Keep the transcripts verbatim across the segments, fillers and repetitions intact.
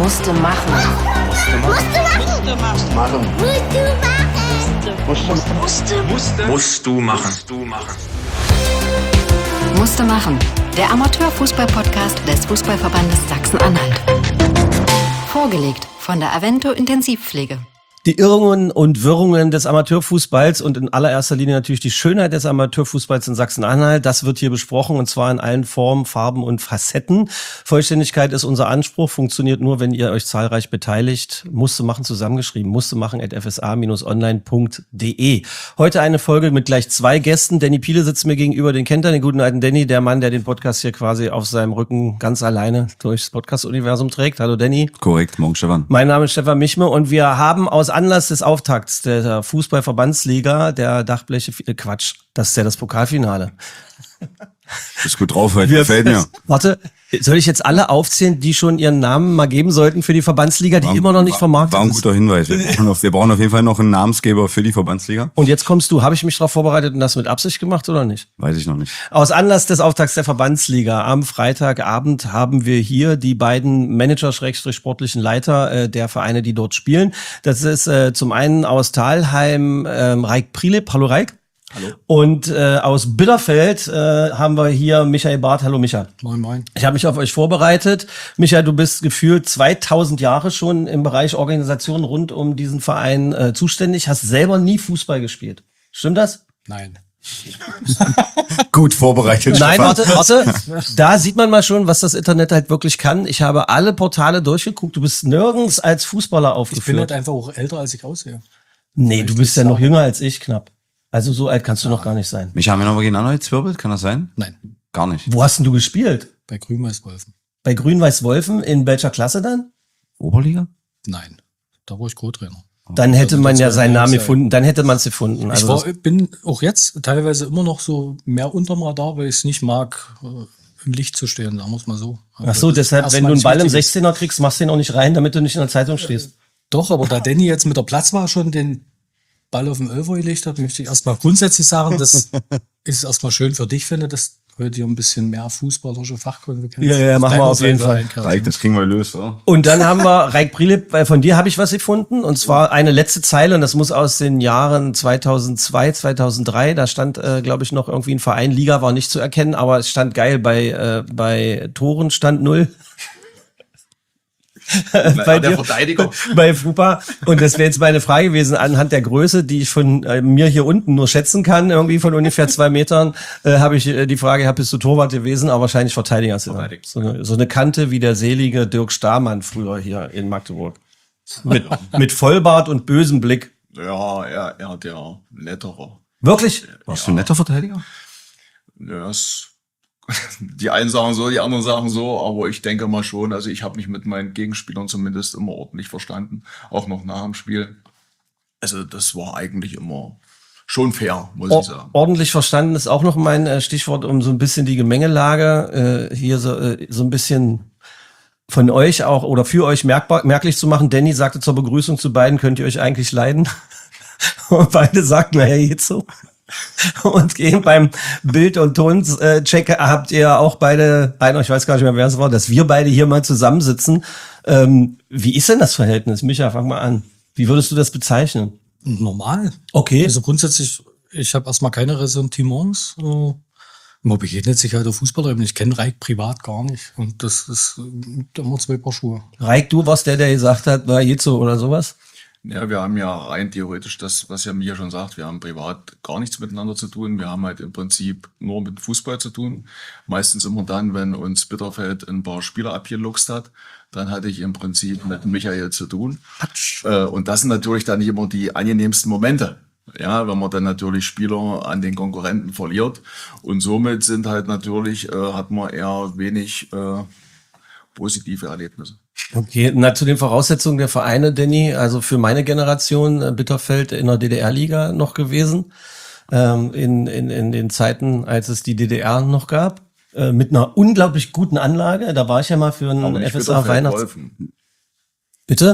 Musste machen. Musste machen. Machen. Musste machen. Musste. Musste. Musst du machen. Musst du machen. Musste machen. Der Amateurfußball-Podcast des Fußballverbandes Sachsen-Anhalt. Vorgelegt von der Avento Intensivpflege. Die Irrungen und Wirrungen des Amateurfußballs und in allererster Linie natürlich die Schönheit des Amateurfußballs in Sachsen-Anhalt, das wird hier besprochen und zwar in allen Formen, Farben und Facetten. Vollständigkeit ist unser Anspruch, funktioniert nur, wenn ihr euch zahlreich beteiligt. Musste machen zusammengeschrieben, musste machen at f s a Bindestrich online Punkt d e. Heute eine Folge mit gleich zwei Gästen. Danny Piele sitzt mir gegenüber, den kennt ihr, den guten alten Danny, der Mann, der den Podcast hier quasi auf seinem Rücken ganz alleine durchs Podcast-Universum trägt. Hallo Danny. Korrekt, morgen Stefan. Mein Name ist Stefan Michme und wir haben aus Anlass des Auftakts der Fußballverbandsliga, der Dachbleche, äh Quatsch, das ist ja das Pokalfinale. Bist gut drauf heute, gefällt mir. Warte, soll ich jetzt alle aufzählen, die schon ihren Namen mal geben sollten für die Verbandsliga, die war, immer noch nicht war, vermarktet War ein ist? guter Hinweis. Wir brauchen, auf, wir brauchen auf jeden Fall noch einen Namensgeber für die Verbandsliga. Und jetzt kommst du, habe ich mich darauf vorbereitet und das mit Absicht gemacht oder nicht? Weiß ich noch nicht. Aus Anlass des Auftakts der Verbandsliga am Freitagabend haben wir hier die beiden Manager-sportlichen Leiter äh, der Vereine, die dort spielen. Das ist äh, zum einen aus Thalheim äh, Raik Prilip. Hallo Raik. Hallo. Und äh, aus Bitterfeld äh, haben wir hier Michael Barth. Hallo Micha. Moin, moin. Ich habe mich auf euch vorbereitet. Micha, du bist gefühlt zweitausend Jahre schon im Bereich Organisation rund um diesen Verein äh, zuständig. Hast selber nie Fußball gespielt. Stimmt das? Nein. Gut vorbereitet. Nein, Stefan. warte, warte. Da sieht man mal schon, was das Internet halt wirklich kann. Ich habe alle Portale durchgeguckt. Du bist nirgends als Fußballer Ich bin aufgeführt. halt einfach auch älter, als ich aussehe. Nee, du bist ja noch jünger als ich, knapp. Also so alt kannst du noch gar nicht sein. Mich haben wir noch mal gegeneinander gezwirbelt, kann das sein? Nein. Gar nicht. Wo hast denn du gespielt? Bei Grün-Weiß-Wolfen. Bei Grün-Weiß-Wolfen? In welcher Klasse dann? Oberliga? Nein. Da war ich Co-Trainer. Dann hätte Also man das ja war seinen ja Namen sehr- gefunden. Dann hätte man es gefunden. Ich Also war, das- bin auch jetzt teilweise immer noch so mehr unterm Radar, weil ich es nicht mag, äh, im Licht zu stehen, sagen wir es mal so. Ach so, Das ist deshalb, wenn erstmal du einen nichts Ball im Wichtiges. sechzehner kriegst, machst du den auch nicht rein, damit du nicht in der Zeitung stehst. Doch, aber da Danny jetzt mit der Platz war, schon den Ball auf den Elfer gelegt hat, möchte ich erstmal grundsätzlich sagen, das ist erstmal schön für dich, finde, dass heute hier ein bisschen mehr fußballerische Fachkunde kennst. Ja, ja, machen wir auf jeden Fall. Reik, das kriegen wir löst, oder? Und dann haben wir Raik Prilip, weil von dir habe ich was gefunden, und zwar eine letzte Zeile, und das muss aus den Jahren zweitausendzwei, zweitausenddrei, da stand, äh, glaube ich, noch irgendwie ein Verein, Liga war nicht zu erkennen, aber es stand geil, bei äh, bei Toren stand null. bei der dir, Verteidiger. bei Fupa. Und das wäre jetzt meine Frage gewesen, anhand der Größe, die ich von äh, mir hier unten nur schätzen kann, irgendwie von ungefähr zwei Metern, äh, habe ich äh, die Frage, ja, bist du Torwart gewesen, aber wahrscheinlich Verteidiger. Verteidiger. So eine, so eine Kante wie der selige Dirk Stamann früher hier in Magdeburg. Mit, mit Vollbart und bösem Blick. Ja, er, er hat ja netterer. Wirklich? Warst du ein netter Verteidiger? Ja, es, die einen sagen so, die anderen sagen so, aber ich denke mal schon, also ich habe mich mit meinen Gegenspielern zumindest immer ordentlich verstanden, auch noch nach dem Spiel. Also das war eigentlich immer schon fair, muss ich Or sagen. ordentlich verstanden ist auch noch mein äh, Stichwort, um so ein bisschen die Gemengelage äh, hier so, äh, so ein bisschen von euch auch oder für euch merkbar, merklich zu machen. Danny sagte zur Begrüßung zu beiden, könnt ihr euch eigentlich leiden? Und beide sagten, naja, geht so. Und gehen beim Bild- und Toncheck habt ihr auch beide, einer, ich weiß gar nicht mehr, wer es war, dass wir beide hier mal zusammensitzen. Ähm, wie ist denn das Verhältnis? Micha, fang mal an. Wie würdest du das bezeichnen? Normal. Okay. Also grundsätzlich, ich habe erstmal keine Ressentiments. Äh, Man begegnet sich halt auf Fußballerebene. Ich kenne Raik privat gar nicht. Und das ist äh, immer zwei Paar Schuhe. Raik, du warst der, der gesagt hat, war geht so oder sowas? Ja, wir haben ja rein theoretisch das, was ja Mia schon sagt, wir haben privat gar nichts miteinander zu tun. Wir haben halt im Prinzip nur mit Fußball zu tun. Meistens immer dann, wenn uns Bitterfeld ein paar Spieler abgeluchst hat, dann hatte ich im Prinzip mit Michael zu tun. Äh, Und das sind natürlich dann nicht immer die angenehmsten Momente. Ja, wenn man dann natürlich Spieler an den Konkurrenten verliert. Und somit sind halt natürlich, äh, hat man eher wenig äh, positive Erlebnisse. Okay, na zu den Voraussetzungen der Vereine, Danny, also für meine Generation äh, Bitterfeld in der D D R-Liga noch gewesen, ähm, in, in, in den Zeiten, als es die D D R noch gab, äh, mit einer unglaublich guten Anlage, da war ich ja mal für einen Aber nicht F S A Bitterfeld, Weihnachts... Wolfen. Bitte?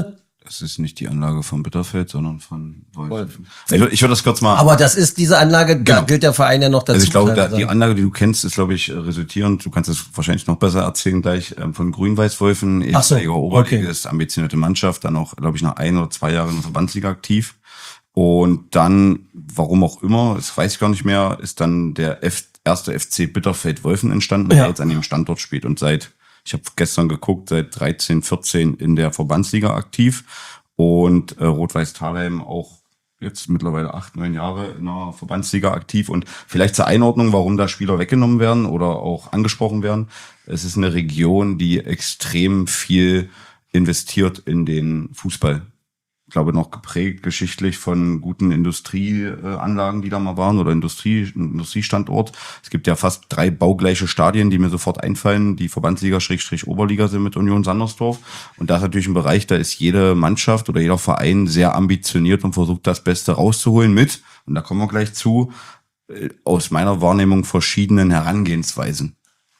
Es ist nicht die Anlage von Bitterfeld, sondern von Wolfen. Ich würde ich würd das kurz mal... Aber das ist diese Anlage, da Genau. gilt der Verein ja noch dazu. Also ich glaube, da, also. die Anlage, die du kennst, ist, glaube ich, resultierend, du kannst es wahrscheinlich noch besser erzählen gleich, ähm, von Grün-Weiß-Wolfen, Ach so, ehemaliger Oberliga, okay. ist ambitionierte Mannschaft, dann auch, glaube ich, nach ein oder zwei Jahren in der Verbandsliga aktiv. Und dann, warum auch immer, das weiß ich gar nicht mehr, ist dann der F, erste F C Bitterfeld-Wolfen entstanden, der Ja. jetzt an dem Standort spielt und seit, ich habe gestern geguckt, seit dreizehn, vierzehn in der Verbandsliga aktiv und äh, Rot-Weiß Thalheim auch jetzt mittlerweile acht, neun Jahre in der Verbandsliga aktiv. Und vielleicht zur Einordnung, warum da Spieler weggenommen werden oder auch angesprochen werden. Es ist eine Region, die extrem viel investiert in den Fußball. Ich glaube, noch geprägt geschichtlich von guten Industrieanlagen, die da mal waren, oder Industrie, Industriestandort. Es gibt ja fast drei baugleiche Stadien, die mir sofort einfallen, die Verbandsliga-Oberliga sind mit Union Sandersdorf. Und das ist natürlich ein Bereich, da ist jede Mannschaft oder jeder Verein sehr ambitioniert und versucht, das Beste rauszuholen mit, und da kommen wir gleich zu, aus meiner Wahrnehmung verschiedenen Herangehensweisen.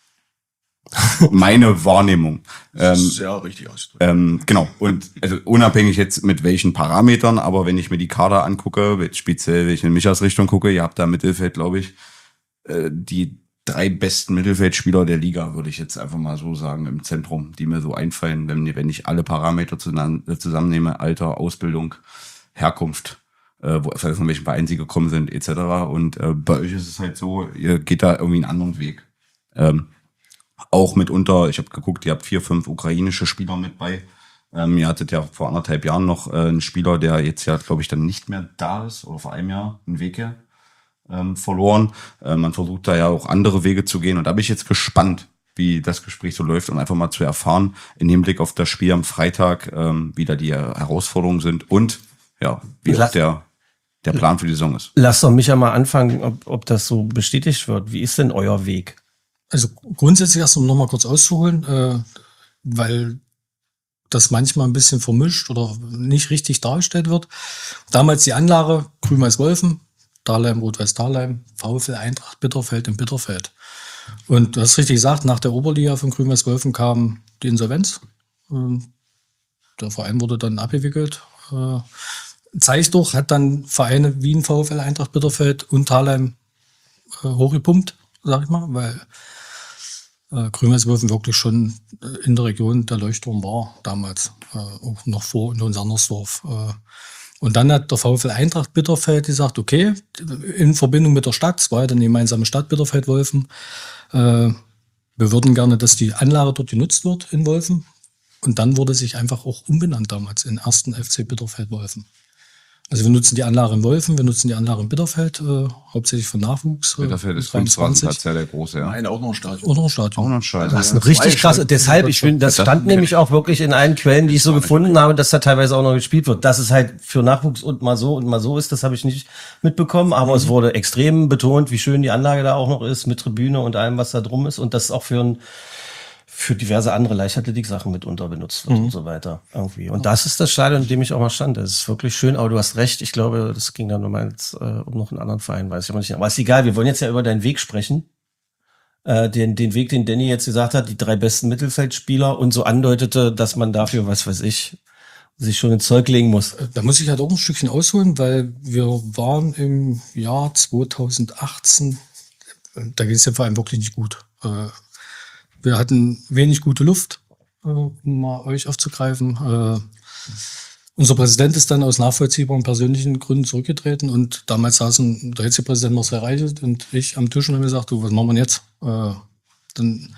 Meine Wahrnehmung. Ähm, Sehr richtig ausgedrückt. ähm, genau. Und also unabhängig jetzt mit welchen Parametern, aber wenn ich mir die Kader angucke, speziell wenn ich in Michas Richtung gucke, ihr habt da im Mittelfeld, glaube ich, äh, die drei besten Mittelfeldspieler der Liga, würde ich jetzt einfach mal so sagen, im Zentrum, die mir so einfallen, wenn, wenn ich alle Parameter zusammen, zusammennehme, Alter, Ausbildung, Herkunft, äh, wo, von welchen Vereinen sie gekommen sind, et cetera. Und äh, bei euch ist es halt so, ihr geht da irgendwie einen anderen Weg. Ähm, Auch mitunter, ich habe geguckt, ihr habt vier, fünf ukrainische Spieler mit bei. Ähm, ihr hattet ja vor anderthalb Jahren noch äh, einen Spieler, der jetzt ja, glaube ich, dann nicht mehr da ist, oder vor einem Jahr, einen Weg her, ähm, verloren. Äh, man versucht da ja auch andere Wege zu gehen. Und da bin ich jetzt gespannt, wie das Gespräch so läuft und einfach mal zu erfahren, im Hinblick auf das Spiel am Freitag, ähm, wie da die Herausforderungen sind und ja, wie La- auch der, der Plan für die Saison ist. Lass doch mich ja mal anfangen, ob, ob das so bestätigt wird. Wie ist denn euer Weg? Also grundsätzlich erst, um nochmal kurz auszuholen, äh, weil das manchmal ein bisschen vermischt oder nicht richtig dargestellt wird. Damals die Anlage, Grün-Weiß-Wolfen, Thalheim, Rot-Weiß Thalheim, VfL Eintracht Bitterfeld in Bitterfeld. Und du hast richtig gesagt, nach der Oberliga von Grün-Weiß-Wolfen kam die Insolvenz. Ähm, der Verein wurde dann abgewickelt. Äh, Zeichdorf hat dann Vereine wie ein VfL Eintracht Bitterfeld und Thalheim äh, hochgepumpt, sag ich mal, weil äh, Grün-Weiß-Wolfen wirklich schon in der Region der Leuchtturm war damals, äh, auch noch vor Union Sandersdorf. Äh, und dann hat der VfL Eintracht Bitterfeld gesagt, okay, in Verbindung mit der Stadt, es war ja dann die gemeinsame Stadt Bitterfeld-Wolfen, äh, wir würden gerne, dass die Anlage dort genutzt wird in Wolfen. Und dann wurde sich einfach auch umbenannt damals in ersten F C Bitterfeld-Wolfen. Also wir nutzen die Anlage in Wolfen, wir nutzen die Anlage in Bitterfeld, äh, hauptsächlich für Nachwuchs. Äh, Bitterfeld ist dreiundzwanzig. Kunstrasenplatz, ja, der große, ja. Nein, auch noch ein Stadion. Oder ein Stadion. Auch noch ein Scheiß. Das ist ein richtig krass. Deshalb, ich finde, das stand nämlich auch wirklich in allen Quellen, die ich so gefunden habe, dass da teilweise auch noch gespielt wird. Dass es halt für Nachwuchs und mal so und mal so ist, das habe ich nicht mitbekommen. Aber es wurde extrem betont, wie schön die Anlage da auch noch ist, mit Tribüne und allem, was da drum ist. Und das auch für ein für diverse andere Leichtathletik-Sachen mitunter benutzt wird mhm. und so weiter. Irgendwie. Und das ist das Stadion, in dem ich auch mal stand. Das ist wirklich schön, aber du hast recht. Ich glaube, das ging dann nochmal jetzt, äh, um noch einen anderen Verein, weiß ich aber nicht. Aber ist egal, wir wollen jetzt ja über deinen Weg sprechen. Äh, den, den Weg, den Danny jetzt gesagt hat, die drei besten Mittelfeldspieler und so andeutete, dass man dafür, was weiß ich, sich schon ins Zeug legen muss. Da muss ich halt auch ein Stückchen ausholen, weil wir waren im Jahr zweitausendachtzehn, da ging es dem Verein wirklich nicht gut. Äh, Wir hatten wenig gute Luft, äh, um mal euch aufzugreifen. Äh, unser Präsident ist dann aus nachvollziehbaren persönlichen Gründen zurückgetreten und damals saßen der jetzige Präsident Marcel Reichelt und ich am Tisch und haben gesagt, du, was machen wir jetzt? Äh, dann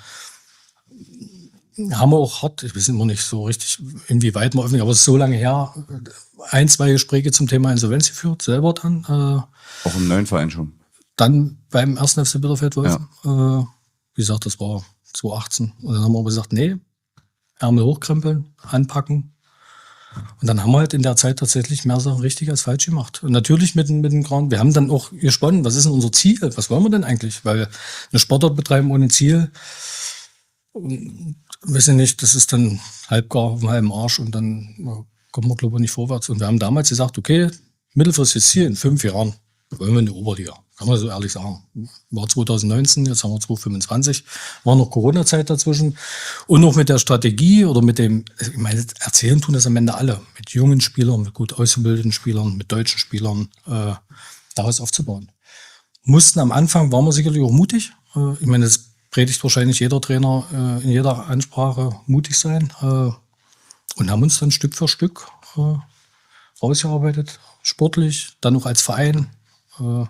haben wir auch hart, ich weiß immer nicht so richtig, inwieweit wir öffentlich, aber es ist so lange her, ein, zwei Gespräche zum Thema Insolvenz geführt, selber dann. Äh, Auch im neuen Verein schon. Dann beim ersten F C Bitterfeld-Wolfen. Ja. Äh, wie gesagt, das war zweitausendachtzehn. Und dann haben wir aber gesagt, nee, Ärmel hochkrempeln, anpacken. Und dann haben wir halt in der Zeit tatsächlich mehr Sachen richtig als falsch gemacht. Und natürlich mit, mit dem Ground, wir haben dann auch gesponnen, was ist denn unser Ziel? Was wollen wir denn eigentlich? Weil eine Sportart betreiben ohne Ziel, weiß ich nicht, das ist dann halbgar auf dem halben Arsch und dann ja, kommt man, glaube ich, nicht vorwärts. Und wir haben damals gesagt, okay, mittelfristiges Ziel in fünf Jahren wollen wir in die Oberliga. Kann man so ehrlich sagen. War zwanzig neunzehn, jetzt haben wir zwanzig fünfundzwanzig, war noch Corona-Zeit dazwischen. Und noch mit der Strategie oder mit dem, ich meine, erzählen tun das am Ende alle. Mit jungen Spielern, mit gut ausgebildeten Spielern, mit deutschen Spielern, äh, daraus aufzubauen. Mussten am Anfang, waren wir sicherlich auch mutig. Äh, ich meine, das predigt wahrscheinlich jeder Trainer äh, in jeder Ansprache, mutig sein. Äh, und haben uns dann Stück für Stück äh, rausgearbeitet. Sportlich, dann noch als Verein. Äh,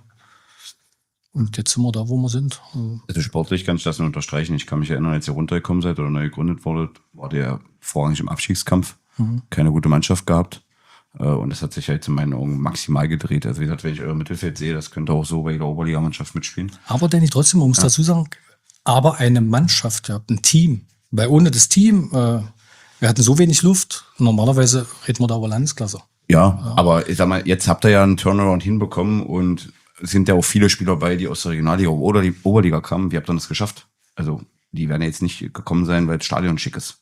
Und jetzt sind wir da, wo wir sind. Also sportlich kann ich das nur unterstreichen. Ich kann mich erinnern, als ihr runtergekommen seid oder neu gegründet wurdet, war der vorrangig im Abstiegskampf. Mhm. Keine gute Mannschaft gehabt. Und das hat sich halt in meinen Augen maximal gedreht. Also wie gesagt, wenn ich euer Mittelfeld sehe, das könnte auch so bei der Oberligamannschaft mitspielen. Aber Danny, trotzdem, man muss ja. dazu sagen, aber eine Mannschaft, ihr habt ein Team. Weil ohne das Team, äh, wir hatten so wenig Luft. Normalerweise reden wir da über Landesklasse. Ja, ja, aber ich sag mal, jetzt habt ihr ja einen Turnaround hinbekommen und sind ja auch viele Spieler bei, die aus der Regionalliga oder die Oberliga kamen. Wie habt ihr das geschafft? Also, die werden ja jetzt nicht gekommen sein, weil das Stadion schick ist.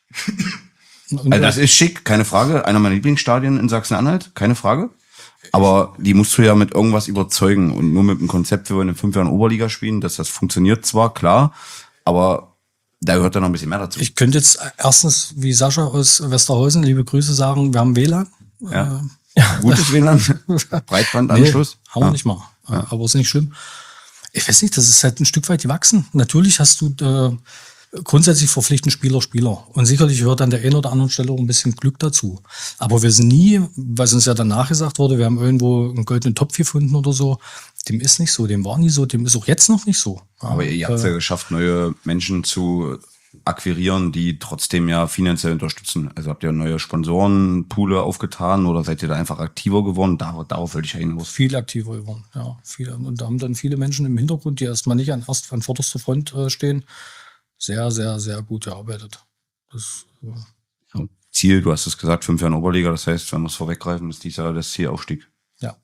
Also, das ist schick, keine Frage. Einer meiner Lieblingsstadien in Sachsen-Anhalt, keine Frage. Aber die musst du ja mit irgendwas überzeugen. Und nur mit dem Konzept, wir wollen in fünf Jahren Oberliga spielen, dass das funktioniert zwar, klar, aber da gehört dann noch ein bisschen mehr dazu. Ich könnte jetzt erstens, wie Sascha aus Westerhausen, liebe Grüße sagen, wir haben W L A N. Ja. Ja. Gutes W L A N, Breitbandanschluss. Nee, haben wir ja. nicht mal, ja. aber ist nicht schlimm. Ich weiß nicht, das ist halt ein Stück weit gewachsen. Natürlich hast du äh, grundsätzlich verpflichten Spieler, Spieler. Und sicherlich gehört an der einen oder anderen Stelle auch ein bisschen Glück dazu. Aber wir sind nie, was uns ja danach gesagt wurde, wir haben irgendwo einen goldenen Topf gefunden oder so. Dem ist nicht so, dem war nie so, dem ist auch jetzt noch nicht so. Aber ihr habt es ja geschafft, neue Menschen zu akquirieren, die trotzdem ja finanziell unterstützen. Also habt ihr neue Sponsorenpoole aufgetan oder seid ihr da einfach aktiver geworden? Darauf, darauf wollte ich ja hinaus. Viel aktiver geworden, ja. Viele. Und da haben dann viele Menschen im Hintergrund, die erstmal nicht an, erst an vorderster Front äh, stehen, sehr, sehr, sehr gut gearbeitet. Das, äh ja, Ziel, du hast es gesagt, fünf Jahre Oberliga, das heißt, wenn wir es vorweggreifen, ist dieses Jahr das Ziel Aufstieg. Ja.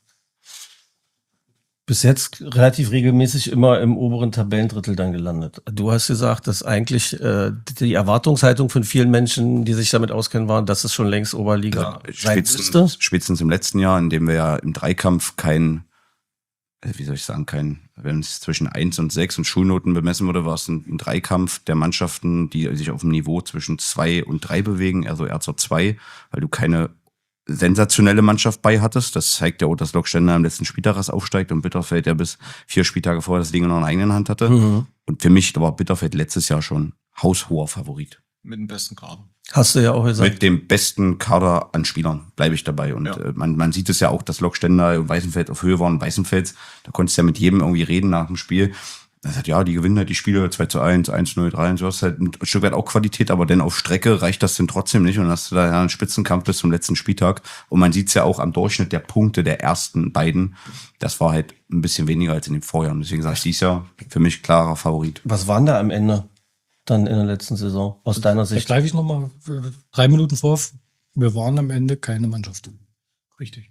Bis jetzt relativ regelmäßig immer im oberen Tabellendrittel dann gelandet. Du hast gesagt, dass eigentlich äh, die Erwartungshaltung von vielen Menschen, die sich damit auskennen, waren, dass es schon längst Oberliga ja, sein spätestens, müsste. Spätestens im letzten Jahr, in dem wir ja im Dreikampf kein, wie soll ich sagen, kein, wenn es zwischen eins und sechs und Schulnoten bemessen wurde, war es ein, ein Dreikampf der Mannschaften, die sich auf dem Niveau zwischen zwei und drei bewegen, also eher zur zwei, weil du keine sensationelle Mannschaft bei hattest. Das zeigt ja auch, dass Lokstender am letzten Spieltag erst aufsteigt und Bitterfeld ja bis vier Spieltage vorher das Ding noch in der eigenen Hand hatte. Mhm. Und für mich war Bitterfeld letztes Jahr schon haushoher Favorit. Mit dem besten Kader. Hast du ja auch gesagt. Mit dem besten Kader an Spielern bleibe ich dabei. Und ja. äh, man, man sieht es ja auch, dass Lokstender und Weißenfels auf Höhe waren. Weißenfels, da konntest du ja mit jedem irgendwie reden nach dem Spiel. Er sagt, ja, die gewinnen halt die Spiele zwei zu eins, eins zu null, drei und so. Das ist halt ein Stück weit auch Qualität, aber dann auf Strecke reicht das denn trotzdem nicht. Und dann hast du da ja einen Spitzenkampf bis zum letzten Spieltag. Und man sieht es ja auch am Durchschnitt der Punkte der ersten beiden. Das war halt ein bisschen weniger als in den Vorjahren. Deswegen sage ich dies Jahr für mich klarer Favorit. Was waren da am Ende dann in der letzten Saison aus deiner Sicht? Da greife ich nochmal drei Minuten vor. Wir waren am Ende keine Mannschaft. Richtig.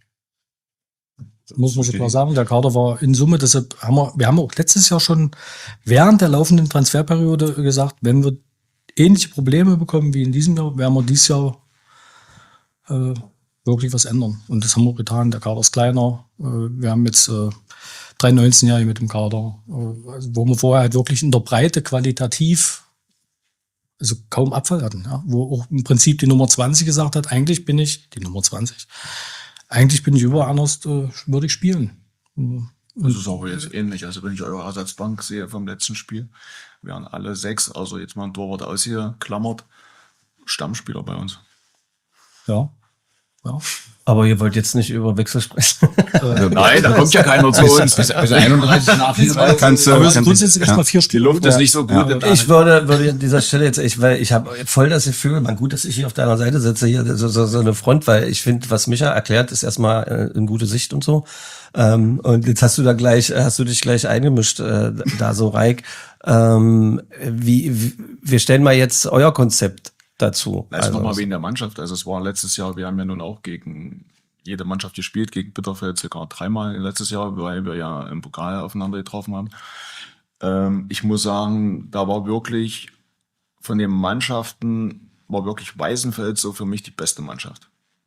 Muss man so klar sagen, der Kader war in Summe, deshalb haben wir, wir haben auch letztes Jahr schon während der laufenden Transferperiode gesagt, wenn wir ähnliche Probleme bekommen wie in diesem Jahr, werden wir dieses Jahr äh, wirklich was ändern. Und das haben wir getan. Der Kader ist kleiner. Äh, wir haben jetzt äh, drei neunzehnjährige mit dem Kader, äh, wo wir vorher halt wirklich in der Breite qualitativ also kaum Abfall hatten. Ja? Wo auch im Prinzip die Nummer zwanzig gesagt hat, eigentlich bin ich, die Nummer zwanzig, Eigentlich bin ich überall anders, äh, würde ich spielen. Und das ist auch jetzt ähnlich. Also wenn ich eure Ersatzbank sehe vom letzten Spiel, wären alle sechs, also jetzt mal ein Torwart aus hier, klammert, Stammspieler bei uns. Ja. ja. Aber ihr wollt jetzt nicht über Wechsel sprechen. Also, nein, da kommt ja keiner zu uns. Bis, bis einunddreißig nach kannst du. Aber wir sind grundsätzlich erstmal vier Spiele. Die Luft ist nicht so gut. Ja. Ich würde, würde an dieser Stelle jetzt, ich, weil ich habe voll das Gefühl, man gut, dass ich hier auf deiner Seite sitze, hier so, so, so eine Front, weil ich finde, was Micha erklärt, ist erstmal äh, eine gute Sicht und so. Ähm, und jetzt hast du da gleich, hast du dich gleich eingemischt, äh, da so, Reik. Ähm, wie, wie, wir stellen mal jetzt euer Konzept dazu. Also, also nochmal wegen der Mannschaft. Also es war letztes Jahr, wir haben ja nun auch gegen jede Mannschaft gespielt, gegen Bitterfeld sogar dreimal letztes Jahr, weil wir ja im Pokal aufeinander getroffen haben. Ähm, ich muss sagen, da war wirklich von den Mannschaften, war wirklich Weißenfels so für mich die beste Mannschaft.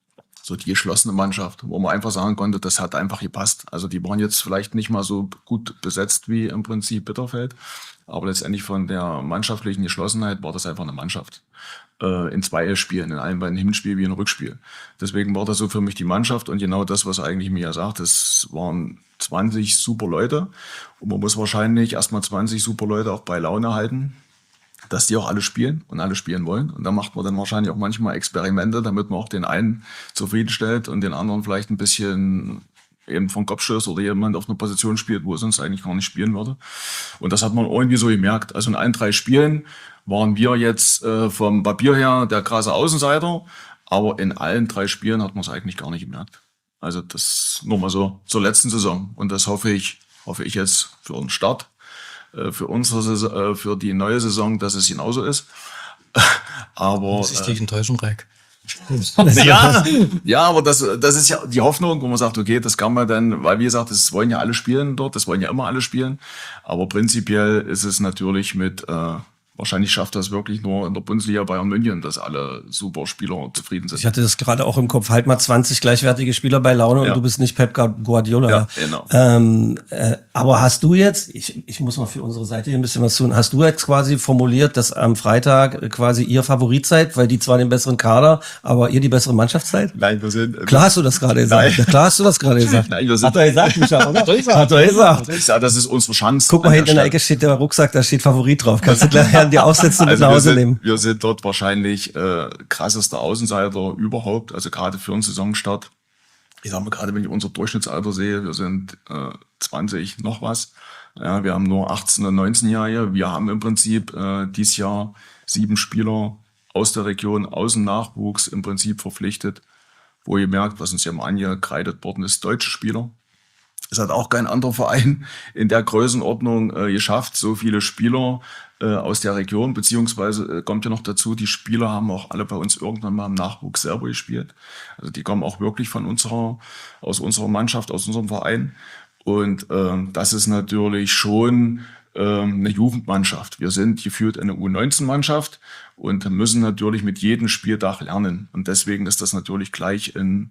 so die geschlossene Mannschaft, wo man einfach sagen konnte, das hat einfach gepasst. Also die waren jetzt vielleicht nicht mal so gut besetzt wie im Prinzip Bitterfeld, aber letztendlich von der mannschaftlichen Geschlossenheit war das einfach eine Mannschaft. Äh, in zwei Spielen, in einem beim Hinspiel wie im Rückspiel. Deswegen war das so für mich die Mannschaft und genau das, was eigentlich Mia sagt, es waren zwanzig super Leute und man muss wahrscheinlich erstmal zwanzig super Leute auch bei Laune halten, dass die auch alle spielen und alle spielen wollen. Und da macht man dann wahrscheinlich auch manchmal Experimente, damit man auch den einen zufriedenstellt und den anderen vielleicht ein bisschen eben vom Kopf stößt oder jemand auf einer Position spielt, wo er sonst eigentlich gar nicht spielen würde. Und das hat man irgendwie so gemerkt. Also in allen drei Spielen waren wir jetzt äh, vom Papier her der krasse Außenseiter, aber in allen drei Spielen hat man es eigentlich gar nicht gemerkt. Also das nur mal so zur letzten Saison. Und das hoffe ich, hoffe ich jetzt für den Start, für unsere Saison, für die neue Saison, dass es genauso ist. Aber muss ich dich enttäuschen, Reik. ja, ja, aber das, das ist ja die Hoffnung, wo man sagt, okay, das kann man dann, weil wie gesagt, das wollen ja alle spielen dort, das wollen ja immer alle spielen. Aber prinzipiell ist es natürlich mit, äh, wahrscheinlich schafft das wirklich nur in der Bundesliga Bayern München, dass alle super Spieler zufrieden sind. Ich hatte das gerade auch im Kopf. Halt mal zwanzig gleichwertige Spieler bei Laune Ja. und du bist nicht Pep Guardiola. Ja, genau. Ähm, äh, aber hast du jetzt, ich, ich muss mal für unsere Seite hier ein bisschen was tun, hast du jetzt quasi formuliert, dass am Freitag quasi ihr Favorit seid, weil die zwar den besseren Kader, aber ihr die bessere Mannschaft seid? Nein, wir sind... Klar hast du das gerade gesagt. Nein. Ja, klar hast du das gerade gesagt. Nein, wir sind... Hat er gesagt, Micha, oder? Hat er gesagt. Ich sage, das ist unsere Chance. Guck mal, an hinten in der Stelle. Ecke steht der Rucksack, da steht Favorit drauf. Kannst du gleich dir aufsetzen und mit Also nach wir Hause sind, nehmen. wir sind dort wahrscheinlich äh, krassester Außenseiter überhaupt, also gerade für einen Saisonstart. Ich sage mal, gerade wenn ich unser Durchschnittsalter sehe, wir sind äh, zwanzig noch was. Ja, wir haben nur achtzehn- und neunzehn-Jährige. Wir haben im Prinzip äh, dieses Jahr sieben Spieler aus der Region, aus dem Nachwuchs im Prinzip verpflichtet, wo ihr merkt, was uns ja mal angekreidet worden ist, deutsche Spieler. Es hat auch kein anderer Verein in der Größenordnung äh, geschafft, so viele Spieler äh, aus der Region, beziehungsweise äh, kommt ja noch dazu, die Spieler haben auch alle bei uns irgendwann mal im Nachwuchs selber gespielt. Also die kommen auch wirklich von unserer, aus unserer Mannschaft, aus unserem Verein. Und ähm, das ist natürlich schon ähm, eine Jugendmannschaft. Wir sind geführt eine U neunzehn Mannschaft und müssen natürlich mit jedem Spieltag lernen. Und deswegen ist das natürlich gleich in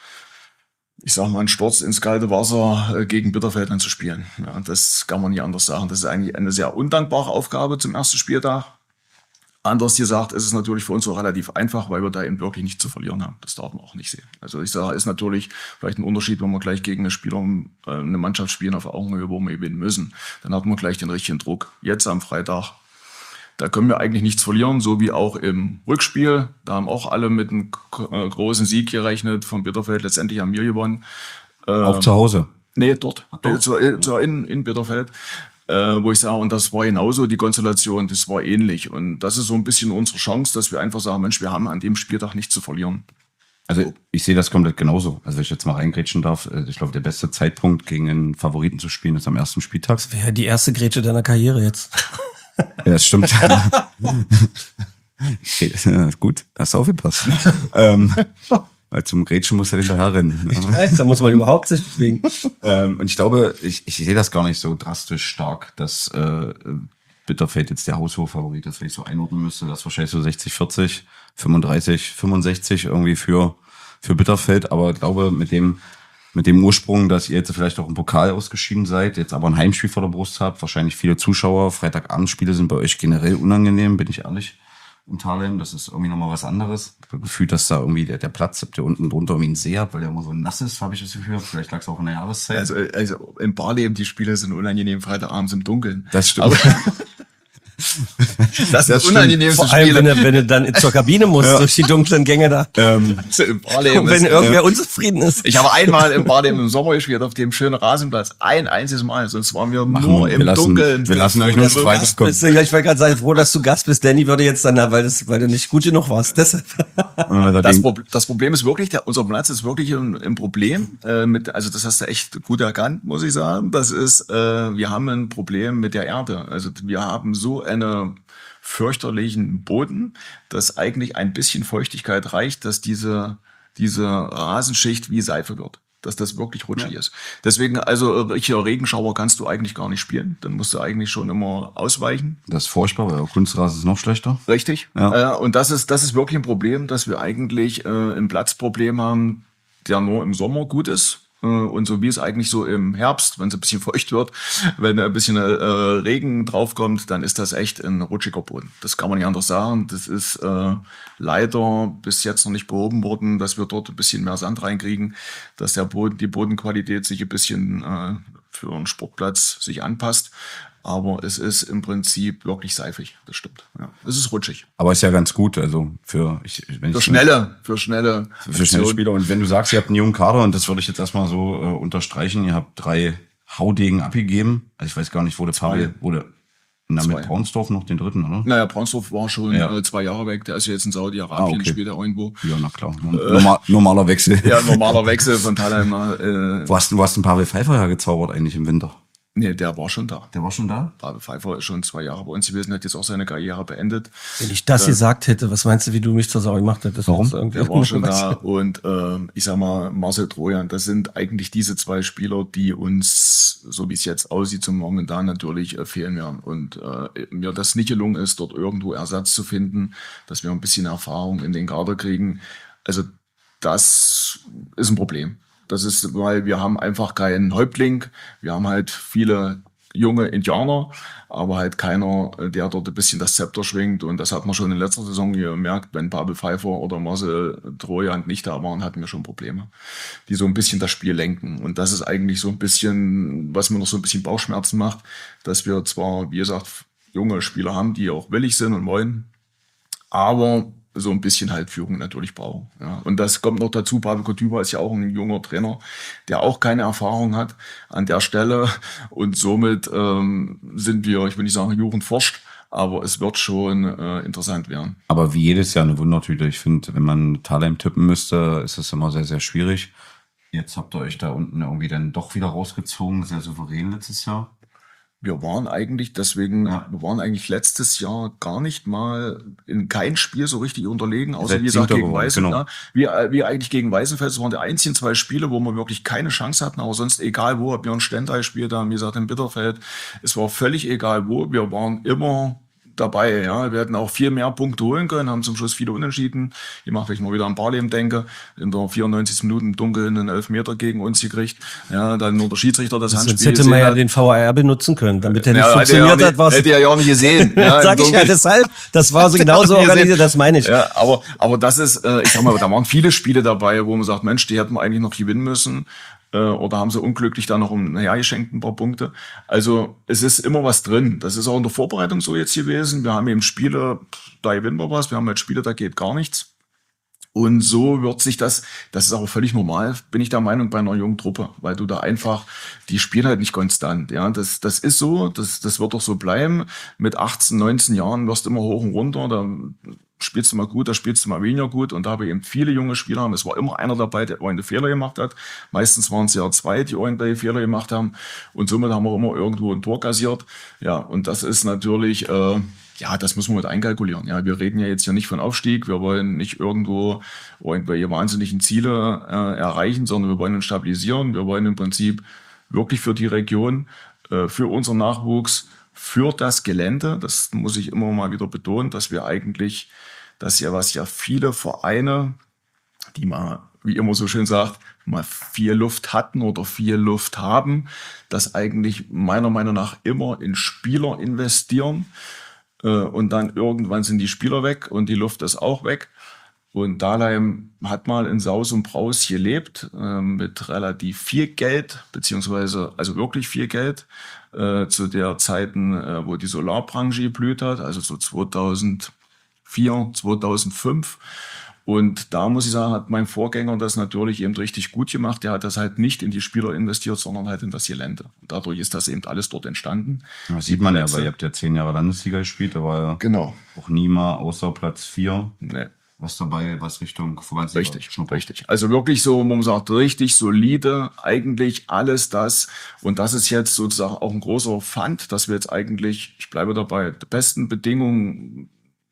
ich sag mal, ein Sturz ins kalte Wasser äh, gegen Bitterfeld dann zu spielen. Ja, das kann man nicht anders sagen. Das ist eigentlich eine sehr undankbare Aufgabe zum ersten Spieltag. Anders gesagt ist es natürlich für uns so relativ einfach, weil wir da eben wirklich nichts zu verlieren haben. Das darf man auch nicht sehen. Also ich sage, ist natürlich vielleicht ein Unterschied, wenn wir gleich gegen eine Spieler, äh, eine Mannschaft spielen auf Augenhöhe, wo wir gewinnen müssen. Dann hat man gleich den richtigen Druck. Jetzt am Freitag, da können wir eigentlich nichts verlieren, so wie auch im Rückspiel. Da haben auch alle mit einem äh, großen Sieg gerechnet von Bitterfeld. Letztendlich haben wir gewonnen. Ähm, Auch zu Hause. Nee, dort. Äh, zu, äh, zu, in, in Bitterfeld. Äh, wo ich sage, und das war genauso die Konstellation, das war ähnlich. Und das ist so ein bisschen unsere Chance, dass wir einfach sagen, Mensch, wir haben an dem Spieltag nichts zu verlieren. Also ich sehe das komplett genauso. Also wenn ich jetzt mal reingrätschen darf, ich glaube, der beste Zeitpunkt gegen einen Favoriten zu spielen ist am ersten Spieltag. Das wäre die erste Grätsche deiner Karriere jetzt. Ja, das stimmt. Okay, gut, hast du aufgepasst. ähm, weil zum Grätschen muss er hinterher rennen. Ich weiß, da muss man überhaupt sich bewegen. ähm, und ich glaube, ich, ich sehe das gar nicht so drastisch stark, dass äh, Bitterfeld jetzt der Haushof-Favorit ist, wenn ich so einordnen müsste. Das ist wahrscheinlich so sechzig vierzig, fünfunddreißig fünfundsechzig irgendwie für, für Bitterfeld. Aber ich glaube, mit dem mit dem Ursprung, dass ihr jetzt vielleicht auch im Pokal ausgeschieden seid, jetzt aber ein Heimspiel vor der Brust habt, wahrscheinlich viele Zuschauer, Freitagabendspiele sind bei euch generell unangenehm, bin ich ehrlich, in Thalheim, das ist irgendwie nochmal was anderes. Ich habe gefühlt, dass da irgendwie der, der Platz, habt ihr unten drunter irgendwie einen See habt, weil der immer so nass ist, habe ich das Gefühl, vielleicht lag es auch in der Jahreszeit. Also, also in Barleben, die Spiele sind unangenehm, Freitagabends im Dunkeln. Das stimmt. Aber das ist unangenehm zu Vor allem, wenn spielen. du, wenn du dann zur Kabine musst, Ja. durch die dunklen Gänge da. ähm, Also in Barleben Und wenn ist, irgendwer unzufrieden ist. ich habe einmal im Barleben im Sommer gespielt, auf dem schönen Rasenplatz. Ein einziges Mal, sonst waren wir nur wir im lassen, Dunkeln. wir lassen euch nur Also, Freitag kommen. Deswegen, ich war gerade sagen, froh, dass du Gast bist. Danny würde jetzt dann, weil, das, weil du nicht gut genug warst. Deshalb. Das, Prob- das Problem ist wirklich, der, unser Platz ist wirklich ein, ein Problem. Äh, mit, also das hast du echt gut erkannt, muss ich sagen. Das ist, äh, wir haben ein Problem mit der Erde. Also wir haben so eine fürchterlichen Boden, dass eigentlich ein bisschen Feuchtigkeit reicht, dass diese, diese Rasenschicht wie Seife wird. dass das wirklich rutschig ja. ist. Deswegen, also richtiger Regenschauer kannst du eigentlich gar nicht spielen. Dann musst du eigentlich schon immer ausweichen. Das ist furchtbar, weil Kunstrasen ist noch schlechter. Richtig. Ja. Äh, und das ist, das ist wirklich ein Problem, dass wir eigentlich äh, ein Platzproblem haben, der nur im Sommer gut ist. Und so wie es eigentlich so im Herbst, wenn es ein bisschen feucht wird, wenn ein bisschen äh, Regen draufkommt, dann ist das echt ein rutschiger Boden. Das kann man nicht anders sagen. Das ist äh, leider bis jetzt noch nicht behoben worden, dass wir dort ein bisschen mehr Sand reinkriegen, dass der Boden, die Bodenqualität sich ein bisschen äh, für einen Sportplatz sich anpasst. Aber es ist im Prinzip wirklich seifig, das stimmt. Ja. Es ist rutschig. Aber ist ja ganz gut, also für ich, wenn für ich schnelle, für schnelle, für schnelle Spieler. Und wenn du sagst, ihr habt einen jungen Kader, und das würde ich jetzt erstmal so äh, unterstreichen, ihr habt drei Haudegen abgegeben. Also ich weiß gar nicht, wo der Pavel, wo der na, mit Braunsdorf noch den dritten, oder? Naja, Braunsdorf war schon ja. äh, zwei Jahre weg. Der ist jetzt in Saudi-Arabien, ah, okay. spielt er irgendwo. Ja, na klar. Normal, normaler Wechsel. Ja, normaler Wechsel von Thalheim. Äh, wo hast du, wo hast du den Pavel Pfeiffer hergezaubert eigentlich im Winter? Nee, der war schon da. Der war schon da? Pavel Pfeiffer ist schon zwei Jahre bei uns gewesen, hat jetzt auch seine Karriere beendet. Wenn ich das äh, gesagt hätte, was meinst du, wie du mich zur Sau gemacht hättest? Warum? Der war schon da. Und äh, ich sag mal, Marcel Trojan, das sind eigentlich diese zwei Spieler, die uns, so wie es jetzt aussieht, zum momentan natürlich äh, fehlen werden. Und äh, mir das nicht gelungen ist, dort irgendwo Ersatz zu finden, dass wir ein bisschen Erfahrung in den Kader kriegen. Also das ist ein Problem. Das ist, weil wir haben einfach keinen Häuptling. Wir haben halt viele junge Indianer, aber halt keiner, der dort ein bisschen das Zepter schwingt. Und das hat man schon in letzter Saison gemerkt, wenn Pavel Pfeiffer oder Marcel Trojan nicht da waren, hatten wir schon Probleme, die so ein bisschen das Spiel lenken. Und das ist eigentlich so ein bisschen, was mir noch so ein bisschen Bauchschmerzen macht, dass wir zwar, wie gesagt, junge Spieler haben, die auch willig sind und wollen, aber so ein bisschen halt Führung natürlich brauchen. Ja. Und das kommt noch dazu, Pavel Kotyba ist ja auch ein junger Trainer, der auch keine Erfahrung hat an der Stelle. Und somit ähm, sind wir, ich will nicht sagen, Jugend forscht, aber es wird schon äh, interessant werden. Aber wie jedes Jahr eine Wundertüte. Ich finde, wenn man Thalheim tippen müsste, ist es immer sehr, sehr schwierig. Jetzt habt ihr euch da unten irgendwie dann doch wieder rausgezogen, sehr souverän letztes Jahr. Wir waren eigentlich deswegen, ja. wir waren eigentlich letztes Jahr gar nicht mal in kein Spiel so richtig unterlegen, außer wie gesagt gegen Weißenfeld. Genau. Wir, wir eigentlich gegen Weißenfeld, das waren die einzigen zwei Spiele, wo wir wirklich keine Chance hatten, aber sonst egal wo, ob wir ein Stendal gespielt haben, wie gesagt in Bitterfeld, es war völlig egal wo, wir waren immer dabei, ja. Wir hätten auch viel mehr Punkte holen können, haben zum Schluss viele Unentschieden. Ich mache vielleicht mal wieder an Barlem denke. In der vierundneunzigsten Minute im Dunkeln einen Elfmeter gegen uns gekriegt. Ja, dann nur der Schiedsrichter das, das Handspiel. Jetzt hätte man ja hat. den V A R benutzen können, damit er nicht ja, funktioniert hätte hat. Was hätte er ja auch nicht gesehen. Ja, sag ich ja deshalb. Das war so genauso organisiert, das meine ich. Ja, aber, aber das ist, äh, ich sag mal, da waren viele Spiele dabei, wo man sagt, Mensch, die hätten wir eigentlich noch gewinnen müssen. Oder haben sie unglücklich da noch um, naja, geschenkt ein paar Punkte. Also es ist immer was drin. Das ist auch in der Vorbereitung so jetzt gewesen. Wir haben eben Spiele, da gewinnen wir was. Wir haben halt Spiele, da geht gar nichts. Und so wird sich das, das ist auch völlig normal, bin ich der Meinung, bei einer jungen Truppe. Weil du da einfach, die spielen halt nicht konstant. Ja, das, das ist so, das, das wird doch so bleiben. Mit achtzehn, neunzehn Jahren wirst du immer hoch und runter. Da spielst du mal gut, da spielst du mal weniger gut. Und da habe ich eben viele junge Spieler haben. Es war immer einer dabei, der irgendeine Fehler gemacht hat. Meistens waren es ja zwei, die irgendwelche Fehler gemacht haben. Und somit haben wir immer irgendwo ein Tor kassiert. Ja, und das ist natürlich, äh, ja, das müssen wir mit einkalkulieren. Ja, wir reden ja jetzt hier nicht von Aufstieg. Wir wollen nicht irgendwo irgendwelche wahnsinnigen Ziele äh, erreichen, sondern wir wollen uns stabilisieren. Wir wollen im Prinzip wirklich für die Region, äh, für unseren Nachwuchs, für das Gelände, das muss ich immer mal wieder betonen, dass wir eigentlich, dass ja was ja viele Vereine, die mal, wie immer so schön sagt, mal viel Luft hatten oder viel Luft haben, dass eigentlich meiner Meinung nach immer in Spieler investieren äh, und dann irgendwann sind die Spieler weg und die Luft ist auch weg. Und Dahlheim hat mal in Saus und Braus gelebt, äh, mit relativ viel Geld, beziehungsweise also wirklich viel Geld, äh, zu der Zeiten, äh, wo die Solarbranche geblüht hat, also so zweitausendvier, zweitausendfünf. Und da muss ich sagen, hat mein Vorgänger das natürlich eben richtig gut gemacht. Der hat das halt nicht in die Spieler investiert, sondern halt in das Gelände. Und dadurch ist das eben alles dort entstanden. Das sieht man ja, weil ihr habt ja zehn Jahre Landesliga gespielt, da war ja genau. auch nie mal außer Platz vier. Nee. Was dabei, was Richtung Verbandsliga. Richtig, richtig. Also wirklich so, man sagt, richtig solide, eigentlich alles das. Und das ist jetzt sozusagen auch ein großer Pfand, dass wir jetzt eigentlich, ich bleibe dabei, die besten Bedingungen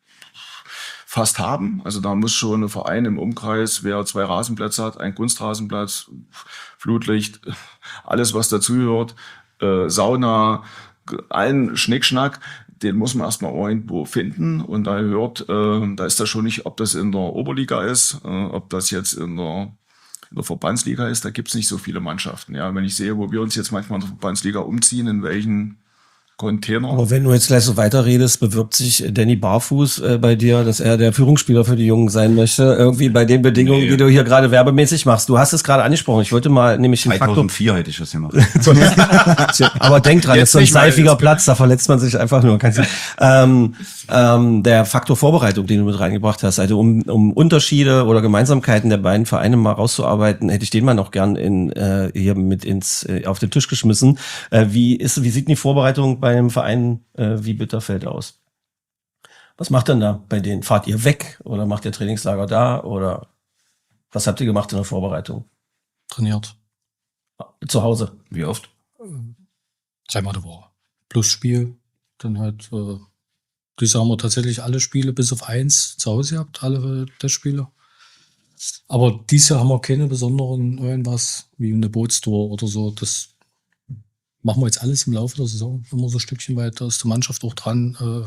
fast haben. Also da muss schon ein Verein im Umkreis, wer zwei Rasenplätze hat, einen Kunstrasenplatz, Flutlicht, alles was dazugehört, äh, Sauna, allen Schnickschnack, den muss man erstmal irgendwo finden und da hört, äh, da ist das schon nicht, ob das in der Oberliga ist, äh, ob das jetzt in der, in der Verbandsliga ist, da gibt's nicht so viele Mannschaften. Ja, wenn ich sehe, wo wir uns jetzt manchmal in der Verbandsliga umziehen, in welchen Container. Aber wenn du jetzt gleich so weiterredest, bewirbt sich Danny Barfuß äh, bei dir, dass er der Führungsspieler für die Jungen sein möchte, irgendwie bei den Bedingungen, Nee. die du hier gerade werbemäßig machst. Du hast es gerade angesprochen. Ich wollte mal nämlich den Faktor. zweitausendvier hätte ich das gemacht. Aber denk dran, Jetzt das ist so ein nicht mehr, seifiger jetzt- Platz, da verletzt man sich einfach nur. Kannst du- ähm, ähm, der Faktor Vorbereitung, den du mit reingebracht hast, also um, um Unterschiede oder Gemeinsamkeiten der beiden Vereine mal rauszuarbeiten, hätte ich den mal noch gern in, äh, hier mit ins äh, auf den Tisch geschmissen. Äh, wie ist, wie sieht denn die Vorbereitung bei einem Verein äh, wie Bitterfeld aus? Was macht denn da bei denen? Fahrt ihr weg oder macht ihr Trainingslager da oder was habt ihr gemacht in der Vorbereitung? Trainiert. Zu Hause? Wie oft? Dreimal die Woche. Plus Spiel. Dann halt, äh, dieses Jahr haben wir tatsächlich alle Spiele bis auf eins zu Hause gehabt, alle Testspiele. Aber dieses Jahr haben wir keine besonderen irgendwas wie eine Bootstour oder so. Das machen wir jetzt alles im Laufe der Saison. Immer so ein Stückchen weiter, ist die Mannschaft auch dran, äh,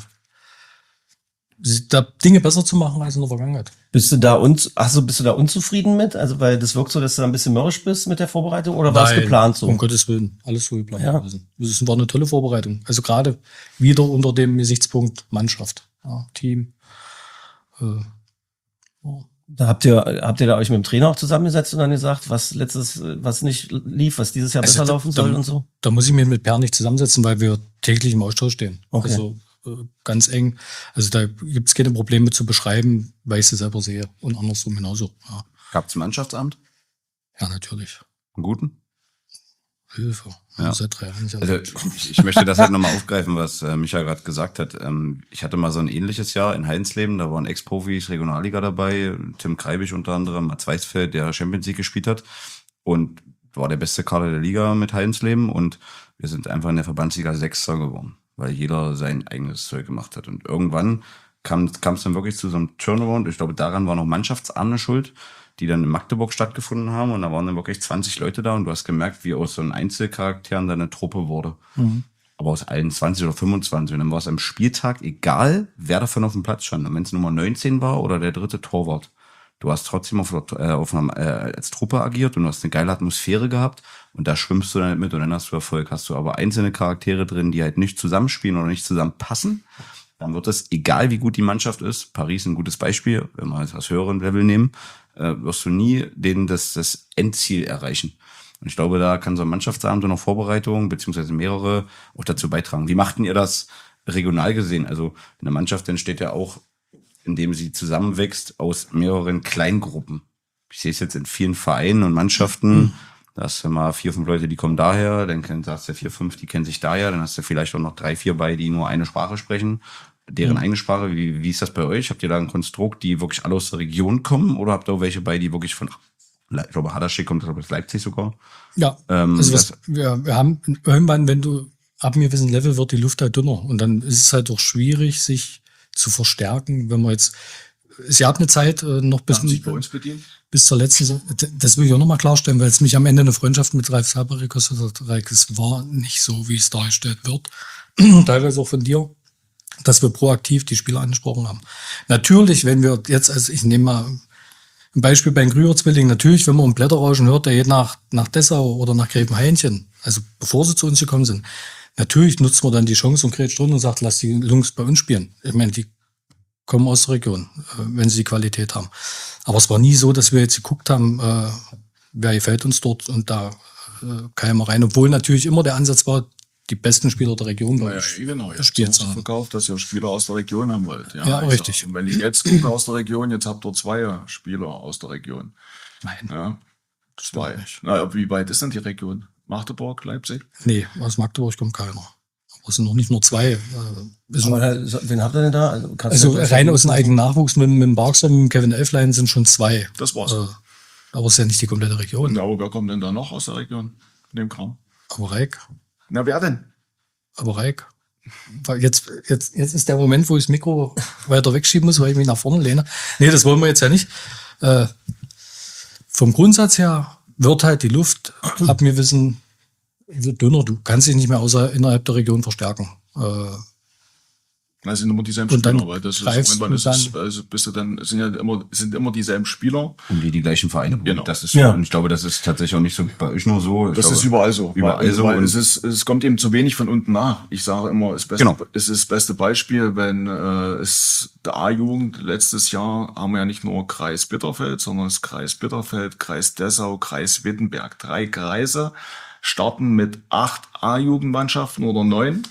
da Dinge besser zu machen als in der Vergangenheit. Bist du da un also bist du da unzufrieden mit? Also weil das wirkt so, dass du da ein bisschen mürrisch bist mit der Vorbereitung oder war es Nein, geplant so? Um Gottes Willen, alles so geplant Ja. gewesen. Das war eine tolle Vorbereitung. Also gerade wieder unter dem Gesichtspunkt Mannschaft, ja, Team. Äh, ja. Da habt ihr habt ihr da euch mit dem Trainer auch zusammengesetzt und dann gesagt, was letztes was nicht lief, was dieses Jahr Also besser da- laufen da- soll und so? Da muss ich mich mit Per nicht zusammensetzen, weil wir täglich im Austausch stehen. Okay. Also äh, ganz eng. Also da gibt es keine Probleme zu beschreiben, weil ich sie selber sehe. Und andersrum genauso. Ja, Gab's ein Mannschaftsamt? ja natürlich. Einen guten? Hilfe. Ja. Seit drei Jahren. Also ich, ich möchte das halt nochmal aufgreifen, was äh, Micha gerade gesagt hat. Ähm, ich hatte mal so ein ähnliches Jahr in Heidensleben, da waren Ex-Profis Regionalliga dabei, Tim Kreibich unter anderem, Mats Weißfeld, der Champions League gespielt hat und war der beste Kader der Liga mit Heidensleben und wir sind einfach in der Verbandsliga Sechster geworden, weil jeder sein eigenes Zeug gemacht hat. Und irgendwann kam kam es dann wirklich zu so einem Turnaround. Ich glaube, daran war noch Mannschaftsabende schuld, die dann in Magdeburg stattgefunden haben. Und da waren dann wirklich zwanzig Leute da und du hast gemerkt, wie aus so einem Einzelcharakteren dann eine Truppe wurde. Mhm. Aber aus allen zwanzig oder fünfundzwanzig. Und dann war es am Spieltag egal, wer davon auf dem Platz stand. Und wenn es Nummer neunzehn war oder der dritte Torwart. Du hast trotzdem auf, äh, auf einer, äh, als Truppe agiert und du hast eine geile Atmosphäre gehabt und da schwimmst du dann mit und dann hast du Erfolg. Hast du aber einzelne Charaktere drin, die halt nicht zusammenspielen oder nicht zusammenpassen, dann wird es, egal wie gut die Mannschaft ist, Paris ein gutes Beispiel, wenn wir jetzt das höheren Level nehmen, äh, wirst du nie denen das, das Endziel erreichen. Und ich glaube, da kann so ein Mannschaftsabend und noch Vorbereitung, beziehungsweise mehrere, auch dazu beitragen. Wie machten ihr das regional gesehen? Also eine Mannschaft entsteht ja auch, indem sie zusammenwächst aus mehreren Kleingruppen. Ich sehe es jetzt in vielen Vereinen und Mannschaften. Da hast du mal vier, fünf Leute, die kommen daher. Dann kennt- hast du vier, fünf, die kennen sich daher. Dann hast du vielleicht auch noch drei, vier bei, die nur eine Sprache sprechen. Deren eigene Sprache. Wie, wie ist das bei euch? Habt ihr da ein Konstrukt, die wirklich alle aus der Region kommen? Oder habt ihr auch welche bei, die wirklich von, ich glaube, Haderstedt kommt, glaube ich, aus Leipzig sogar? Ja, Ähm, also was, das- wir, wir haben irgendwann, wenn du ab einem gewissen Level wird die Luft halt dünner und dann ist es halt auch schwierig, sich zu verstärken, wenn man jetzt, es gab eine Zeit äh, noch bis, Haben sich bei uns bedient? bis zur letzten, Sa- das will ich auch nochmal klarstellen, weil es mich am Ende eine Freundschaft mit Ralf Saber gekostet hat. Ralf, es war nicht so, wie es dargestellt wird, teilweise auch von dir, dass wir proaktiv die Spieler angesprochen haben. Natürlich, wenn wir jetzt, also ich nehme mal ein Beispiel bei den Grüher-Zwillingen, natürlich, wenn man um Blätterrauschen hört, der geht nach, nach Dessau oder nach Gräfenhainchen, also bevor sie zu uns gekommen sind, natürlich nutzt man dann die Chance und grätscht runter und sagt, lass die Jungs bei uns spielen. Ich meine, die kommen aus der Region, äh, wenn sie die Qualität haben. Aber es war nie so, dass wir jetzt geguckt haben, äh, wer gefällt uns dort und da äh, kann man rein. Obwohl natürlich immer der Ansatz war, die besten Spieler der Region bei Ja, uns genau. Jetzt spielen hast zu du haben. verkauft, dass ihr Spieler aus der Region haben wollt. Ja, ich richtig. Sag, und wenn ich jetzt gucke aus der Region, jetzt habt ihr zwei Spieler aus der Region. Nein, Ja, zwei. stimmt nicht. Na, wie weit ist denn die Region? Magdeburg, Leipzig? Nee, aus Magdeburg kommt keiner. Aber es sind noch nicht nur zwei. Äh, ist Aber da, so- wen habt ihr denn da? Also, kannst Also du- rein aus dem eigenen Nachwuchs mit, mit dem Barkster, mit dem Kevin Elflein sind schon zwei. Das war's. Äh, aber es ist ja nicht die komplette Region. Ja, aber wer kommt denn da noch aus der Region? In dem Kram? Aber Reik, Na, wer denn? aber Reik. Weil Jetzt, jetzt, jetzt ist der Moment, wo ich das Mikro weiter wegschieben muss, weil ich mich nach vorne lehne. Nee, das wollen wir jetzt ja nicht. Äh, vom Grundsatz her wird halt die Luft ab mir wissen, wird dünner. Du kannst dich nicht mehr außer innerhalb der Region verstärken. Äh, Das sind immer dieselben Und dann Spieler, weil das ist, greifst irgendwann ist du es, dann- also bist du dann, es sind ja immer, es sind immer dieselben Spieler. Um die die gleichen Vereine. Genau. Das ist Ja. und ich glaube, das ist tatsächlich auch nicht so bei euch nur so. Ich Das glaube, ist überall so. Überall weil, so. Weil und es, ist, es kommt eben zu wenig von unten nach. Ich sage immer, das beste, Genau. es ist das beste Beispiel, wenn äh, es der A-Jugend letztes Jahr haben wir ja nicht nur Kreis Bitterfeld, sondern es ist Kreis Bitterfeld, Kreis Dessau, Kreis Wittenberg. Drei Kreise starten mit acht A-Jugendmannschaften oder neun.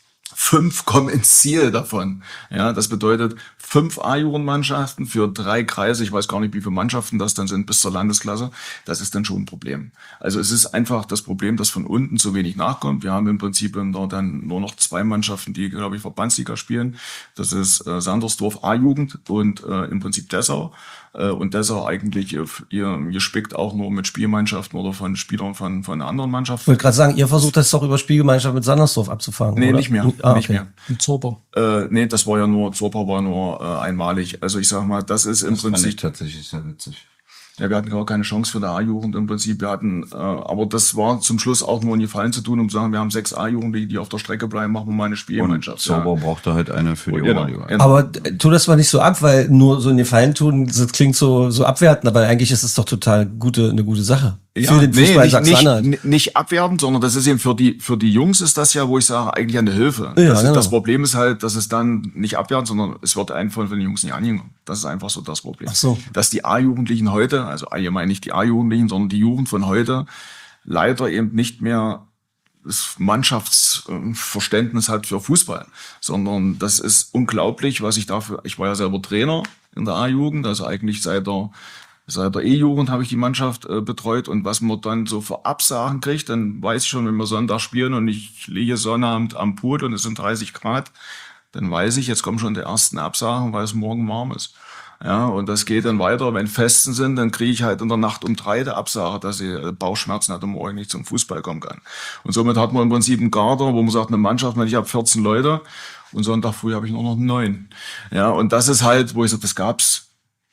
Fünf kommen ins Ziel davon. Ja, das bedeutet fünf A-Jugendmannschaften für drei Kreise. Ich weiß gar nicht, wie viele Mannschaften das dann sind bis zur Landesklasse. Das ist dann schon ein Problem. Also es ist einfach das Problem, dass von unten zu wenig nachkommt. Wir haben im Prinzip dann nur noch zwei Mannschaften, die, glaube ich, Verbandsliga spielen. Das ist äh, Sandersdorf A-Jugend und äh, im Prinzip Dessau. Äh, und Dessau eigentlich, ihr, ihr, ihr spickt auch nur mit Spielmannschaften oder von Spielern von, von anderen Ich Mannschaften. wollte gerade sagen, ihr versucht das doch über Spielgemeinschaft mit Sandersdorf abzufangen, Nee, oder? nicht mehr. Ah, nicht okay. mehr. Mit Zorber. Äh, nee, das war ja nur, Zorpa war nur äh, einmalig. Also ich sag mal, das ist im das fand ich Prinzip, tatsächlich sehr witzig. ja, wir hatten gar keine Chance für die A-Jugend im Prinzip. Wir hatten, äh, aber das war zum Schluss auch nur einen Gefallen zu tun, um zu sagen, wir haben sechs A-Jugendliche, die auf der Strecke bleiben, machen wir mal eine Und Spielmannschaft. Zauber brauchte halt eine für die Genau, Oberliga. genau. Aber äh, tu das mal nicht so ab, weil nur so einen Gefallen tun, das klingt so, so abwertend, aber eigentlich ist es doch total gute, eine gute Sache. Ja, für den nee, Fußball nicht, Sachsen-Anhalt. nicht, nicht abwertend, sondern das ist eben für die, für die Jungs ist das ja, wo ich sage, eigentlich eine Hilfe. Ja, das, ist, genau. das Problem ist halt, dass es dann nicht abwertend, sondern es wird einfach von den Jungs nicht angenommen. Das ist einfach so das Problem. Ach so. Dass die A-Jugendlichen heute, also allgemein nicht die A-Jugendlichen, sondern die Jugend von heute, leider eben nicht mehr das Mannschaftsverständnis hat für Fußball, sondern das ist unglaublich, was ich dafür, ich war ja selber Trainer in der A-Jugend, also eigentlich seit der Seit der E-Jugend habe ich die Mannschaft äh, betreut und was man dann so für Absagen kriegt, dann weiß ich schon, wenn wir Sonntag spielen und ich liege Sonnabend am Pool und es sind dreißig Grad, dann weiß ich, jetzt kommen schon die ersten Absagen, weil es morgen warm ist. Ja, und das geht dann weiter. Wenn Festen sind, dann kriege ich halt in der Nacht um drei die Absage, dass ich äh, Bauchschmerzen hat und morgen nicht zum Fußball kommen kann. Und somit hat man im Prinzip einen Kader, wo man sagt, eine Mannschaft, ich habe vierzehn Leute und Sonntag früh habe ich nur noch neun. Ja, und das ist halt, wo ich sage, das gab's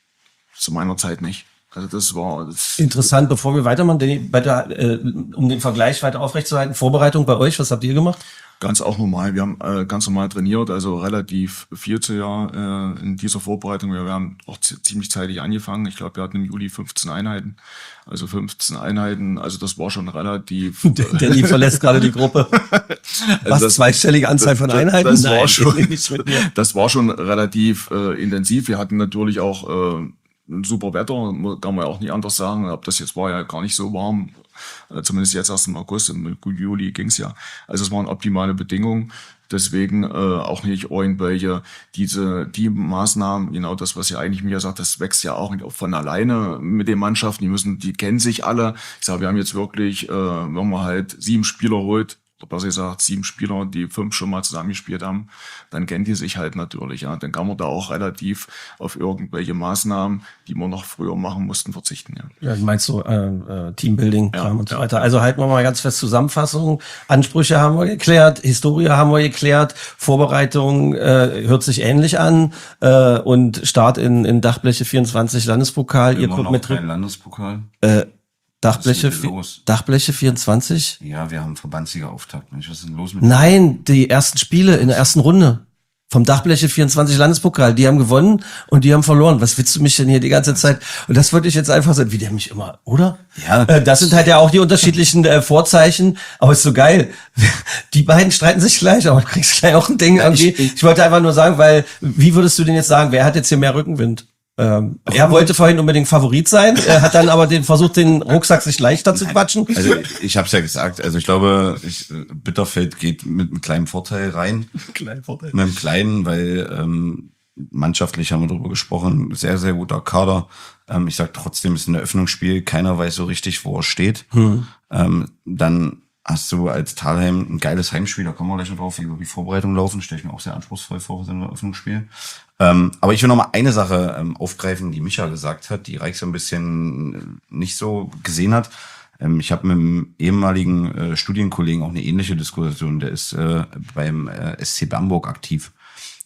zu meiner Zeit nicht. Also das war das Interessant, bevor wir weitermachen, Danny, bei der, äh, um den Vergleich weiter aufrechtzuerhalten, Vorbereitung bei euch, was habt ihr gemacht? ganz auch normal. Wir haben äh, ganz normal trainiert, also relativ viel zu Jahr äh, in dieser Vorbereitung. Wir, wir haben auch ziemlich zeitig angefangen. Ich glaube, wir hatten im Juli fünfzehn Einheiten. Also fünfzehn Einheiten, also das war schon relativ. Danny verlässt gerade die Gruppe. Was, Also das- zweistellige Anzahl von das- Einheiten? Das, Nein, war schon, nicht mit mir. das war schon relativ äh, intensiv. Wir hatten natürlich auch äh, ein super Wetter, kann man ja auch nicht anders sagen. Ob das jetzt war ja gar nicht so warm, äh, zumindest jetzt erst im August, im Juli ging's ja. Also es waren optimale Bedingungen. Deswegen äh, auch nicht irgendwelche, diese, die Maßnahmen, genau das, was ja eigentlich mir sagt, das wächst ja auch nicht von alleine mit den Mannschaften. Die müssen, die kennen sich alle. Ich sage, wir haben jetzt wirklich, äh, wenn man halt sieben Spieler holt, oder besser gesagt, sieben Spieler, die fünf schon mal zusammengespielt haben, dann kennen die sich halt natürlich, ja. Dann kann man da auch relativ auf irgendwelche Maßnahmen, die wir noch früher machen mussten, verzichten, ja. Ja, du meinst so äh, äh, Teambuilding Ja, Kram und so ja. weiter. Also halten wir mal ganz fest Zusammenfassung. Ansprüche haben wir geklärt, Historie haben wir geklärt, Vorbereitung äh, hört sich ähnlich an äh, und Start in, in Dachbleche vierundzwanzig Landespokal. Ihr Immer guckt noch mit kein drin. Landespokal. Äh, Dachbleche, Was ist denn los? Dachbleche vierundzwanzig? Ja, wir haben Verbandsliga-Auftakt. Mensch, was ist denn los mit Nein, die ersten Spiele in der ersten Runde. Vom Dachbleche vierundzwanzig Landespokal. Die haben gewonnen und die haben verloren. Was willst du mich denn hier die ganze Zeit? Und das wollte ich jetzt einfach sagen, wie der mich immer, oder? Ja. Äh, das sind halt ja auch die unterschiedlichen äh, Vorzeichen. Aber ist so geil. Die beiden streiten sich gleich, aber du kriegst gleich auch ein Ding. irgendwie. ich- ich wollte einfach nur sagen, weil, wie würdest du denn jetzt sagen, wer hat jetzt hier mehr Rückenwind? Ähm, er wollte vorhin unbedingt Favorit sein, er hat dann aber den versucht, den Rucksack sich leichter zu quatschen. Also ich habe es ja gesagt, also ich glaube, ich, Bitterfeld geht mit einem kleinen Vorteil rein. Kleinen Vorteil. Mit einem kleinen, weil ähm, mannschaftlich haben wir darüber gesprochen, sehr, sehr guter Kader. Ähm, ich sag trotzdem, es ist ein Eröffnungsspiel, keiner weiß so richtig, wo er steht. Ähm, dann hast du als Thalheim ein geiles Heimspiel, da kommen wir gleich noch drauf, wie über die Vorbereitung laufen, stelle ich mir auch sehr anspruchsvoll vor, so ein Eröffnungsspiel. Ähm, aber ich will noch mal eine Sache ähm, aufgreifen, die Micha gesagt hat, die Reich so ein bisschen nicht so gesehen hat. Ähm, ich habe mit einem ehemaligen äh, Studienkollegen auch eine ähnliche Diskussion, der ist äh, beim äh, S C Bamberg aktiv. Und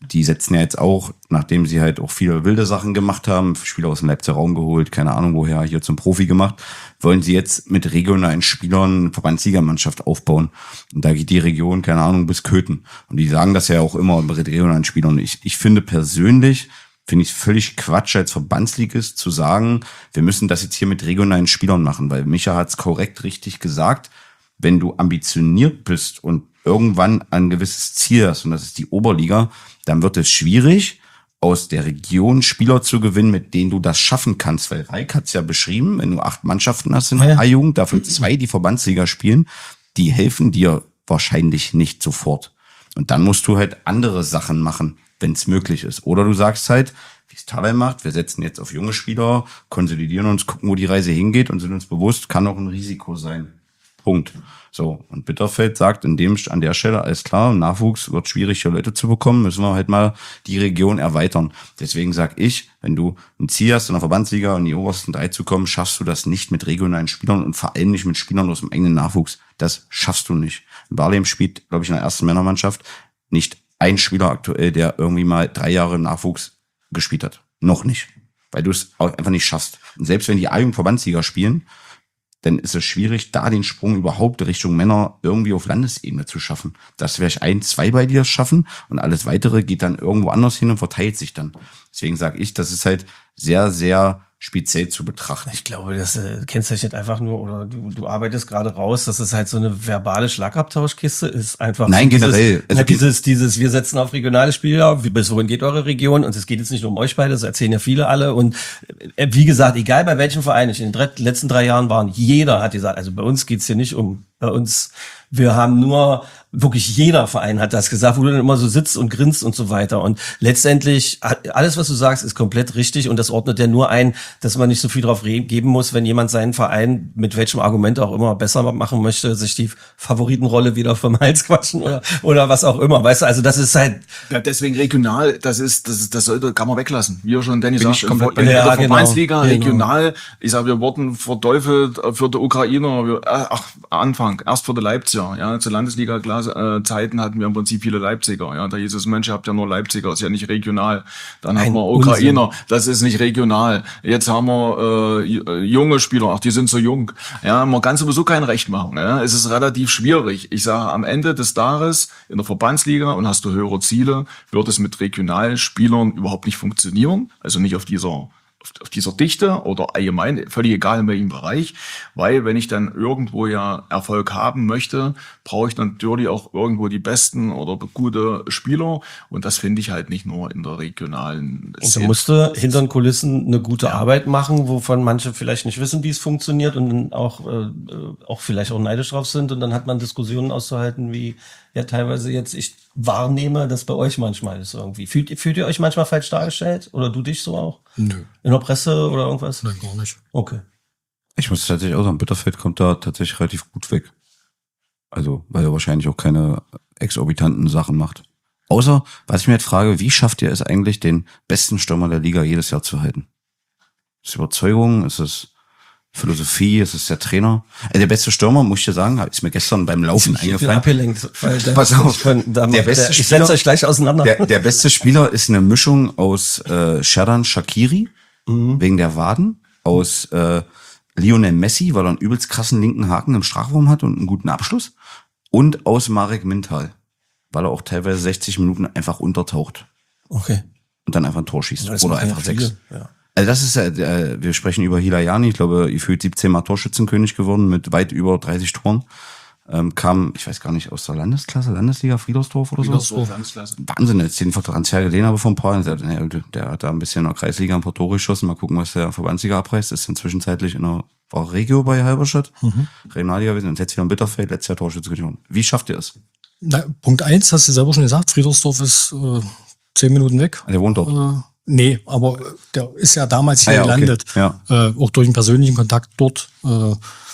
die setzen ja jetzt auch, nachdem sie halt auch viele wilde Sachen gemacht haben, Spieler aus dem Leipziger Raum geholt, keine Ahnung woher, hier zum Profi gemacht, wollen sie jetzt mit regionalen Spielern eine Verbandsligamannschaft aufbauen. Und da geht die Region, keine Ahnung, bis Köthen. Und die sagen das ja auch immer mit regionalen Spielern. Ich, ich finde persönlich, finde ich es völlig Quatsch als Verbandsligist zu sagen, wir müssen das jetzt hier mit regionalen Spielern machen, weil Micha hat es korrekt richtig gesagt, wenn du ambitioniert bist und irgendwann ein gewisses Ziel hast, und das ist die Oberliga, dann wird es schwierig, aus der Region Spieler zu gewinnen, mit denen du das schaffen kannst. Weil Reik hat es ja beschrieben, wenn du acht Mannschaften hast in der A-Jugend, davon zwei, die Verbandsliga spielen, die helfen dir wahrscheinlich nicht sofort. Und dann musst du halt andere Sachen machen, wenn es möglich ist. Oder du sagst halt, wie es Thalheim macht, wir setzen jetzt auf junge Spieler, konsolidieren uns, gucken, wo die Reise hingeht und sind uns bewusst, kann auch ein Risiko sein. Punkt. So, und Bitterfeld sagt in dem, an der Stelle, alles klar, Nachwuchs wird schwierig, hier Leute zu bekommen, müssen wir halt mal die Region erweitern. Deswegen sag ich, wenn du ein Ziel hast, in der Verbandsliga in die obersten drei zu kommen, schaffst du das nicht mit regionalen Spielern und vor allem nicht mit Spielern aus dem eigenen Nachwuchs. Das schaffst du nicht. Barlem spielt, glaube ich, in der ersten Männermannschaft nicht ein Spieler aktuell, der irgendwie mal drei Jahre Nachwuchs gespielt hat. Noch nicht. Weil du es einfach nicht schaffst. Und selbst wenn die A-Jugend-Verbandsliga spielen, dann ist es schwierig, da den Sprung überhaupt Richtung Männer irgendwie auf Landesebene zu schaffen. Das werde ich ein, zwei bei dir schaffen und alles Weitere geht dann irgendwo anders hin und verteilt sich dann. Deswegen sage ich, das ist halt sehr, sehr speziell zu betrachten. Ich glaube, das äh, kennzeichnet einfach nur, oder du, du arbeitest gerade raus, dass es halt so eine verbale Schlagabtauschkiste ist. Einfach Nein, dieses, generell. Also dieses, dieses, wir setzen auf regionale Spieler, wie, bis wohin geht eure Region? Und es geht jetzt nicht nur um euch beide, das erzählen ja viele alle. Und äh, wie gesagt, egal bei welchem Verein ich in den drei, letzten drei Jahren waren, jeder hat gesagt, also bei uns geht's hier nicht um, bei uns, wir haben nur, wirklich jeder Verein hat das gesagt, wo du dann immer so sitzt und grinst und so weiter. Und letztendlich, alles, was du sagst, ist komplett richtig. Und das ordnet ja nur ein, dass man nicht so viel drauf geben muss, wenn jemand seinen Verein mit welchem Argument auch immer besser machen möchte, sich die Favoritenrolle wieder vom Hals quatschen oder, oder was auch immer. Weißt du, also das ist halt. Ja, deswegen regional, das ist, das ist, das sollte, kann man weglassen. Wie schon Dennis Bin sagt, ich komplett in bei der dir. Ja, genau. Verbandsliga, Genau. regional, ich sag, wir wurden verteufelt für die Ukrainer, wir, ach, Anfang, erst für die Leipziger, ja, zu Landesliga-Zeiten hatten wir im Prinzip viele Leipziger, ja, da hieß es, Mensch, ihr habt ja nur Leipziger, ist ja nicht regional. Dann Ein haben wir Ukrainer, das ist nicht regional. Jetzt haben wir äh, junge Spieler, ach, die sind so jung. Ja, man kann sowieso kein Recht machen. Ja. Es ist relativ schwierig. Ich sage, am Ende des Tages in der Verbandsliga und hast du höhere Ziele, wird es mit regionalen Spielern überhaupt nicht funktionieren. Also nicht auf dieser auf dieser Dichte oder allgemein, völlig egal in welchem Bereich, weil wenn ich dann irgendwo ja Erfolg haben möchte, brauche ich natürlich auch irgendwo die besten oder gute Spieler und das finde ich halt nicht nur in der regionalen Und du musste hinter den Kulissen eine gute ja. Arbeit machen, wovon manche vielleicht nicht wissen, wie es funktioniert und dann auch, äh, auch vielleicht auch neidisch drauf sind und dann hat man Diskussionen auszuhalten, wie ja teilweise jetzt ich wahrnehme, dass bei euch manchmal ist irgendwie. Fühlt, fühlt ihr euch manchmal falsch dargestellt? Oder du dich so auch? Nö. In der Presse oder irgendwas? Nein, gar nicht. Okay. Ich muss tatsächlich auch sagen, Bitterfeld kommt da tatsächlich relativ gut weg. Also, weil er wahrscheinlich auch keine exorbitanten Sachen macht. Außer, was ich mir jetzt frage, wie schafft ihr es eigentlich, den besten Stürmer der Liga jedes Jahr zu halten? Ist es Überzeugung? Ist es Philosophie? Ist es der Trainer? Also der beste Stürmer, muss ich dir sagen, ist mir gestern beim Laufen ich bin eingefallen. abgelenkt, weil der, Pass auf, kann, da der beste der, ich Spieler- setze euch gleich auseinander. Der, der beste Spieler ist eine Mischung aus äh, Xherdan Shaqiri, Mhm. wegen der Waden, aus äh, Lionel Messi, weil er einen übelst krassen linken Haken im Strafraum hat und einen guten Abschluss, und aus Marek Mintal, weil er auch teilweise sechzig Minuten einfach untertaucht Okay. und dann einfach ein Tor schießt. Das Oder machen ja einfach viele, sechs. Ja. Also das ist ja, äh, wir sprechen über Hilayani, ich glaube, gefühlt siebzehn Mal Torschützenkönig geworden mit weit über dreißig Toren. Ähm, kam, ich weiß gar nicht, aus der Landesklasse, Landesliga, Friedersdorf oder so. Friedersdorf, Landesklasse. Wahnsinn, jetzt den Transfer gesehen habe von Paul, der, der, der hat da ein bisschen in der Kreisliga ein paar Tore geschossen, mal gucken, was der Verbandsliga abreißt, ist dann zwischenzeitlich in der, war Regio bei Halberstadt, mhm. Regionalliga gewesen und jetzt wieder in Bitterfeld, letztes Jahr Torschützenkönig geworden. Wie schafft ihr es? Na, Punkt eins, hast du selber schon gesagt, Friedersdorf ist äh, zehn Minuten weg. Der wohnt dort. Äh, nee, aber der ist ja damals hier Ah, ja, okay. gelandet. Ja. Äh, auch durch einen persönlichen Kontakt dort. Äh,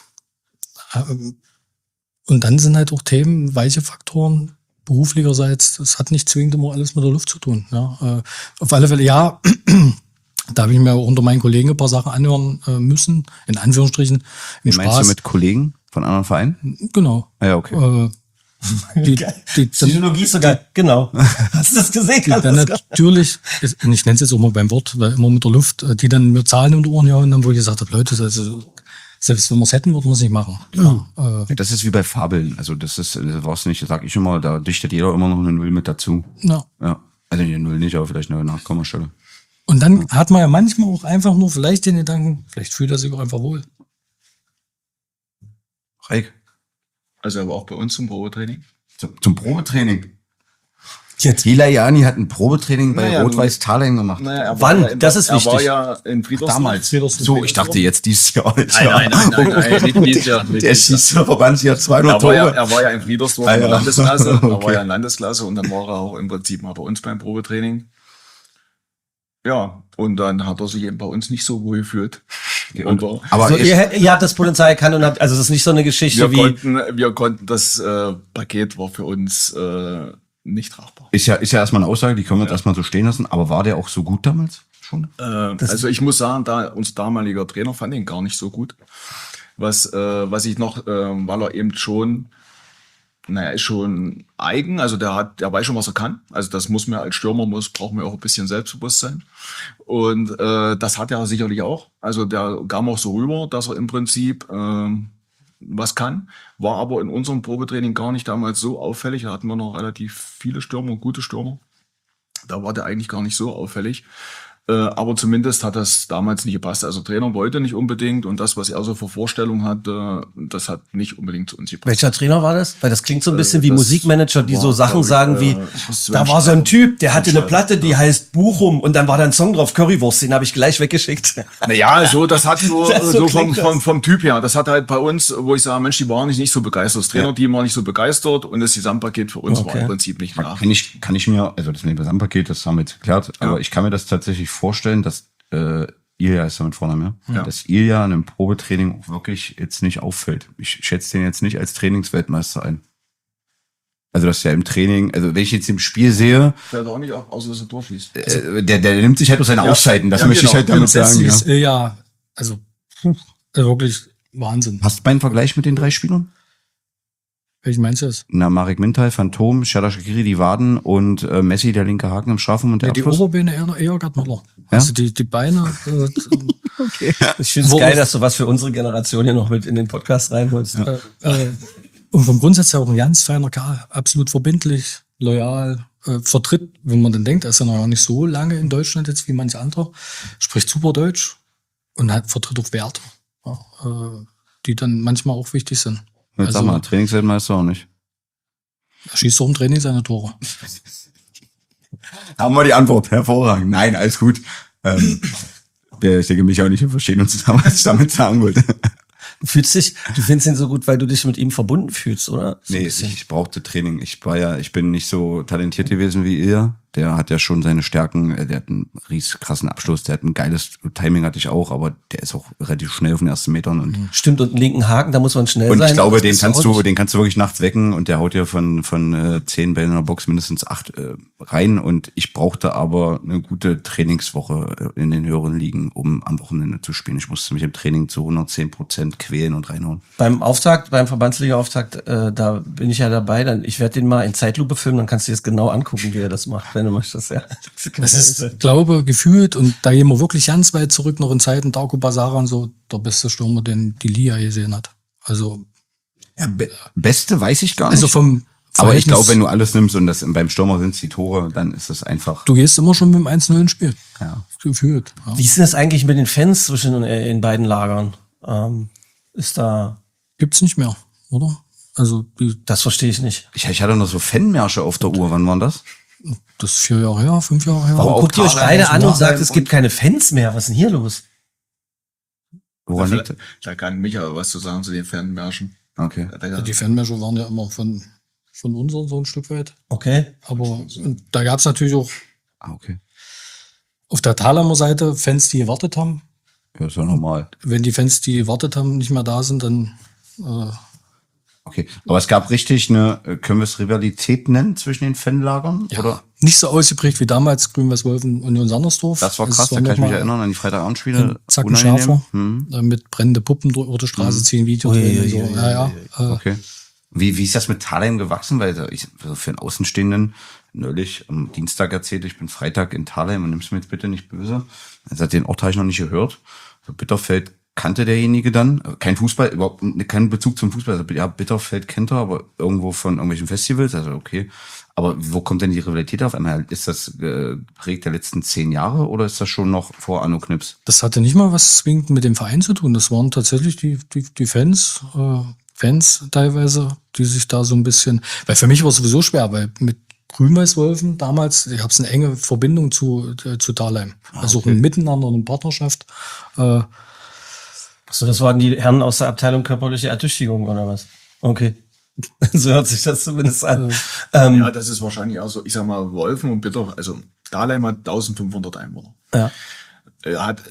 äh, und dann sind halt auch Themen, weiche Faktoren, beruflicherseits, das hat nicht zwingend immer alles mit der Luft zu tun. Ja. Äh, auf alle Fälle, ja, da habe ich mir auch unter meinen Kollegen ein paar Sachen anhören äh, müssen, in Anführungsstrichen. Wie Im meinst Spaß. du mit Kollegen von anderen Vereinen? Genau. Ah, ja, okay. Äh, Die, die, die, Psychologie ist sogar, genau. Hast du das gesehen? die dann natürlich, und ich nenne es jetzt auch mal beim Wort, weil immer mit der Luft, die dann mir Zahlen um die Ohren jagen, dann wo ich gesagt habe, Leute, also, selbst wenn wir es hätten, würden wir es nicht machen. Ja, äh, Das ist wie bei Fabeln. Also das ist, das war's nicht, sag ich immer, da dichtet jeder immer noch eine Null mit dazu. ja. Ja. Also eine Null nicht, aber vielleicht eine Nachkommastelle. Und dann hat man ja manchmal auch einfach nur vielleicht den Gedanken, vielleicht fühlt er sich auch einfach wohl. Reik. Also aber auch bei uns zum Probetraining. Zum, zum Probetraining. Jetzt. Gila Jani hat ein Probetraining bei Naja, Rot-Weiß Thalheim gemacht. Naja, er Wann? ja in, Das ist er war wichtig. ja in Friedersdorf. Damals. Friedersdorf. So, ich dachte jetzt dieses Jahr. Nein, nein, nein, nein, nein, nicht dieses Jahr. Nicht Der dieses Jahr. schießt Verbandsjahr zweihundert Er war, ja, Tore. er war ja in Friedersdorf Ah, in der ja. Landesklasse. Er war Okay. ja in Landesklasse und dann war er auch im Prinzip mal bei uns beim Probetraining. Ja, und dann hat er sich eben bei uns nicht so wohl gefühlt. Und wir, Aber So, ich, ihr, ihr habt das Potenzial erkannt und habt, also das ist nicht so eine Geschichte wir, wie, konnten, wir konnten, das äh, Paket war für uns äh, nicht tragbar. ist ja, ist ja erstmal eine Aussage, die können wir jetzt erstmal so stehen lassen. Aber war der auch so gut damals schon? Äh, also ich muss sagen, da unser damaliger Trainer fand ihn gar nicht so gut. Was, äh, was ich noch, äh, weil er eben schon, naja, ist schon eigen, also der hat, der weiß schon, was er kann. Also das muss man als Stürmer, muss, brauchen wir auch ein bisschen Selbstbewusstsein. Und äh, das hat er sicherlich auch. Also der kam auch so rüber, dass er im Prinzip äh, was kann, war aber in unserem Probetraining gar nicht damals so auffällig. Da hatten wir noch relativ viele Stürmer, gute Stürmer. Da war der eigentlich gar nicht so auffällig. Äh, aber zumindest hat das damals nicht gepasst. Also Trainer wollte nicht unbedingt und das, was er so für Vorstellungen hatte, das hat nicht unbedingt zu uns gepasst. welcher Trainer war das? Weil das klingt so ein bisschen Äh, wie das Musikmanager, die so war, Sachen glaub ich, sagen wie, äh, Sven da war so ein Schreiber. Typ, der hatte eine Platte, die heißt Buchum und dann war da ein Song drauf, Currywurst, den habe ich gleich weggeschickt. Naja, so, das hat so, Das so so vom, klingt das. vom, vom Typ her. Das hat halt bei uns, wo ich sage, Mensch, die waren nicht, nicht so begeistert. Das Trainerteam war nicht so begeistert und das Gesamtpaket für uns Okay. war im Prinzip nicht nach. Kann ich, kann ich mir, also das Gesamtpaket, das haben wir jetzt geklärt, aber ich kann mir das tatsächlich vorstellen, dass äh, Ilja ist ja mit Vornamen, ja? Ja. Dass Ilja in einem Probetraining auch wirklich jetzt nicht auffällt. Ich schätze den jetzt nicht als Trainingsweltmeister ein. Also dass der im Training, also wenn ich jetzt im Spiel sehe, Fällt auch nicht auf, außer dass er durchschießt. äh, der, der nimmt sich halt aus seine Ja. Auszeiten, das Ja, möchte genau. ich halt damit sagen. Grundsätzlich Ja. ist Ilja, also, puh, also wirklich Wahnsinn. Hast du meinen Vergleich mit den drei Spielern? Welchen meinst du das? Na, Marek Mintal, Phantom, Serdar Shaqiri, die Waden und äh, Messi, der linke Haken im Strafraum und der Ja, die Abschluss. Oberbeine eher, eher Gerd Müller. Ja? Also die, die Beine, äh, Ich finde es Wo- geil, dass du was für unsere Generation hier noch mit in den Podcast reinholst. äh, äh, und vom Grundsatz her auch ein ganz feiner Kerl, absolut verbindlich, loyal, äh, vertritt, wenn man dann denkt, er ist ja noch nicht so lange in Deutschland jetzt wie manch anderer, spricht super Deutsch und hat, vertritt auch Werte, ja, äh, die dann manchmal auch wichtig sind. Jetzt Also- sag mal, Trainingsweltmeister auch nicht. Er schießt auch im Training seine Tore. Haben wir die Antwort. Hervorragend. Nein, alles gut. Ähm, ich denke, mich auch nicht, wir verstehen uns zusammen, was ich damit sagen wollte. Du fühlst dich, du findest ihn so gut, weil du dich mit ihm verbunden fühlst, oder? So ein Nee, bisschen. ich brauchte Training. Ich war ja, ich bin nicht so talentiert gewesen wie ihr. Der hat ja schon seine Stärken, äh, der hat einen ries krassen Abschluss, der hat ein geiles Timing hatte ich auch, aber der ist auch relativ schnell auf den ersten Metern und Stimmt, und einen linken Haken, da muss man schnell Und sein. ich glaube, Das den bist kannst auch du, nicht. den kannst du wirklich nachts wecken und der haut dir von von äh, zehn Bällen in der Box mindestens acht äh, rein. Und ich brauchte aber eine gute Trainingswoche äh, in den höheren Ligen, um am Wochenende zu spielen. Ich musste mich im Training zu hundertzehn Prozent quälen und reinhauen. Beim Auftakt, beim Verbandsliga-Auftakt, äh, da bin ich ja dabei. Dann, ich werde den mal in Zeitlupe filmen, dann kannst du dir das genau angucken, wie er das macht, wenn du möchtest. Ja. Das ist, glaube gefühlt, und da gehen wir wirklich ganz weit zurück, noch in Zeiten Darko Basara und so, der beste Stürmer, den die Liga gesehen hat. Also, Ja, be Beste weiß ich gar nicht. also vom aber ich Verhältnis- glaube, wenn du alles nimmst und das beim Stürmer sind die Tore, dann ist es einfach. Du gehst immer schon mit dem eins null ins Spiel. Ja. Gefühlt. Ja. Wie ist denn das eigentlich mit den Fans zwischen äh, in beiden Lagern? Ähm, ist da, Gibt's nicht mehr, oder? Also, die, das verstehe ich nicht. Ich, ich hatte noch so Fanmärsche auf der Uhr. Wann waren das? das ist vier Jahre her, fünf Jahre her. Warum auch guckt ihr euch Thalheim beide muss an und nach sagt, sein es gibt und- keine Fans mehr? Was ist denn hier los? Woran Da, liegt das? da kann Micha was zu sagen zu den Fanmärschen. Okay. Da, Die Fanmärsche waren ja immer von, von uns so ein Stück weit. Okay. Aber und da gab's natürlich auch Ah, okay. auf der Thalheimer Seite Fans, die gewartet haben. Ja, ist ja normal. Wenn die Fans, die gewartet haben, nicht mehr da sind, dann äh, Okay, aber es gab richtig eine, äh, können wir es Rivalität nennen zwischen den Fanlagern? ja, Oder? nicht so ausgeprägt wie damals Grün-Weiß-Wolfen Union Sandersdorf. Das war Es krass, da noch kann ich mich mal erinnern an die Freitagabendspiele. Zacken Unangenehm. schärfer. Hm. äh, mit brennende Puppen durch die Straße ziehen, Video Ui, drehen und ui, so. ui, Ja, ja. ui, Äh, Okay. Wie, wie ist das mit Thalheim gewachsen? Weil ich für einen Außenstehenden neulich am Dienstag erzählt, ich bin Freitag in Thalheim und nimm's mir jetzt bitte nicht böse. Also den Ort habe ich noch nicht gehört. So Bitterfeld kannte derjenige dann. Kein Fußball, überhaupt keinen Bezug zum Fußball. Also ja, Bitterfeld kennt er, aber irgendwo von irgendwelchen Festivals, also okay. Aber wo kommt denn die Rivalität auf einmal? Ist das äh, geprägt der letzten zehn Jahre oder ist das schon noch vor Anno Knips? Das hatte nicht mal was zwingend mit dem Verein zu tun. Das waren tatsächlich die, die, die Fans, äh, Fans teilweise, die sich da so ein bisschen, weil für mich war es sowieso schwer, weil mit Grün-Weiß-Wölfen damals, ich habe eine enge Verbindung zu, äh, zu Thalheim. Ah, also okay. ein Miteinander und eine Partnerschaft. Äh, Achso, das waren die Herren aus der Abteilung körperliche Ertüchtigung oder was? Okay. So hört sich das zumindest an. Ähm, Ja, das ist wahrscheinlich auch so, ich sag mal, Wolfen und Bitter, also Dahlheim hat eintausendfünfhundert Einwohner. ja. Er hat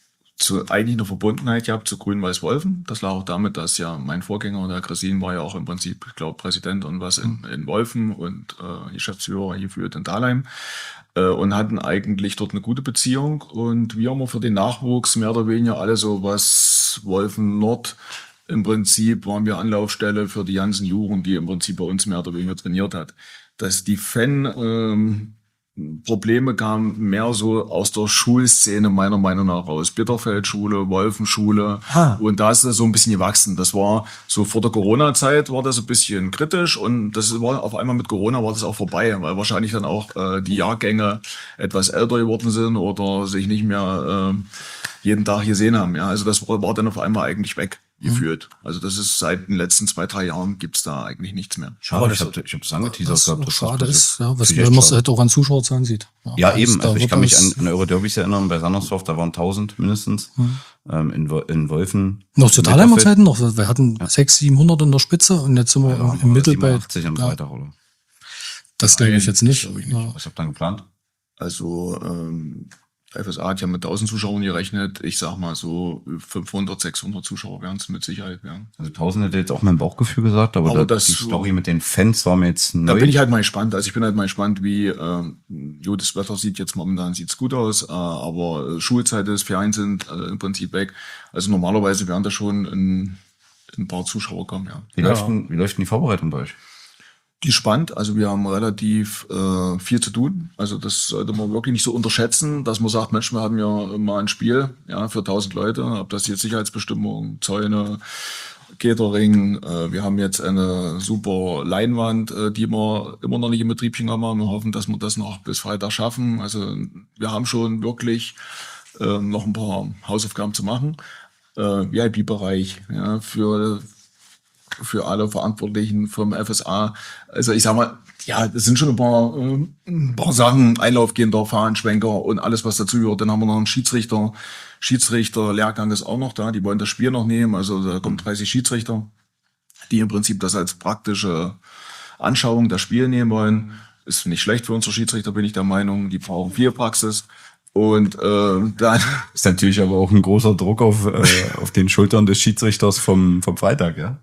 zu, eigentlich eine Verbundenheit gehabt zu Grün-Weiß-Wolfen. Das lag auch damit, dass ja mein Vorgänger, der Kresin, war ja auch im Prinzip, ich glaube, Präsident und was in, in Wolfen und äh, Geschäftsführer geführt in Dahlheim. Äh, und hatten eigentlich dort eine gute Beziehung. Und wir haben auch für den Nachwuchs mehr oder weniger alle so was Wolfen Nord. Im Prinzip waren wir Anlaufstelle für die ganzen Jugend, die im Prinzip bei uns mehr oder weniger trainiert hat. Dass die Fan ähm, Probleme kamen mehr so aus der Schulszene meiner Meinung nach raus. Bitterfeld-Schule, Wolfenschule. Ah. Und da ist das so ein bisschen gewachsen. Das war so vor der Corona-Zeit war das ein bisschen kritisch und das war auf einmal mit Corona war das auch vorbei, weil wahrscheinlich dann auch äh, die Jahrgänge etwas älter geworden sind oder sich nicht mehr äh, jeden Tag gesehen haben. Ja, also das war, war dann auf einmal eigentlich weg. Geführt. Also das ist seit den letzten zwei, drei Jahren gibt's da eigentlich nichts mehr. Schade, ich habe ich hab das angeteasert was gehabt. auch dass schade das ist, ja, was Finde ich wenn man es schade. halt auch an Zuschauerzahlen sieht. Ja, also eben. da Also ich wird kann mich an, alles- an eure Derbys erinnern. Bei Sandersdorf, da waren tausend mindestens. Ähm, in, Wo- in Wolfen. Noch zu in Thalheimer Bitterfeld. Zeiten noch. Wir hatten sechshundert, siebenhundert in der Spitze und jetzt sind wir Ja, im, im Mittel bei, siebenundachtzig am ja. Freitag, oder? Das denke ich jetzt nicht. Glaub ich nicht. Ja. Was habt ihr dann geplant? Also ähm, F S A hat ja mit tausend Zuschauern gerechnet. Ich sag mal so fünfhundert, sechshundert Zuschauer werden es mit Sicherheit werden. Also tausend hätte jetzt auch mein Bauchgefühl gesagt, aber, Aber da, das- die Story mit den Fans war mir jetzt neu. Da bin ich halt mal gespannt. Also ich bin halt mal gespannt, wie ähm, jo, das Wetter sieht jetzt momentan sieht's gut aus, äh, aber äh, Schulzeit ist, Ferien sind äh, im Prinzip weg. Also normalerweise werden da schon ein, ein paar Zuschauer kommen, ja. wie, läuft denn, wie läuft denn die Vorbereitung bei euch? Die spannend, also wir haben relativ äh, viel zu tun. Also das sollte man wirklich nicht so unterschätzen, dass man sagt, Mensch, wir haben ja mal ein Spiel, ja, für tausend Leute, ob das jetzt Sicherheitsbestimmung, Zäune, Catering, äh, wir haben jetzt eine super Leinwand, äh, die wir immer noch nicht in Betrieb haben. Wir hoffen, dass wir das noch bis Freitag schaffen. Also wir haben schon wirklich äh, noch ein paar Hausaufgaben zu machen. Äh, V I P-Bereich, ja, für für alle Verantwortlichen vom F S A. Also ich sag mal, ja, das sind schon ein paar, äh, ein paar Sachen, Einlaufgehender, Fahnenschwenker und alles, was dazu gehört. Dann haben wir noch einen Schiedsrichter. Schiedsrichter-Lehrgang ist auch noch da. Die wollen das Spiel noch nehmen. Also da kommen dreißig Schiedsrichter, die im Prinzip das als praktische Anschauung das Spiel nehmen wollen. Ist nicht schlecht für unsere Schiedsrichter, bin ich der Meinung. Die brauchen viel Praxis. Und äh, dann Ist natürlich aber auch ein großer Druck auf, äh, auf den Schultern des Schiedsrichters vom, vom Freitag, ja?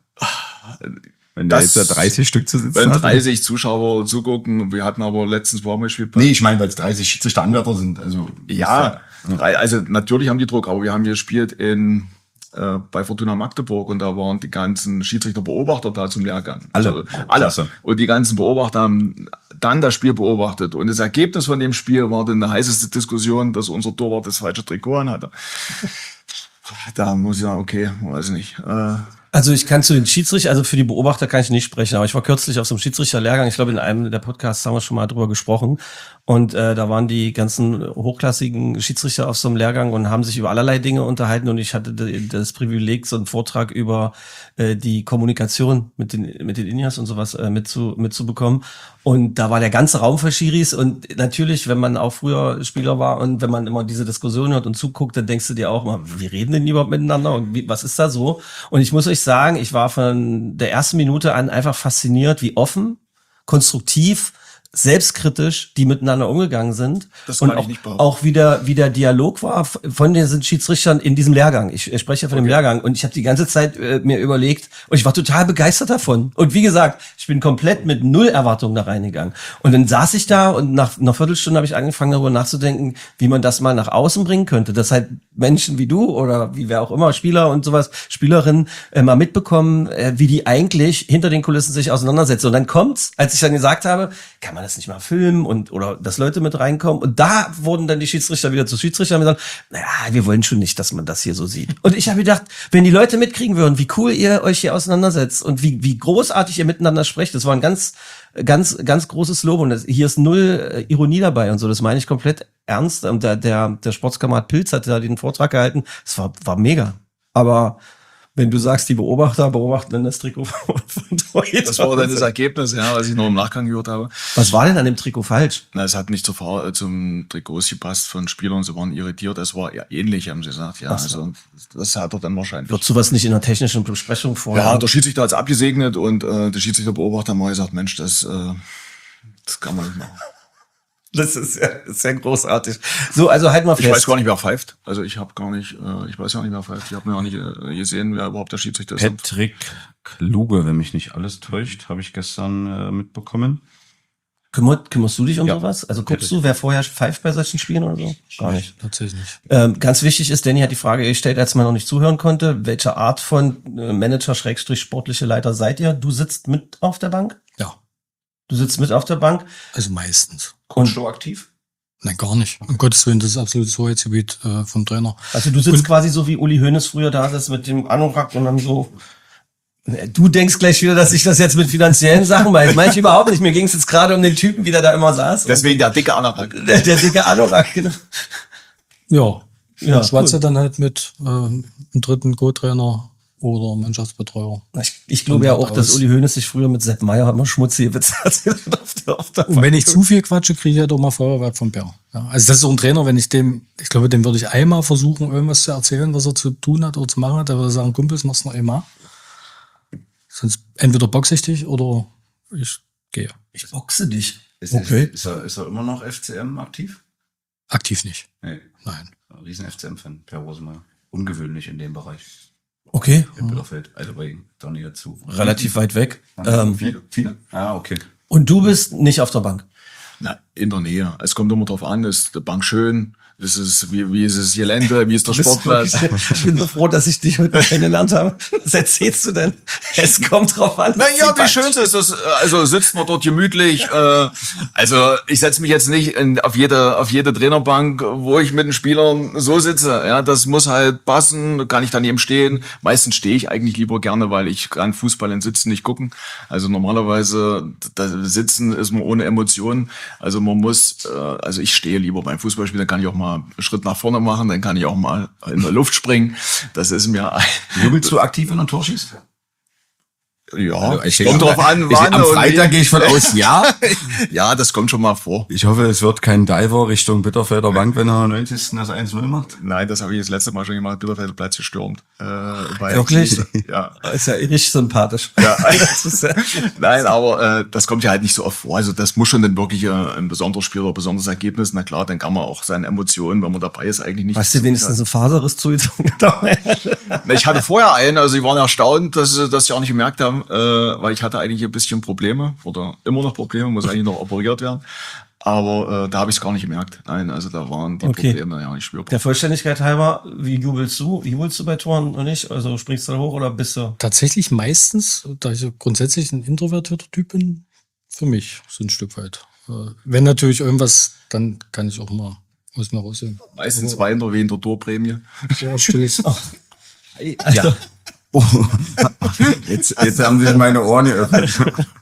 Wenn da Das- jetzt da dreißig Stück zu sitzen wenn hat. dreißig Zuschauer zugucken, wir hatten aber letztens Warmspiel. Nee, ich meine, weil es dreißig Schiedsrichter-Anwärter sind. Also, Ja, also natürlich haben die Druck, aber wir haben gespielt in äh, bei Fortuna Magdeburg und da waren die ganzen Schiedsrichterbeobachter da zum Lehrgang. Alle. Also, alle. Klasse. Und die ganzen Beobachter haben dann das Spiel beobachtet. Und das Ergebnis von dem Spiel war dann eine heißeste Diskussion, dass unser Torwart das falsche Trikot an hatte. Da muss ich sagen, okay, weiß nicht. Äh, Also ich kann zu den Schiedsrichter, also für die Beobachter kann ich nicht sprechen, aber ich war kürzlich auf so einem Schiedsrichterlehrgang, ich glaube in einem der Podcasts haben wir schon mal drüber gesprochen und äh, da waren die ganzen hochklassigen Schiedsrichter auf so einem Lehrgang und haben sich über allerlei Dinge unterhalten und ich hatte das Privileg, so einen Vortrag über äh, die Kommunikation mit den mit den Indias und sowas äh, mitzu, mitzubekommen und da war der ganze Raum für Schiris und natürlich, wenn man auch früher Spieler war und wenn man immer diese Diskussion hört und zuguckt, dann denkst du dir auch mal, wie reden denn die überhaupt miteinander und wie, was ist da so? Und ich muss euch sagen, ich war von der ersten Minute an einfach fasziniert, wie offen, konstruktiv selbstkritisch die miteinander umgegangen sind. Das und kann ich auch, nicht behaupten. auch wieder, wie der Dialog war von den Schiedsrichtern in diesem Lehrgang. Ich, ich spreche ja von dem Lehrgang und ich habe die ganze Zeit äh, mir überlegt und ich war total begeistert davon. Und wie gesagt, ich bin komplett mit null Erwartungen da reingegangen. Und dann saß ich da und nach einer Viertelstunde habe ich angefangen darüber nachzudenken, wie man das mal nach außen bringen könnte, dass halt Menschen wie du oder wie wer auch immer, Spieler und sowas, Spielerinnen, äh, mal mitbekommen, äh, wie die eigentlich hinter den Kulissen sich auseinandersetzen. Und dann kommt's, als ich dann gesagt habe, kann man das nicht mal filmen und oder dass Leute mit reinkommen. Und da wurden dann die Schiedsrichter wieder zu Schiedsrichtern und gesagt, naja, wir wollen schon nicht, dass man das hier so sieht. Und ich habe gedacht, wenn die Leute mitkriegen würden, wie cool ihr euch hier auseinandersetzt und wie wie großartig ihr miteinander sprecht, das war ein ganz ganz ganz großes Lob und das, hier ist null äh, Ironie dabei und so, das meine ich komplett ernst. Und der der der Sportskamerad Pilz hat da den Vortrag gehalten, das war war mega. Aber wenn du sagst, die Beobachter beobachten dann das Trikot von Torhüter. Das war dann das Ergebnis, ja, was ich noch im Nachgang gehört habe. Was war denn an dem Trikot falsch? Na, es hat nicht zur Fahr zum Trikots gepasst von Spielern, sie waren irritiert. Es war ja ähnlich, haben sie gesagt. Ja, so. also das hat er dann wahrscheinlich. Wird sowas nicht in der technischen Besprechung vorher? Ja, der Schiedsrichter hat es abgesegnet und äh, der Schiedsrichterbeobachter hat mal gesagt, Mensch, das, äh, das kann man nicht machen. Das ist ja, das ist ja großartig. So, also halt mal fest. Ich weiß gar nicht, wer pfeift. Also ich habe gar nicht, äh, ich weiß ja nicht, wer pfeift. Ich habe mir auch nicht äh, gesehen, wer überhaupt der Schiedsrichter ist. Patrick Kluge, wenn mich nicht alles täuscht, habe ich gestern äh, mitbekommen. Kümmert, kümmerst du dich um Ja. sowas? Also guckst du, wer vorher pfeift bei solchen Spielen oder so? Gar nicht. Tatsächlich nicht. Ähm, ganz wichtig ist, Danny hat die Frage gestellt, als man noch nicht zuhören konnte. Welche Art von äh, Manager, Schrägstrich, sportliche Leiter seid ihr? Du sitzt mit auf der Bank? Ja, Du sitzt mit auf der Bank? also meistens. Und du aktiv? Nein, gar nicht. Um Gottes Willen, das ist absolut das Hoheitsgebiet äh, vom Trainer. also du sitzt quasi so wie Uli Hoeneß früher da sitzt mit dem Anorak und dann so. Du denkst gleich wieder, dass ich das jetzt mit finanziellen Sachen meine. Das meine ich überhaupt nicht. Mir ging es jetzt gerade um den Typen, wie der da immer saß. Deswegen der dicke Anorak. Der, der dicke Anorak, genau. Ja, Ja, ja schwatze cool. dann halt mit äh, einem dritten Co-Trainer oder Mannschaftsbetreuer. Ich, ich glaube ja auch, dass Uli Hoeneß sich früher mit Sepp Meier immer schmutzige Witze erzählt hat auf der, auf der Und wenn ich zu viel quatsche, kriege ich ja doch mal Feuerwerk vom Bär. Ja, also das ist so ein Trainer, wenn ich dem, ich glaube, dem würde ich einmal versuchen, irgendwas zu erzählen, was er zu tun hat oder zu machen hat, der würde sagen, Kumpels, mach's noch einmal. Sonst entweder boxe ich dich oder ich gehe. Ich boxe dich. Ist, Okay. ist, ist, er, ist er immer noch F C M aktiv? Aktiv nicht. Nee, Nein. riesen F C M-Fan, Per Rosemeyer. Ungewöhnlich in dem Bereich. Okay. In Bitterfeld, also bei Donny dazu. Relativ weit weg. Ähm, viele? Viele? Ah, okay. und du bist nicht auf der Bank. Na, in der Nähe. Es kommt immer drauf an, ist die Bank schön, ist es, wie, wie ist das Gelände, wie ist der Sportplatz? Ich bin so froh, dass ich dich heute kennengelernt habe. Was erzählst du denn? Es kommt drauf an. Na ja, wie schön ist das? Also sitzt man dort gemütlich. Äh, also ich setze mich jetzt nicht in, auf jede auf jede Trainerbank, wo ich mit den Spielern so sitze. Ja, das muss halt passen. Kann ich daneben stehen. Meistens stehe ich eigentlich lieber gerne, weil ich kann Fußball in Sitzen nicht gucken. Also normalerweise da sitzen ist man ohne Emotionen. Also man muss, äh, also ich stehe lieber beim Fußballspiel. Dann kann ich auch mal einen Schritt nach vorne machen. Dann kann ich auch mal in der Luft springen. Das ist mir ein, Jubelst du aktiv, wenn du ein Tor schießt? ja, Also, ich kommt denke, drauf an, ich, wann am und Freitag wie. gehe ich von aus, ja. Ja, das kommt schon mal vor. Ich hoffe, es wird kein Diver Richtung Bitterfelder Bank, wenn er am neunzigsten das eins null macht. Nein, das habe ich das letzte Mal schon gemacht. Bitterfelder Platz gestürmt. Äh, weil- Wirklich? Ja. Ist ja richtig sympathisch. Ja. Das ist ja Nein, aber äh, das kommt ja halt nicht so oft vor. Also das muss schon dann wirklich äh, ein besonderes Spiel oder ein besonderes Ergebnis. Na klar, dann kann man auch seine Emotionen, wenn man dabei ist, eigentlich nicht. Hast du wenigstens einen Faserriss zugezogen? Na, ich hatte vorher einen, also ich war erstaunt, dass sie das ja auch nicht gemerkt haben, äh, weil ich hatte eigentlich ein bisschen Probleme oder immer noch Probleme, muss eigentlich noch operiert werden. Aber äh, da habe ich es gar nicht gemerkt. Nein, also da waren die Okay. Probleme ja nicht spürbar. Der Vollständigkeit halber, wie jubelst du? Jubelst du bei Toren oder nicht? Also springst du da hoch oder bist du? Tatsächlich meistens, da ich ja grundsätzlich ein introvertierter Typ bin, für mich so ein Stück weit. Äh, Wenn natürlich irgendwas, dann kann ich auch mal aus mir raussehen. Meistens weiter wie in der Torprämie. Ja, still ich. Ja. Oh. Jetzt, jetzt haben sich meine Ohren geöffnet.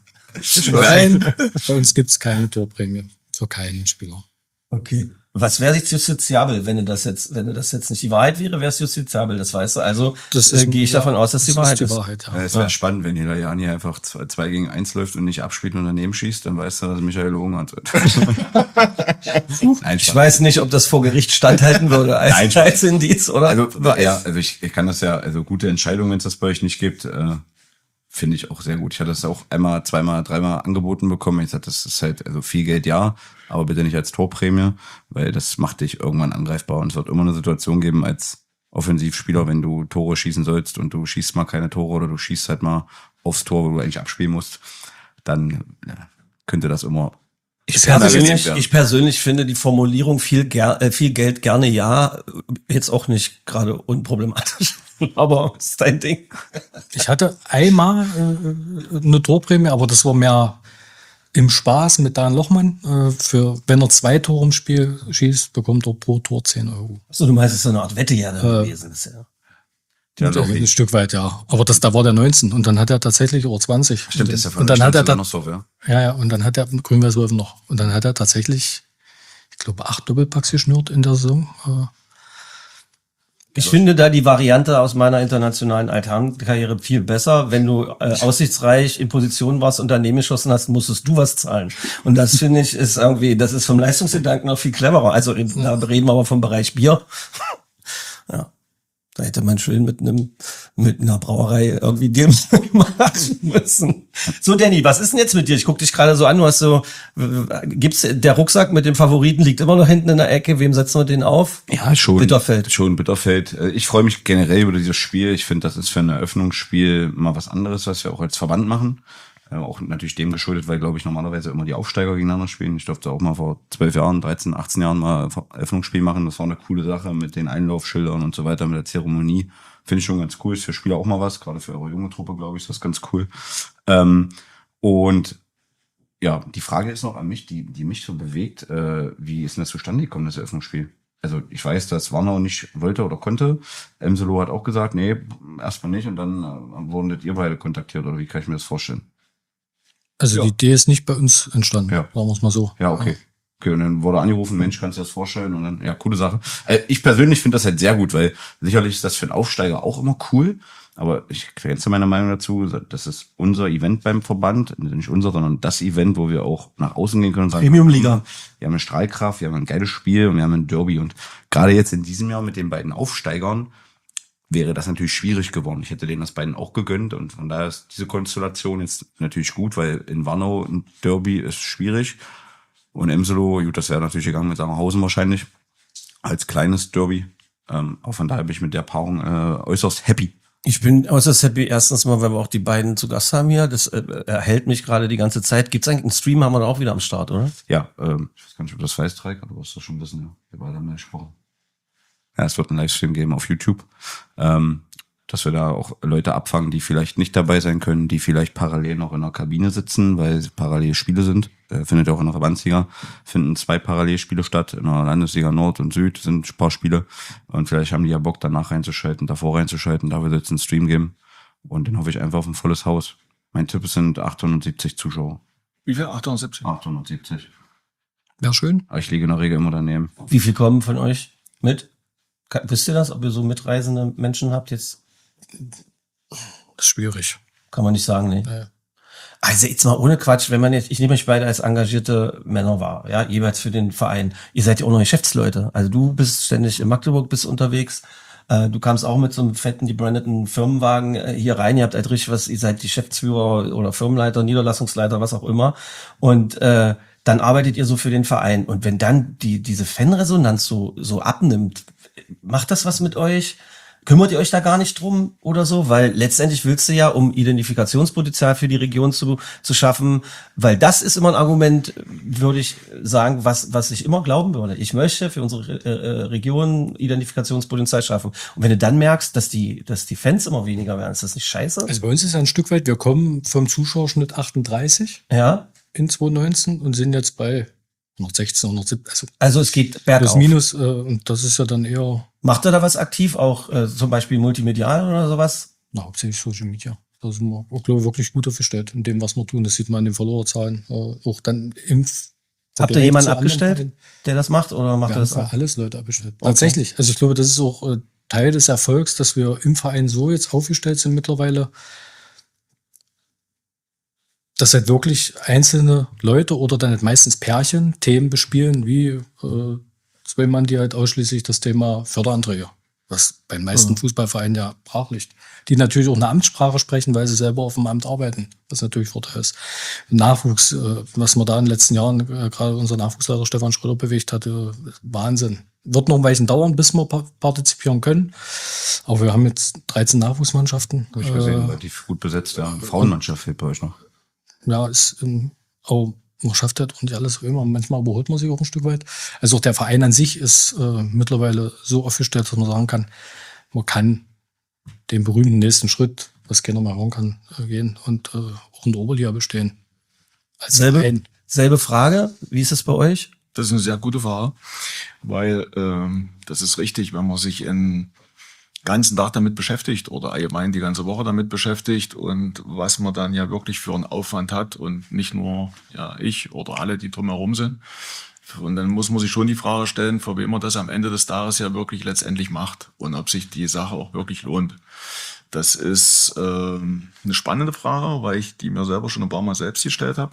Nein, bei uns gibt's keine Torprämie für keinen Spieler. Okay. Was wäre jetzt justiziabel, wenn du das jetzt, wenn du das jetzt nicht die Wahrheit wäre, wäre es justiziabel, das weißt du. Also Das äh, ist- gehe ich ja, davon aus, dass die das Wahrheit ist. ist. Die Wahrheit, ja. Ja, es wäre spannend, wenn Hilajani einfach zwei, zwei gegen eins läuft und nicht abspielt und daneben schießt, dann weißt du, dass Michael Ogen hat. Nein, Ich weiß nicht, ob das vor Gericht standhalten würde als, Nein, als Indiz, oder? Also, ja, also ich, ich kann das ja, also gute Entscheidungen, wenn es das bei euch nicht gibt, äh, finde ich auch sehr gut. Ich hatte das auch einmal, zweimal, dreimal angeboten bekommen. Ich sagte, das ist halt, also viel Geld ja, aber bitte nicht als Torprämie, weil das macht dich irgendwann angreifbar. Und es wird immer eine Situation geben als Offensivspieler, wenn du Tore schießen sollst und du schießt mal keine Tore oder du schießt halt mal aufs Tor, wo du eigentlich abspielen musst, dann ja, könnte das immer. Ich persönlich, ich persönlich finde die Formulierung viel, ger äh, viel Geld gerne ja jetzt auch nicht gerade unproblematisch. Aber das ist dein Ding. Ich hatte einmal äh, eine Torprämie, aber das war mehr im Spaß mit Dan Lochmann. Äh, für, wenn er zwei Tore im Spiel schießt, bekommt er pro Tor zehn Euro. Achso, du meinst, es ist so eine Art Wette ja äh, gewesen. Ist ja. Ja, ja, ein Stück weit, ja. Aber das, da war der neunzehn und dann hat er tatsächlich, oder zwanzig. Stimmt, und, ist ja von und dann hat er dann, so, ja. ja, ja, und dann hat er Grün-Weiß-Wölfen noch. Und dann hat er tatsächlich, ich glaube, acht Doppelpacks geschnürt in der Saison. Ich ja. finde da die Variante aus meiner internationalen Altherrenkarriere viel besser. Wenn du äh, aussichtsreich in Position warst und daneben geschossen hast, musstest du was zahlen. Und das finde ich ist irgendwie, das ist vom Leistungsgedanken noch viel cleverer. Also da reden wir aber vom Bereich Bier. Ja. Da hätte man schön mit einem mit einer Brauerei irgendwie Deal machen müssen. So, Danny, was ist denn jetzt mit dir? Ich guck dich gerade so an. Du hast so, gibt's der Rucksack mit dem Favoriten liegt immer noch hinten in der Ecke. Wem setzen wir den auf? Ja, schon. Bitterfeld. Schon Bitterfeld. Ich freue mich generell über dieses Spiel. Ich finde, das ist für ein Eröffnungsspiel mal was anderes, was wir auch als Verband machen. Auch natürlich dem geschuldet, weil, glaube ich, normalerweise immer die Aufsteiger gegeneinander spielen. Ich durfte auch mal vor zwölf Jahren, dreizehn, achtzehn Jahren mal Eröffnungsspiel machen. Das war eine coole Sache mit den Einlaufschildern und so weiter, mit der Zeremonie. Finde ich schon ganz cool. Ist für Spieler auch mal was. Gerade für eure junge Truppe, glaube ich, ist das ganz cool. Ähm, und ja, die Frage ist noch an mich, die, die mich so bewegt. Äh, wie ist denn das zustande gekommen, das Eröffnungsspiel? Also ich weiß, dass Warnau nicht wollte oder konnte. Emselo hat auch gesagt, nee, erstmal nicht. Und dann äh, wurden ihr beide kontaktiert. Oder wie kann ich mir das vorstellen? Also ja. die Idee ist nicht bei uns entstanden, ja. sagen wir es mal so. Ja, okay. Okay, und dann wurde angerufen, Mensch, kannst du dir das vorstellen? Und dann, ja, coole Sache. Äh, ich persönlich finde das halt sehr gut, weil sicherlich ist das für einen Aufsteiger auch immer cool. Aber ich ergänze meine Meinung dazu, das ist unser Event beim Verband, nicht unser, sondern das Event, wo wir auch nach außen gehen können und sagen, Premium-Liga. Wir haben eine Strahlkraft, wir haben ein geiles Spiel und wir haben ein Derby. Und gerade jetzt in diesem Jahr mit den beiden Aufsteigern wäre das natürlich schwierig geworden. Ich hätte denen das beiden auch gegönnt und von daher ist diese Konstellation jetzt natürlich gut, weil in Warnau ein Derby ist schwierig und Emselo, gut, das wäre natürlich gegangen mit Sangerhausen wahrscheinlich als kleines Derby. Ähm, auch von daher bin ich mit der Paarung äh, äußerst happy. Ich bin äußerst happy, erstens mal, weil wir auch die beiden zu Gast haben hier. Das äh, erhält mich gerade die ganze Zeit. Gibt's eigentlich einen Stream, haben wir da auch wieder am Start, oder? Ja, ähm, ich weiß gar nicht, ob das weiß, Dreieck, aber du wirst das schon wissen, ja. Wir beide haben ja gesprochen. Ja, es wird einen Livestream geben auf YouTube, ähm, dass wir da auch Leute abfangen, die vielleicht nicht dabei sein können, die vielleicht parallel noch in der Kabine sitzen, weil parallel Spiele sind. Äh, findet auch in der Verbandsliga, finden zwei Parallelspiele statt. In der Landesliga Nord und Süd sind ein paar Spiele. Und vielleicht haben die ja Bock, danach reinzuschalten, davor reinzuschalten. Da wird jetzt einen Stream geben. Und dann hoffe ich einfach auf ein volles Haus. Mein Tipp sind achthundertsiebzig Zuschauer. Wie viel? achthundertsiebzig? achthundertsiebzig. Wäre schön. Aber ich liege in der Regel immer daneben. Wie viel kommen von euch mit? Wisst ihr das, ob ihr so mitreisende Menschen habt jetzt? Das ist schwierig. Kann man nicht sagen, nee. Ja. Also jetzt mal ohne Quatsch, wenn man jetzt, ich nehme euch beide als engagierte Männer wahr, ja, jeweils für den Verein. Ihr seid ja auch noch Geschäftsleute. Also du bist ständig in Magdeburg, bist unterwegs. Äh, du kamst auch mit so einem fetten, gebrandeten Firmenwagen äh, hier rein. Ihr habt halt richtig was, ihr seid Geschäftsführer oder Firmenleiter, Niederlassungsleiter, was auch immer. Und äh, dann arbeitet ihr so für den Verein. Und wenn dann die diese Fanresonanz so so abnimmt, macht das was mit euch? Kümmert ihr euch da gar nicht drum oder so? Weil letztendlich willst du ja, um Identifikationspotenzial für die Region zu, zu schaffen, weil das ist immer ein Argument, würde ich sagen, was, was ich immer glauben würde. Ich möchte für unsere äh, Region Identifikationspotenzial schaffen. Und wenn du dann merkst, dass die, dass die Fans immer weniger werden, ist das nicht scheiße? Also bei uns ist ja ein Stück weit, wir kommen vom Zuschauerschnitt achtunddreißig Ja. in zwanzig neunzehn und sind jetzt bei hundertsechzehn, hundertsiebzehn. Also, also es geht bergauf. plus minus, äh, und das ist ja dann eher. Macht ihr da was aktiv, auch äh, zum Beispiel multimedial oder sowas? Na, hauptsächlich Social Media. Da sind wir, ich glaube, wirklich gut aufgestellt in dem, was wir tun. Das sieht man in den Followerzahlen. Äh, auch dann im Habt ihr jemanden abgestellt, der das macht, oder macht ihr ihr das auch? auch? Alles Leute abgestellt. Okay. Tatsächlich. Also ich glaube, das ist auch äh, Teil des Erfolgs, dass wir im Verein so jetzt aufgestellt sind mittlerweile, dass halt wirklich einzelne Leute oder dann halt meistens Pärchen Themen bespielen, wie äh, zwei Mann, die halt ausschließlich das Thema Förderanträge Was bei den meisten mhm. Fußballvereinen ja brach liegt. Die natürlich auch eine Amtssprache sprechen, weil sie selber auf dem Amt arbeiten. Was natürlich Vorteil ist. Nachwuchs, äh, was man da in den letzten Jahren, äh, gerade unser Nachwuchsleiter Stefan Schröder bewegt hatte, Wahnsinn. Wird noch ein Weilchen dauern, bis wir pa- partizipieren können. Aber wir haben jetzt dreizehn Nachwuchsmannschaften. Hab ich gesehen, relativ gut besetzt. Ja. Frauenmannschaft fehlt bei euch noch. Ja, ist ähm, auch man schafft das und nicht alles immer. Manchmal überholt man sich auch ein Stück weit. Also auch der Verein an sich ist äh, mittlerweile so aufgestellt, dass man sagen kann, man kann den berühmten nächsten Schritt, was keiner mehr hören kann, äh, gehen und äh, auch in der Oberliga bestehen. Als selbe, Verein. selbe Frage, wie ist es bei euch? Das ist eine sehr gute Frage, weil ähm, das ist richtig, wenn man sich in ganzen Tag damit beschäftigt oder allgemein die ganze Woche damit beschäftigt und was man dann ja wirklich für einen Aufwand hat und nicht nur ja ich oder alle, die drumherum sind. Und dann muss man sich schon die Frage stellen, für wen man das am Ende des Tages ja wirklich letztendlich macht und ob sich die Sache auch wirklich lohnt. Das ist ähm, eine spannende Frage, weil ich die mir selber schon ein paar Mal selbst gestellt habe.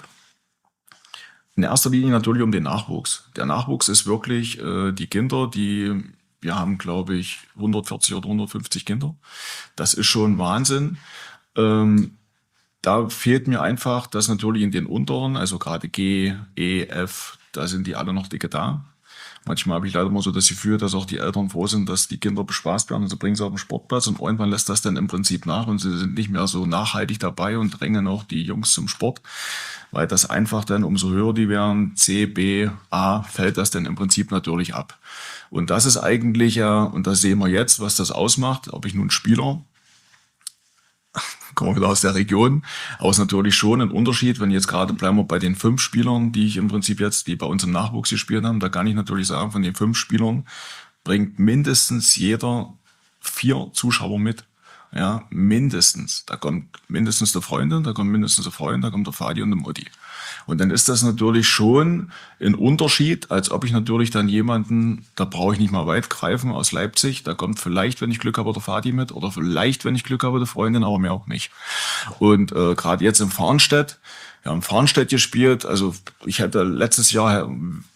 In erster Linie natürlich um den Nachwuchs. Der Nachwuchs ist wirklich äh, die Kinder, die wir haben, glaube ich, hundertvierzig oder hundertfünfzig Kinder. Das ist schon Wahnsinn. Ähm, da fehlt mir einfach, dass natürlich in den unteren, also gerade G, E, F, da sind die alle noch dicke da. Manchmal habe ich leider mal so das Gefühl, dass auch die Eltern froh sind, dass die Kinder bespaßt werden und sie bringen sie auf den Sportplatz und irgendwann lässt das dann im Prinzip nach und sie sind nicht mehr so nachhaltig dabei und drängen auch die Jungs zum Sport, weil das einfach dann, umso höher die werden, C, B, A, fällt das dann im Prinzip natürlich ab. Und das ist eigentlich ja, und das sehen wir jetzt, was das ausmacht, ob ich nun Spieler, kommen wir wieder aus der Region, aber es ist natürlich schon ein Unterschied, wenn jetzt gerade bleiben wir bei den fünf Spielern, die ich im Prinzip jetzt, die bei uns im Nachwuchs gespielt haben, da kann ich natürlich sagen, von den fünf Spielern bringt mindestens jeder vier Zuschauer mit. Ja, mindestens. Da kommt mindestens der Freundin, da kommt mindestens der Freund, da kommt der Vati und der Mutti. Und dann ist das natürlich schon ein Unterschied, als ob ich natürlich dann jemanden, da brauche ich nicht mal weit greifen, aus Leipzig, da kommt vielleicht, wenn ich Glück habe, der Vati mit oder vielleicht, wenn ich Glück habe, der Freundin, aber mehr auch nicht. Und äh, gerade jetzt in Farnstedt, wir haben Farnstedt gespielt, also ich hätte letztes Jahr,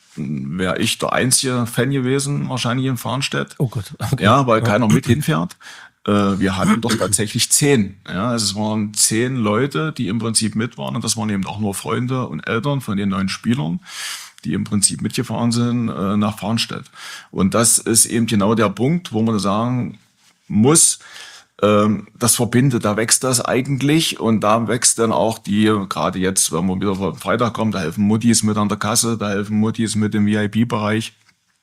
wäre ich der einzige Fan gewesen, wahrscheinlich in Farnstedt. Oh Gott. Okay. Ja, weil keiner mit hinfährt. Wir hatten doch tatsächlich zehn. Ja, also es waren zehn Leute, die im Prinzip mit waren. Und das waren eben auch nur Freunde und Eltern von den neuen Spielern, die im Prinzip mitgefahren sind äh, nach Farnstedt. Und das ist eben genau der Punkt, wo man sagen muss, ähm, das verbindet, da wächst das eigentlich. Und da wächst dann auch die, gerade jetzt, wenn wir wieder vom Freitag kommen, da helfen Muttis mit an der Kasse, da helfen Muttis mit im V I P-Bereich.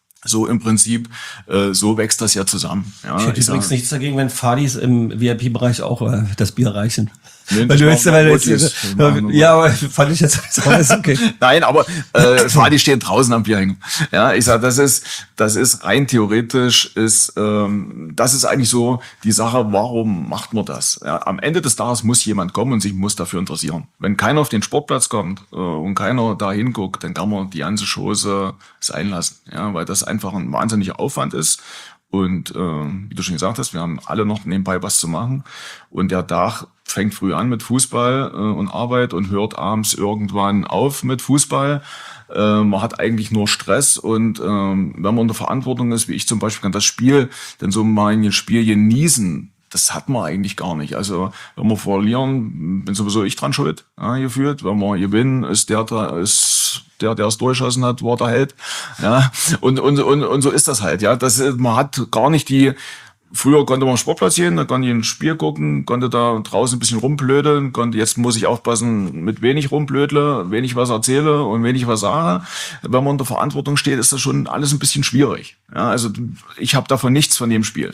So im Prinzip, äh, so wächst das ja zusammen. Ja, ich hätte ich übrigens sag, nichts dagegen, wenn Fadis im V I P-Bereich auch äh, das Bier reichen. Nee, weil du das jetzt, weil du jetzt, Muttis, äh, ja, aber fand ich jetzt alles okay. Nein, aber äh, Fadi stehen draußen am Bierhängen. Ja, ich sag, das ist, das ist rein theoretisch ist, ähm, das ist eigentlich so die Sache. Warum macht man das? Ja, am Ende des Tages muss jemand kommen und sich muss dafür interessieren. Wenn keiner auf den Sportplatz kommt äh, und keiner da hinguckt, dann kann man die ganze Chose sein lassen. Ja, weil das einfach ein wahnsinniger Aufwand ist. Und äh, wie du schon gesagt hast, wir haben alle noch nebenbei was zu machen. Und der Tag fängt früh an mit Fußball äh, und Arbeit und hört abends irgendwann auf mit Fußball. Äh, man hat eigentlich nur Stress. Und äh, wenn man unter Verantwortung ist, wie ich zum Beispiel, kann das Spiel, denn so mal ein Spiel genießen, das hat man eigentlich gar nicht. Also wenn wir verlieren, bin sowieso ich dran schuld, ja, gefühlt. Wenn wir gewinnen, ist der, ist der, der es durchschossen hat, war der Held. Ja, und, und, und, und so ist das halt. Ja, das, man hat gar nicht die. Früher konnte man Sportplatz gehen, da konnte ich ein Spiel gucken, konnte da draußen ein bisschen rumblödeln, konnte, jetzt muss ich aufpassen, mit wenig rumblödle, wenig was erzähle und wenig was sage. Wenn man unter Verantwortung steht, ist das schon alles ein bisschen schwierig. Ja, also ich habe davon nichts von dem Spiel.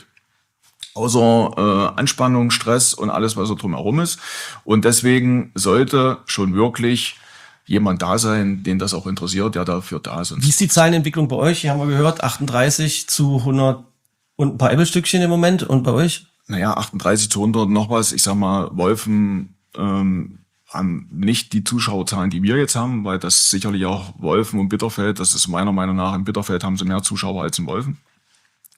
Außer äh, Anspannung, Stress und alles, was so drumherum ist. Und deswegen sollte schon wirklich jemand da sein, den das auch interessiert, der dafür da ist. Wie ist die Zahlenentwicklung bei euch? Hier haben wir gehört, achtunddreißig zu hundert und ein paar Ebbelstückchen im Moment. Und bei euch? Naja, achtunddreißig zu hundert noch was. Ich sag mal, Wolfen ähm, haben nicht die Zuschauerzahlen, die wir jetzt haben, weil das sicherlich auch Wolfen und Bitterfeld, das ist meiner Meinung nach, in Bitterfeld haben sie mehr Zuschauer als in Wolfen.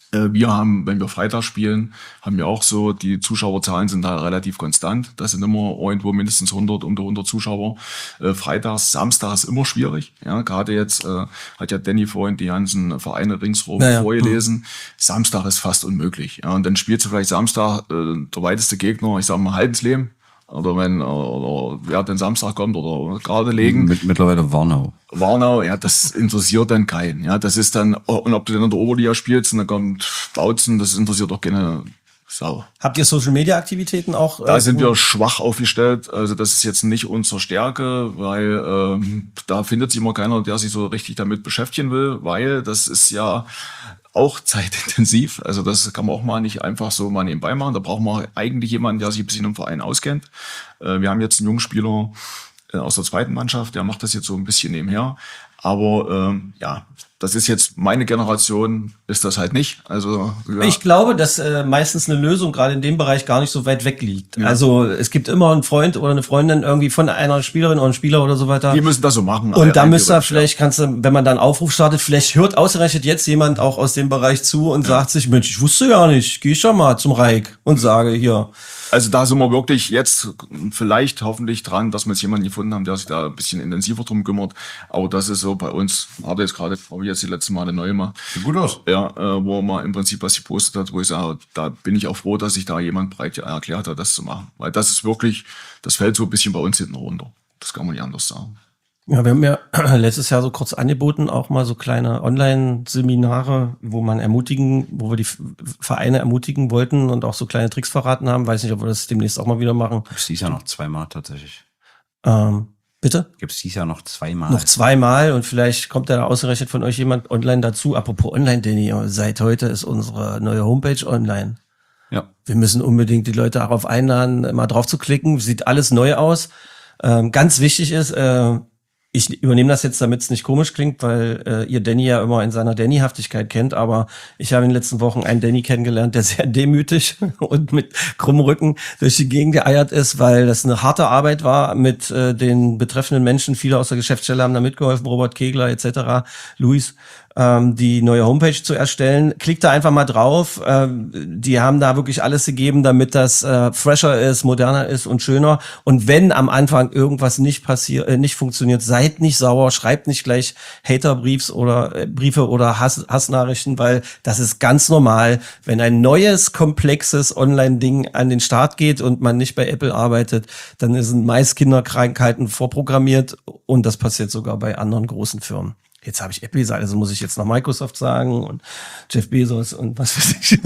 Wir haben, wenn wir Freitag spielen, haben wir auch so, die Zuschauerzahlen sind da relativ konstant. Das sind immer irgendwo mindestens hundert, um die hundert Zuschauer. Äh, Freitags, Samstag ist immer schwierig. Ja, gerade jetzt äh, hat ja Danny vorhin die ganzen Vereine ringsrum Naja. vorgelesen. Hm. Samstag ist fast unmöglich. Ja, und dann spielst du vielleicht Samstag äh, der weiteste Gegner, ich sag mal Haldensleben. Oder wenn, oder wer den Samstag kommt oder gerade legen. Mit, mittlerweile Warnau. Warnau, ja, das interessiert dann keinen. Ja, das ist dann, und ob du dann in der Oberliga spielst und dann kommt Bautzen, das interessiert doch keine Sau. Habt ihr Social-Media-Aktivitäten auch? Da äh, sind wir schwach aufgestellt. Also das ist jetzt nicht unsere Stärke, weil ähm, da findet sich immer keiner, der sich so richtig damit beschäftigen will, weil das ist ja auch zeitintensiv. Also das kann man auch mal nicht einfach so mal nebenbei machen. Da braucht man eigentlich jemanden, der sich ein bisschen im Verein auskennt. Äh, wir haben jetzt einen jungen Spieler äh, aus der zweiten Mannschaft, der macht das jetzt so ein bisschen nebenher. Aber ähm, ja, das ist jetzt meine Generation, ist das halt nicht. Also ja. Ich glaube, dass äh, meistens eine Lösung gerade in dem Bereich gar nicht so weit weg liegt. Ja. Also es gibt immer einen Freund oder eine Freundin irgendwie von einer Spielerin oder einem Spieler oder so weiter. Die müssen das so machen. Und da müsst ihr theoretisch, vielleicht, kannst du, wenn man dann einen Aufruf startet, vielleicht hört ausgerechnet jetzt jemand auch aus dem Bereich zu und sagt sich, Mensch, ich wusste ja nicht, geh ich schon mal zum Reik und sage hier. Also da sind wir wirklich jetzt vielleicht hoffentlich dran, dass wir jetzt jemanden gefunden haben, der sich da ein bisschen intensiver drum kümmert. Aber das ist so bei uns, habe jetzt gerade, habe ich jetzt die letzten Male neu mal. Sieht gut aus. Ja, äh, wo er mal im Prinzip was gepostet hat, wo ich sage, da bin ich auch froh, dass sich da jemand breit erklärt hat, das zu machen. Weil das ist wirklich, das fällt so ein bisschen bei uns hinten runter. Das kann man nicht anders sagen. Ja, wir haben ja letztes Jahr so kurz angeboten, auch mal so kleine Online-Seminare, wo man ermutigen, wo wir die Vereine ermutigen wollten und auch so kleine Tricks verraten haben. Weiß nicht, ob wir das demnächst auch mal wieder machen. Gibt's dies Jahr noch zweimal tatsächlich. Ähm, bitte? Gibt's dies Jahr noch zweimal. Noch zweimal und vielleicht kommt ja da ausgerechnet von euch jemand online dazu. Apropos online, Danny, seit heute ist unsere neue Homepage online. Ja. Wir müssen unbedingt die Leute darauf einladen, mal drauf zu klicken. Sieht alles neu aus. Ähm, ganz wichtig ist, äh, ich übernehme das jetzt, damit es nicht komisch klingt, weil äh, ihr Danny ja immer in seiner Danny-Haftigkeit kennt, aber ich habe in den letzten Wochen einen Danny kennengelernt, der sehr demütig und mit krummem Rücken durch die Gegend geeiert ist, weil das eine harte Arbeit war mit äh, den betreffenden Menschen. Viele aus der Geschäftsstelle haben da mitgeholfen, Robert Kegler et cetera, Luis, ähm, die neue Homepage zu erstellen. Klickt da einfach mal drauf. Ähm, die haben da wirklich alles gegeben, damit das äh, fresher ist, moderner ist und schöner. Und wenn am Anfang irgendwas nicht passiert, äh, nicht funktioniert, seid nicht sauer, schreibt nicht gleich Haterbriefs oder äh, Briefe oder Hass, Hassnachrichten, weil das ist ganz normal, wenn ein neues, komplexes Online-Ding an den Start geht und man nicht bei Apple arbeitet, dann sind meist Kinderkrankheiten vorprogrammiert und das passiert sogar bei anderen großen Firmen. Jetzt habe ich Apple gesagt, also muss ich jetzt noch Microsoft sagen und Jeff Bezos und was weiß ich.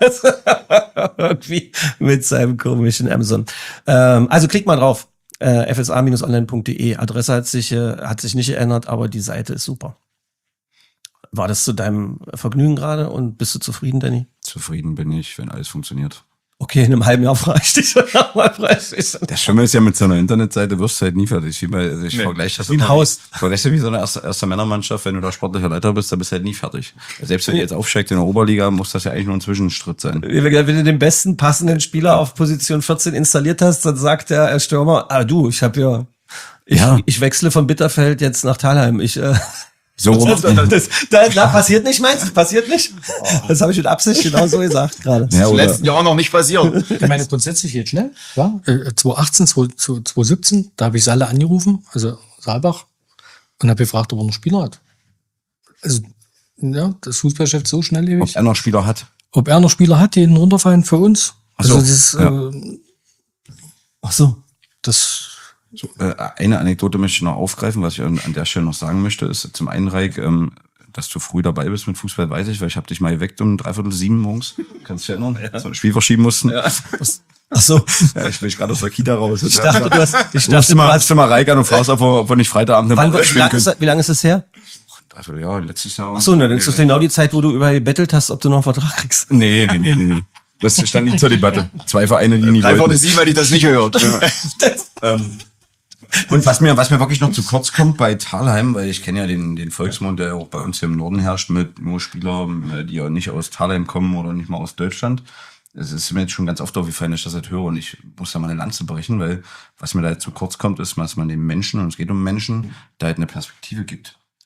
Irgendwie mit seinem komischen Amazon. Ähm, also klickt mal drauf. Äh, f s a Bindestrich online punkt d e. Adresse hat sich, äh, hat sich nicht geändert, aber die Seite ist super. War das zu deinem Vergnügen gerade und bist du zufrieden, Danny? Zufrieden bin ich, wenn alles funktioniert. Okay, in einem halben Jahr reicht dich schon nochmal preislich. Das Schlimme ist ja, mit so einer Internetseite wirst du halt nie fertig. Wie bei, also ich Nee, vergleiche das wie ein immer- Haus. Ich vergleiche das wie so eine erste, erste Männermannschaft, wenn du da sportlicher Leiter bist, dann bist du halt nie fertig. Selbst wenn du jetzt aufsteigst in der Oberliga, muss das ja eigentlich nur ein Zwischenschritt sein. Wenn du den besten passenden Spieler auf Position vierzehn installiert hast, dann sagt der Stürmer, ah du, ich habe ja, ich, Ja. ich wechsle von Bitterfeld jetzt nach Thalheim. Ich, äh, So rum. das, das, das, das passiert nicht, meinst du? Passiert nicht? Das habe ich mit Absicht genau so gesagt gerade. Ja, In den oder, letzten Jahren noch nicht passiert. Ich meine, grundsätzlich geht schnell. Ja, äh, zwanzig achtzehn, zwanzig siebzehn, da habe ich Salle angerufen, also Saalbach, und habe gefragt, ob er einen Spieler hat. Also, ja, das Fußballgeschäft so schnelllebig. ob er noch Spieler hat. Ob er noch Spieler hat, die ihn runterfallen für uns. Ach so, Also, das ist, ja. äh, Ach so. das, So, äh, eine Anekdote möchte ich noch aufgreifen, was ich an, an der Stelle noch sagen möchte, ist zum einen, Reik, ähm, dass du früh dabei bist mit Fußball, weiß ich, weil ich habe dich mal geweckt um dreiviertel sieben morgens. Kannst du dich erinnern? Ja. So ein Spiel verschieben mussten. Ja. Ach so. Ja, ich bin gerade aus der Kita raus. Ich dachte, du hast, ich Du rufst dachte, mal, du rufst hast, du mal Reik an und fragst, ob wir, ob wir nicht Freitagabend wann, eine wie lange ist, das- wie lange ist es her? Dreiviertel Jahr, letztes Jahr. Ach so, ne, dann ist das genau die Zeit, wo du überall gebettelt hast, ob du noch einen Vertrag kriegst. Nee, nee, nee, nee. Das stand nicht zur Debatte. Zwei Vereine, die nie Einfach wollten. nicht sie, weil die das nicht hört. Ähm, und was mir, was mir wirklich noch zu kurz kommt bei Thalheim, weil ich kenne ja den, den Volksmund, der auch bei uns hier im Norden herrscht, mit nur Spielern, die ja nicht aus Thalheim kommen oder nicht mal aus Deutschland. Es ist mir jetzt schon ganz oft aufgefallen, dass ich das halt höre und ich muss da mal eine Lanze brechen, weil was mir da jetzt zu kurz kommt, ist, dass man den Menschen, und es geht um Menschen, da halt eine Perspektive gibt.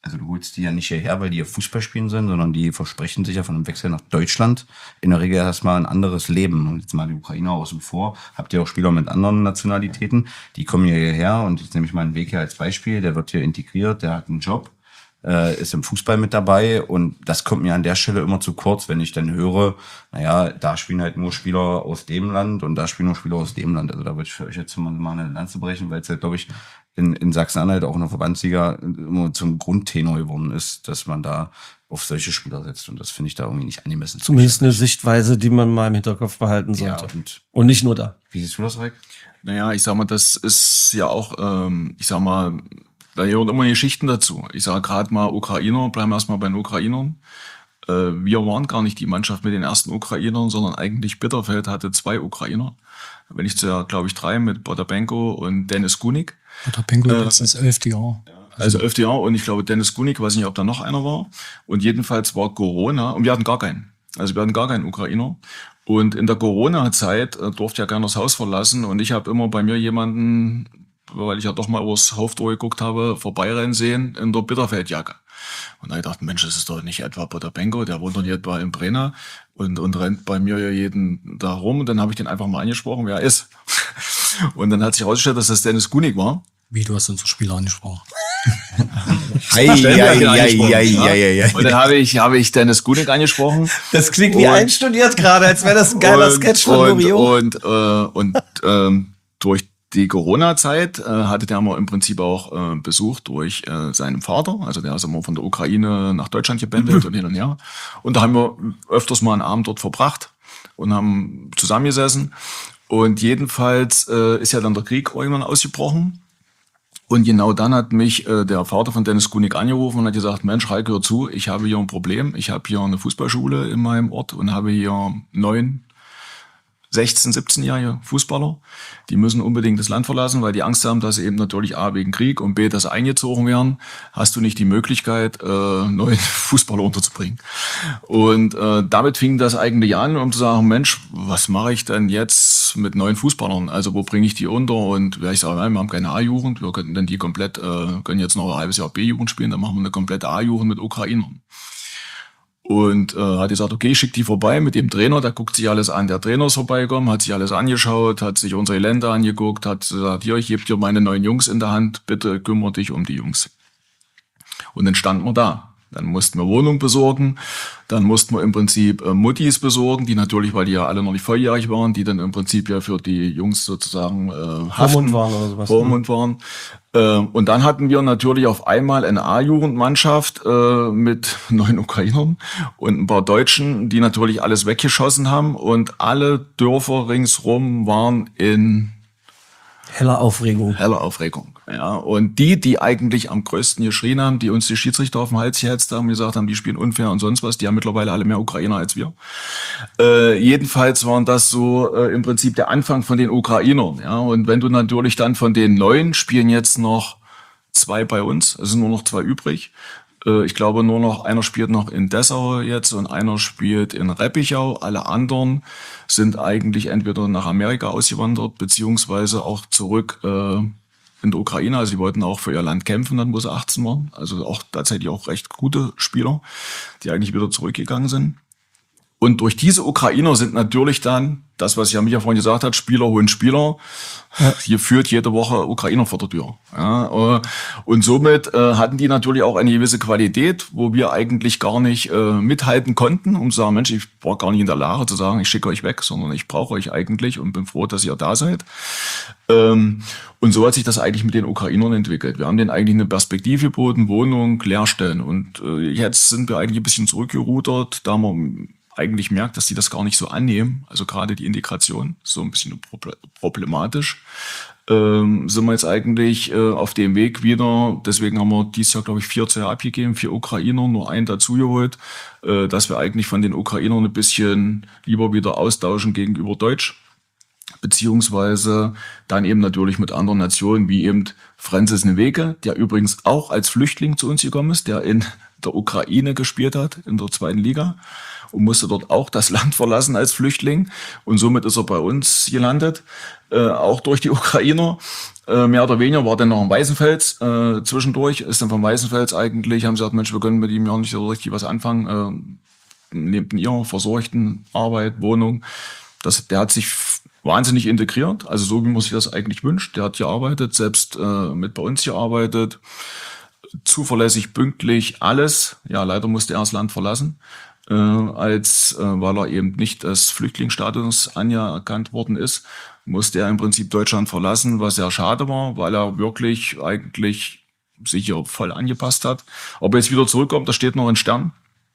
also du holst die ja nicht hierher, weil die hier Fußball spielen sollen, sondern die versprechen sich ja von einem Wechsel nach Deutschland in der Regel erstmal ein anderes Leben. Und jetzt mal die Ukrainer außen vor, habt ihr auch Spieler mit anderen Nationalitäten, die kommen hier hierher und jetzt nehme ich mal einen Weg hier als Beispiel, der wird hier integriert, der hat einen Job, äh, ist im Fußball mit dabei und das kommt mir an der Stelle immer zu kurz, wenn ich dann höre, naja, da spielen halt nur Spieler aus dem Land und da spielen nur Spieler aus dem Land. Also da würde ich für euch jetzt mal, mal eine Lanze brechen, weil es halt, glaube ich, in, in Sachsen-Anhalt auch in der Verbandsliga immer zum Grundtenor geworden ist, dass man da auf solche Spieler setzt und das finde ich da irgendwie nicht angemessen. Zumindest eine Sichtweise, die man mal im Hinterkopf behalten sollte. Ja, und, und nicht nur da. wie siehst du das, Reik? Naja, ich sag mal, das ist ja auch, ähm, ich sag mal, da gehören immer Geschichten dazu. Ich sage gerade mal Ukrainer, bleiben wir erstmal bei den Ukrainern. Äh, wir waren gar nicht die Mannschaft mit den ersten Ukrainern, sondern eigentlich Bitterfeld hatte zwei Ukrainer. Wenn ich zu, glaube ich, drei mit Botapenko und Dennis Gunik. Botapenko äh, das ist elfte Jahr. Also elfte Jahr und ich glaube Dennis Gunik, weiß nicht, ob da noch einer war. Und jedenfalls war Corona und wir hatten gar keinen. Also wir hatten gar keinen Ukrainer. Und in der Corona-Zeit äh, durfte ja keiner das Haus verlassen und ich habe immer bei mir jemanden, weil ich ja doch mal übers Hauftor geguckt habe, vorbeirennen sehen in der Bitterfeldjacke. Und da dachte ich, Mensch, das ist doch nicht etwa Botapenko, der wohnt doch nicht etwa in Brenna und, und rennt bei mir ja jeden da rum. Und dann habe ich den einfach mal angesprochen, wer er ist. Und dann hat sich herausgestellt, dass das Dennis Gunik war. Wie, du hast unsere Spieler angesprochen. Ei, ei, ei, ei, ei, ei. Und dann habe ich, habe ich Dennis Gunik angesprochen. Das klingt wie Und- einstudiert gerade, als wäre das ein geiler und, Sketch von und, Loriot. und, äh, und ähm, durch die Corona-Zeit äh, hatte der mal im Prinzip auch äh, Besuch durch äh, seinen Vater. Also der ist immer von der Ukraine nach Deutschland gebändelt und hin und her. Und da haben wir öfters mal einen Abend dort verbracht und haben zusammengesessen. Und jedenfalls äh, ist ja dann der Krieg irgendwann ausgebrochen. Und genau dann hat mich äh, der Vater von Dennis Gunik angerufen und hat gesagt, Mensch, Reik, hör zu, ich habe hier ein Problem. Ich habe hier eine Fußballschule in meinem Ort und habe hier neun, sechzehn, siebzehnjährige Fußballer. Die müssen unbedingt das Land verlassen, weil die Angst haben, dass sie eben natürlich A, wegen Krieg und B, dass sie eingezogen werden. Hast du nicht die Möglichkeit, äh, neuen Fußballer unterzubringen? Und äh, damit fing das eigentlich an, um zu sagen, Mensch, was mache ich denn jetzt mit neuen Fußballern? Also wo bringe ich die unter? Und ja, ich sage, wir haben keine A-Jugend, wir könnten dann die komplett, äh, können jetzt noch ein halbes Jahr B-Jugend spielen, dann machen wir eine komplette A-Jugend mit Ukrainern. Und äh, hat gesagt, okay, schick die vorbei mit dem Trainer, der guckt sich alles an. Der Trainer ist vorbeigekommen, hat sich alles angeschaut, hat sich unsere Länder angeguckt, hat gesagt, hier, ich gebe dir meine neuen Jungs in der Hand, bitte kümmere dich um die Jungs. Und dann standen wir da. Dann mussten wir Wohnung besorgen, dann mussten wir im Prinzip äh, Muttis besorgen, die natürlich, weil die ja alle noch nicht volljährig waren, die dann im Prinzip ja für die Jungs sozusagen äh, haften, Vormund waren oder sowas. Vormund waren. Äh, und dann hatten wir natürlich auf einmal eine A-Jugendmannschaft äh, mit neun Ukrainern und ein paar Deutschen, die natürlich alles weggeschossen haben und alle Dörfer ringsrum waren in Heller Aufregung. helle Aufregung. Ja, und die, die eigentlich am größten geschrien haben, die uns die Schiedsrichter auf den Hals gehetzt haben, gesagt haben, die spielen unfair und sonst was, die haben mittlerweile alle mehr Ukrainer als wir. Äh, jedenfalls waren das so äh, im Prinzip der Anfang von den Ukrainern. Ja, und wenn du natürlich dann von den neun spielen jetzt noch zwei bei uns, es sind nur noch zwei übrig. Äh, ich glaube nur noch, einer spielt noch in Dessau jetzt und einer spielt in Reppichau. Alle anderen sind eigentlich entweder nach Amerika ausgewandert, beziehungsweise auch zurück äh, in der Ukraine. Also sie wollten auch für ihr Land kämpfen, dann wo sie achtzehn waren. Also auch tatsächlich auch recht gute Spieler, die eigentlich wieder zurückgegangen sind. Und durch diese Ukrainer sind natürlich dann, das, was ja Micha vorhin gesagt hat, Spieler holen Spieler. Ja. Hier führt jede Woche Ukrainer vor der Tür. Ja, und somit äh, hatten die natürlich auch eine gewisse Qualität, wo wir eigentlich gar nicht äh, mithalten konnten, um zu sagen, Mensch, ich war gar nicht in der Lage zu sagen, ich schicke euch weg, sondern ich brauche euch eigentlich und bin froh, dass ihr da seid. Ähm, und so hat sich das eigentlich mit den Ukrainern entwickelt. Wir haben denen eigentlich eine Perspektive geboten, Wohnung, Lehrstellen. Und äh, jetzt sind wir eigentlich ein bisschen zurückgerudert, da wir eigentlich merkt, dass die das gar nicht so annehmen. Also gerade die Integration ist so ein bisschen problematisch. Ähm, sind wir jetzt eigentlich äh, auf dem Weg wieder. Deswegen haben wir dieses Jahr, glaube ich, vier C A abgegeben, vier Ukrainer, nur einen dazugeholt, äh, dass wir eigentlich von den Ukrainern ein bisschen lieber wieder austauschen gegenüber Deutsch. Beziehungsweise dann eben natürlich mit anderen Nationen, wie eben Francis Nweke, der übrigens auch als Flüchtling zu uns gekommen ist, der in der Ukraine gespielt hat, in der zweiten Liga, und musste dort auch das Land verlassen als Flüchtling. Und somit ist er bei uns gelandet, äh, auch durch die Ukrainer. Äh, mehr oder weniger war dann noch in Weißenfels äh, zwischendurch, ist dann von Weißenfels eigentlich, haben sie gesagt, Mensch, wir können mit ihm ja nicht so richtig was anfangen, äh, neben ihrer versorgten Arbeit, Wohnung. Das, der hat sich wahnsinnig integriert, also so wie man sich das eigentlich wünscht. Der hat gearbeitet, selbst äh, mit bei uns gearbeitet, zuverlässig, pünktlich, alles. Ja, leider musste er das Land verlassen, äh, als äh, weil er eben nicht als Flüchtlingsstatus anerkannt worden ist, musste er im Prinzip Deutschland verlassen, was sehr schade war, weil er wirklich eigentlich sich hier voll angepasst hat. Ob er jetzt wieder zurückkommt, das steht noch in Stern.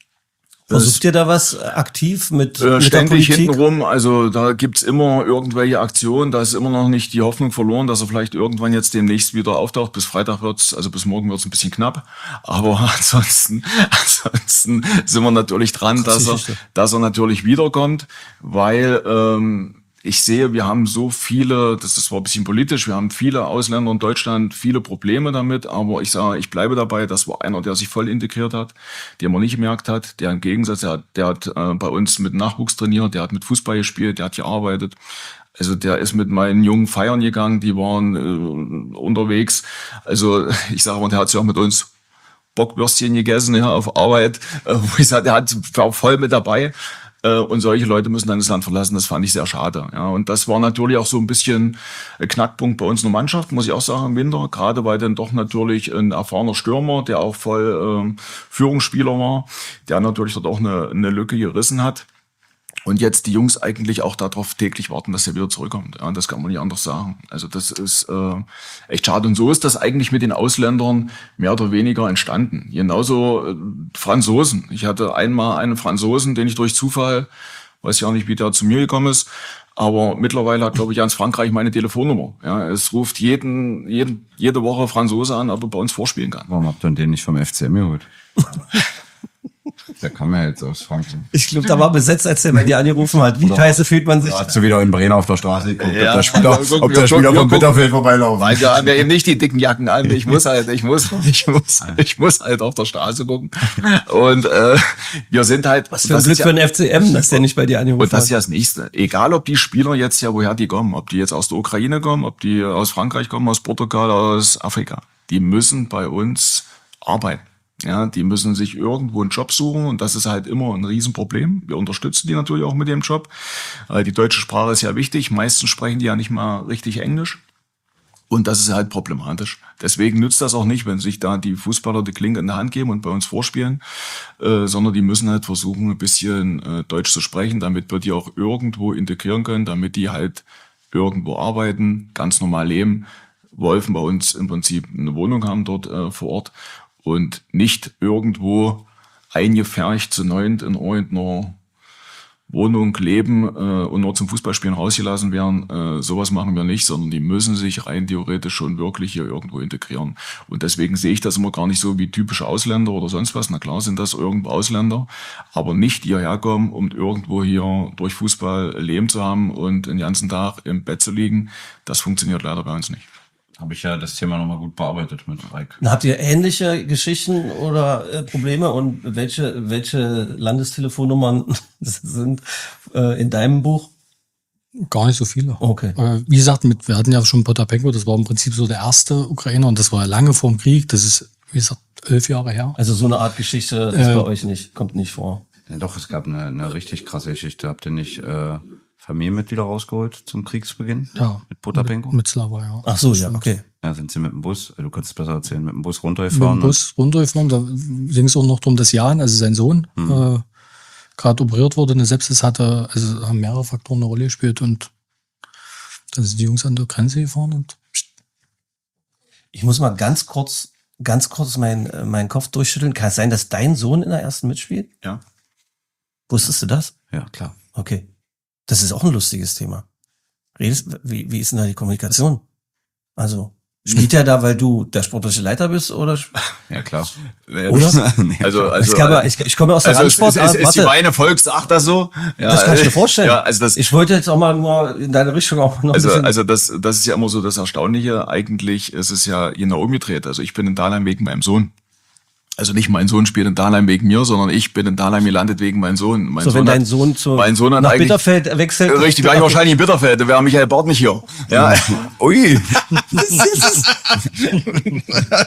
Versucht ihr da was aktiv mit, äh, mit ständig der Politik? hintenrum, also da gibt's immer irgendwelche Aktionen, da ist immer noch nicht die Hoffnung verloren, dass er vielleicht irgendwann jetzt demnächst wieder auftaucht. Bis Freitag wird's, also bis morgen wird's ein bisschen knapp, aber ansonsten, ansonsten sind wir natürlich dran, dass er, dass er natürlich wiederkommt, weil ähm, ich sehe, wir haben so viele, das ist zwar ein bisschen politisch, wir haben viele Ausländer in Deutschland, viele Probleme damit, aber ich sage, ich bleibe dabei, das war einer, der sich voll integriert hat, den man nicht gemerkt hat, der im Gegensatz, der, der hat äh, bei uns mit Nachwuchs trainiert, der hat mit Fußball gespielt, der hat gearbeitet, also der ist mit meinen Jungen feiern gegangen, die waren äh, unterwegs, also ich sage mal, der hat sich auch mit uns Bockwürstchen gegessen, ja, auf Arbeit, äh, wo ich sage, der hat, war voll mit dabei. Und solche Leute müssen dann das Land verlassen, das fand ich sehr schade. Ja, und das war natürlich auch so ein bisschen Knackpunkt bei uns in der Mannschaft, muss ich auch sagen, im Winter. Gerade weil dann doch natürlich ein erfahrener Stürmer, der auch voll ähm, Führungsspieler war, der natürlich dort auch eine, eine Lücke gerissen hat. Und jetzt die Jungs eigentlich auch darauf täglich warten, dass er wieder zurückkommt. Ja, das kann man nicht anders sagen. Also das ist äh, echt schade. Und so ist das eigentlich mit den Ausländern mehr oder weniger entstanden. Genauso äh, Franzosen. Ich hatte einmal einen Franzosen, den ich durch Zufall, weiß ja nicht, wie der zu mir gekommen ist, aber mittlerweile hat, glaube ich, ganz Frankreich meine Telefonnummer. Ja, es ruft jeden, jeden, jede Woche Franzose an, ob er bei uns vorspielen kann. Warum habt ihr den nicht vom F C M geholt? Der kam ja jetzt aus Frankreich. Ich glaube, da war besetzt, als der bei dir angerufen hat. Wie Oder scheiße fühlt man sich? Da hast du wieder in Bremen auf der Straße geguckt, Ja, ob der Spieler, wir gucken, ob wir der Spieler gucken, wir vom gucken. Bitterfeld vorbeilaufen. Weil wir haben ja eben nicht die dicken Jacken an. Ich muss halt, ich muss, ich muss, ich muss halt auf der Straße gucken. Und äh, wir sind halt. Was für ein Glück für den F C M, dass der nicht bei dir angerufen Und das ist ja hat. das Nächste. Egal, ob die Spieler jetzt ja, woher die kommen, ob die jetzt aus der Ukraine kommen, ob die aus Frankreich kommen, aus Portugal, aus Afrika, die müssen bei uns arbeiten. Ja, die müssen sich irgendwo einen Job suchen und das ist halt immer ein Riesenproblem. Wir unterstützen die natürlich auch mit dem Job. Die deutsche Sprache ist ja wichtig. Meistens sprechen die ja nicht mal richtig Englisch. Und das ist halt problematisch. Deswegen nützt das auch nicht, wenn sich da die Fußballer die Klinke in der Hand geben und bei uns vorspielen, äh, sondern die müssen halt versuchen, ein bisschen äh, Deutsch zu sprechen, damit wir die auch irgendwo integrieren können, damit die halt irgendwo arbeiten, ganz normal leben. Wolfen bei uns im Prinzip eine Wohnung haben dort äh, vor Ort und nicht irgendwo eingepfercht zu neunt in irgendeiner Wohnung leben äh, und nur zum Fußballspielen rausgelassen werden. Äh, sowas machen wir nicht, sondern die müssen sich rein theoretisch schon wirklich hier irgendwo integrieren. Und deswegen sehe ich das immer gar nicht so wie typische Ausländer oder sonst was. Na klar sind das irgendwo Ausländer, aber nicht hierher kommen, um irgendwo hier durch Fußball Leben zu haben und den ganzen Tag im Bett zu liegen. Das funktioniert leider bei uns nicht. Habe ich ja das Thema nochmal gut bearbeitet mit Reik. Habt ihr ähnliche Geschichten oder äh, Probleme und welche welche Landestelefonnummern sind äh, in deinem Buch? Gar nicht so viele. Okay. Äh, wie gesagt, mit, wir hatten ja schon Potapenko, das war im Prinzip so der erste Ukrainer und das war lange vorm Krieg. Das ist, wie gesagt, elf Jahre her. Also so eine Art Geschichte ist Äh, bei euch nicht, kommt nicht vor. Ja, doch, es gab eine, eine richtig krasse Geschichte. Habt ihr nicht äh, Familienmitglieder rausgeholt zum Kriegsbeginn? Ja. Mit Potapenko? Mit, mit Slava, ja. Ach so, ja, okay. Ja, sind sie mit dem Bus, du kannst es besser erzählen, mit dem Bus Mit runtergefahren. dem Bus runtergefahren, da ging es auch noch darum, dass Jan, also sein Sohn, Mhm. äh, gerade operiert wurde, eine Sepsis hatte, also haben mehrere Faktoren eine Rolle gespielt und dann sind die Jungs an der Grenze gefahren und Ich muss mal ganz kurz, ganz kurz meinen meinen Kopf durchschütteln. Kann es sein, dass dein Sohn in der ersten mitspielt? Ja. Wusstest du das? Ja, klar. Okay. Das ist auch ein lustiges Thema. Redest, wie, wie ist denn da die Kommunikation? Also, spielt er da, weil du der sportliche Leiter bist, oder? Ja, klar. Oder? Nee, Also, klar. also, ich, kann, ich, ich komme aus der also es ist, Randsportart. ist, ist die Warte, meine Volksart das so? Ja, das kann ich mir vorstellen. Ja, also das, ich wollte jetzt auch mal nur in deine Richtung auch noch Also, ein bisschen. also das, das ist ja immer so das Erstaunliche. Eigentlich ist es ja genau umgedreht. Also ich bin in Dahlheim wegen meinem Sohn. Also nicht mein Sohn spielt in Dahlheim wegen mir, sondern ich bin in Dahlheim gelandet wegen meinem Sohn. Mein So, Sohn wenn dein hat, Sohn, zu, mein Sohn hat nach eigentlich- Bitterfeld wechselt. Richtig, wäre ich wahrscheinlich in Bitterfeld, da wäre Michael Barth nicht hier. Ja. Ui. Ich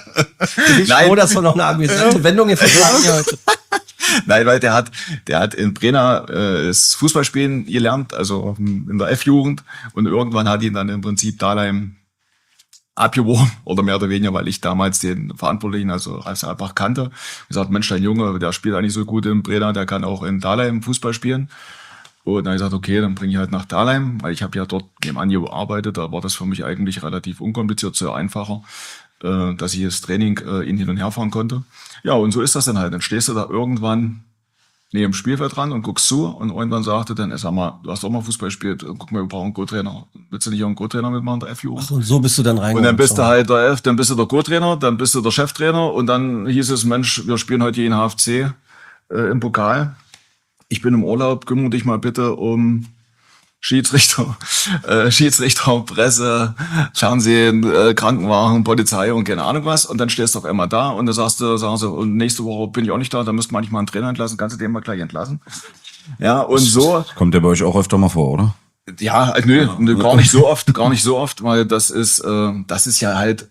bin froh, dass wir noch eine amüsante Wendung jetzt haben heute. Nein, weil der hat, der hat in Brenner äh, das Fußballspielen gelernt, also in der F-Jugend. Und irgendwann hat ihn dann im Prinzip Dahlheim abgeworben, oder mehr oder weniger, weil ich damals den Verantwortlichen, also Ralf Saalbach, kannte. Gesagt, Mensch, dein Junge, der spielt eigentlich so gut in Brenner, der kann auch in Dahlheim Fußball spielen. Und dann habe ich gesagt, okay, dann bringe ich halt nach Dahlheim, weil ich habe ja dort nebenan gearbeitet, da war das für mich eigentlich relativ unkompliziert, sehr einfacher, äh, dass ich das Training äh, in hin und her fahren konnte. Ja, und so ist das dann halt. Dann stehst du da irgendwann neben dem Spielfeld dran und guckst zu und irgendwann sagte dann, sag mal, du hast doch mal Fußball gespielt, guck mal, wir brauchen einen Co-Trainer. Willst du nicht auch einen Co-Trainer mitmachen, der F-Jugend? Und so bist du dann reingekommen. Und dann bist du halt der F, dann bist du der Co-Trainer, dann bist du der Cheftrainer und dann hieß es, Mensch, wir spielen heute gegen H F C äh, im Pokal. Ich bin im Urlaub, kümmere dich mal bitte um Schiedsrichter, äh, Schiedsrichter, Presse, Fernsehen, äh, Krankenwagen, Polizei und keine Ahnung was. Und dann stehst du auf einmal da und dann sagst du, sagen sie, und nächste Woche bin ich auch nicht da, dann müsste man nicht mal einen Trainer entlassen, kannst du den mal gleich entlassen. Ja, und so. Kommt der bei euch auch öfter mal vor, oder? Ja, also, nö, nö, gar nicht so oft, gar nicht so oft, weil das ist, äh, das ist ja halt,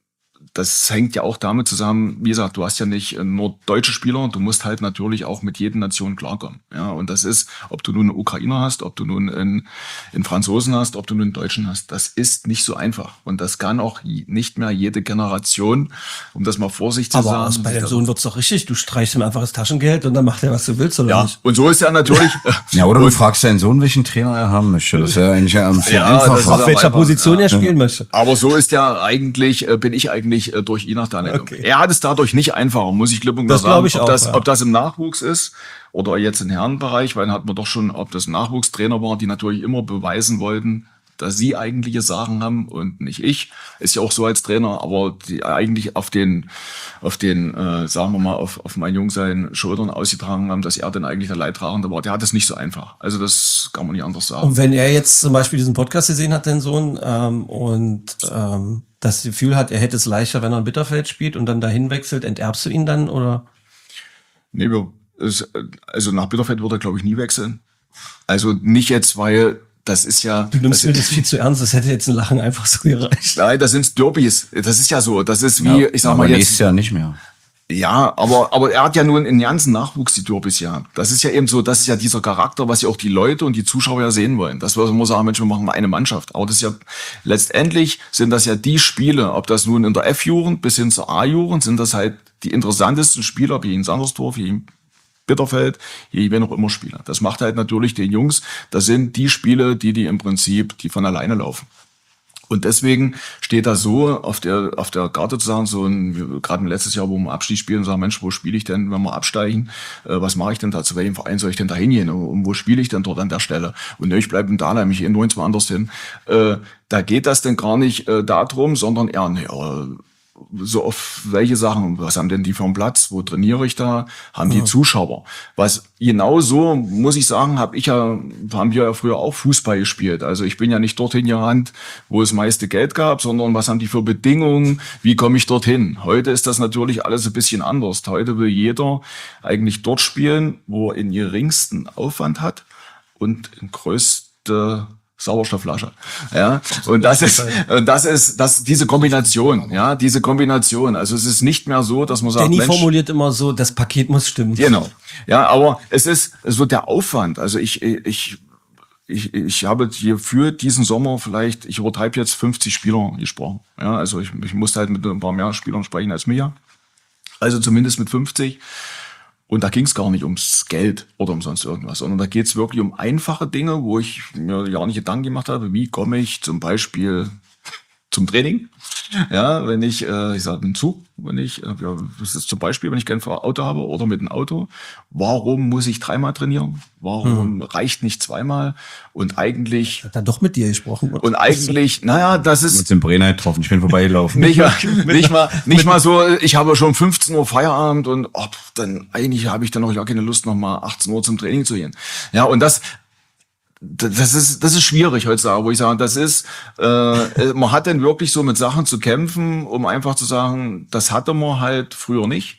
das hängt ja auch damit zusammen, wie gesagt, du hast ja nicht nur deutsche Spieler, du musst halt natürlich auch mit jeder Nation klarkommen. Ja, und das ist, ob du nun einen Ukrainer hast, ob du nun einen, einen Franzosen hast, ob du nun einen Deutschen hast, das ist nicht so einfach. Und das kann auch nicht mehr jede Generation, um das mal vorsichtig zu Aber sagen. aus, bei deinem Sohn wird's doch richtig. Du streichst ihm einfach das Taschengeld und dann macht er, was du willst, oder Ja, nicht? und so ist ja natürlich. Ja, oder du fragst deinen Sohn, welchen Trainer er haben möchte. Das ist ja eigentlich ja viel Ja, das ist einfacher. Auf welcher einfach- Position er spielen möchte. Aber so ist ja eigentlich, äh, bin ich eigentlich äh, durch ihn nach da Okay. Er hat es dadurch nicht einfacher, muss ich klipp und klar Das sagen. glaub ich ob, auch, das, ja. ob das im Nachwuchs ist oder jetzt im Herrenbereich, weil dann hat man doch schon, ob das Nachwuchstrainer war, die natürlich immer beweisen wollten, dass sie eigentliche Sachen haben und nicht ich. Ist ja auch so als Trainer, aber die eigentlich auf den, auf den, äh, sagen wir mal, auf, auf meinen Jungen seinen Schultern ausgetragen haben, dass er dann eigentlich der Leidtragende war. Der hat es nicht so einfach. Also das kann man nicht anders sagen. Und wenn er jetzt zum Beispiel diesen Podcast gesehen hat, dein Sohn, ähm, und ähm, das Gefühl hat, er hätte es leichter, wenn er in Bitterfeld spielt und dann dahin wechselt, enterbst du ihn dann, oder? Nee, wir, es, also nach Bitterfeld wird er, glaube ich, nie wechseln. Also nicht jetzt, weil das ist ja... Du nimmst das, mir das viel zu ernst, das hätte jetzt ein Lachen einfach so gereicht. Nein, das sind Derbys. Das ist ja so. Das ist wie, Ja, ich sag aber mal nächstes jetzt... Jahr nicht mehr. Ja, aber, aber er hat ja nun in ganzen Nachwuchs die Derbys ja. Das ist ja eben so, das ist ja dieser Charakter, was ja auch die Leute und die Zuschauer ja sehen wollen. Das muss man sagen, Mensch, wir machen mal eine Mannschaft. Aber das ist ja, letztendlich sind das ja die Spiele, ob das nun in der F-Jugend bis hin zur A-Jugend, sind das halt die interessantesten Spieler, wie in Sandersdorf, wie in Bitterfeld, hier wer noch immer Spieler. Das macht halt natürlich den Jungs, das sind die Spiele, die die im Prinzip, die von alleine laufen. Und deswegen steht da so auf der auf der Karte zu sagen, so ein, gerade letztes Jahr, wo wir Abstieg spielen, sagen, Mensch, wo spiele ich denn, wenn wir absteigen? Äh, was mache ich denn da? Zu welchem Verein soll ich denn da hingehen? Und, und wo spiele ich denn dort an der Stelle? Und ne, ich bleibe in Dahlheim, ich gehe nirgendwo anders hin. Äh, da geht das denn gar nicht äh, darum, sondern eher, ne, so auf welche Sachen, was haben denn die für einen Platz, wo trainiere ich da, haben die Zuschauer. Was genau so, muss ich sagen, habe ich ja, haben wir ja früher auch Fußball gespielt. Also ich bin ja nicht dorthin gerannt, wo es meiste Geld gab, sondern was haben die für Bedingungen, wie komme ich dorthin. Heute ist das natürlich alles ein bisschen anders. Heute will jeder eigentlich dort spielen, wo er den geringsten Aufwand hat und in größte Sauerstoffflasche, ja, und das ist, und das ist, das, diese Kombination, ja, diese Kombination, also es ist nicht mehr so, dass man sagt, Danny Mensch, formuliert immer so, das Paket muss stimmen. genau, ja, aber es ist, es wird der Aufwand, also ich, ich, ich, ich habe hier für diesen Sommer vielleicht, ich übertreibe jetzt fünfzig Spieler gesprochen, ja, also ich, ich musste halt mit ein paar mehr Spielern sprechen als mir, also zumindest mit fünfzig. Und da ging es gar nicht ums Geld oder um sonst irgendwas, sondern da geht es wirklich um einfache Dinge, wo ich mir ja nicht Gedanken gemacht habe, wie komme ich zum Beispiel zum Training. Ja, wenn ich, äh, ich sage, einen Zug, wenn ich, äh, ja, das ist zum Beispiel, wenn ich kein Auto habe oder mit einem Auto, warum muss ich dreimal trainieren? Warum hm. reicht nicht zweimal? Und eigentlich... Hat er doch mit dir gesprochen? Und eigentlich, naja, das ist... Uns in Brenner getroffen, ich bin vorbeigelaufen. Nicht mal, nicht mal, nicht mal so, ich habe schon fünfzehn Uhr Feierabend und oh, dann eigentlich habe ich dann auch ja keine Lust, noch mal achtzehn Uhr zum Training zu gehen. Ja, und das... Das ist, das ist schwierig heutzutage, wo ich sage, das ist, äh, man hat dann wirklich so mit Sachen zu kämpfen, um einfach zu sagen, das hatte man halt früher nicht.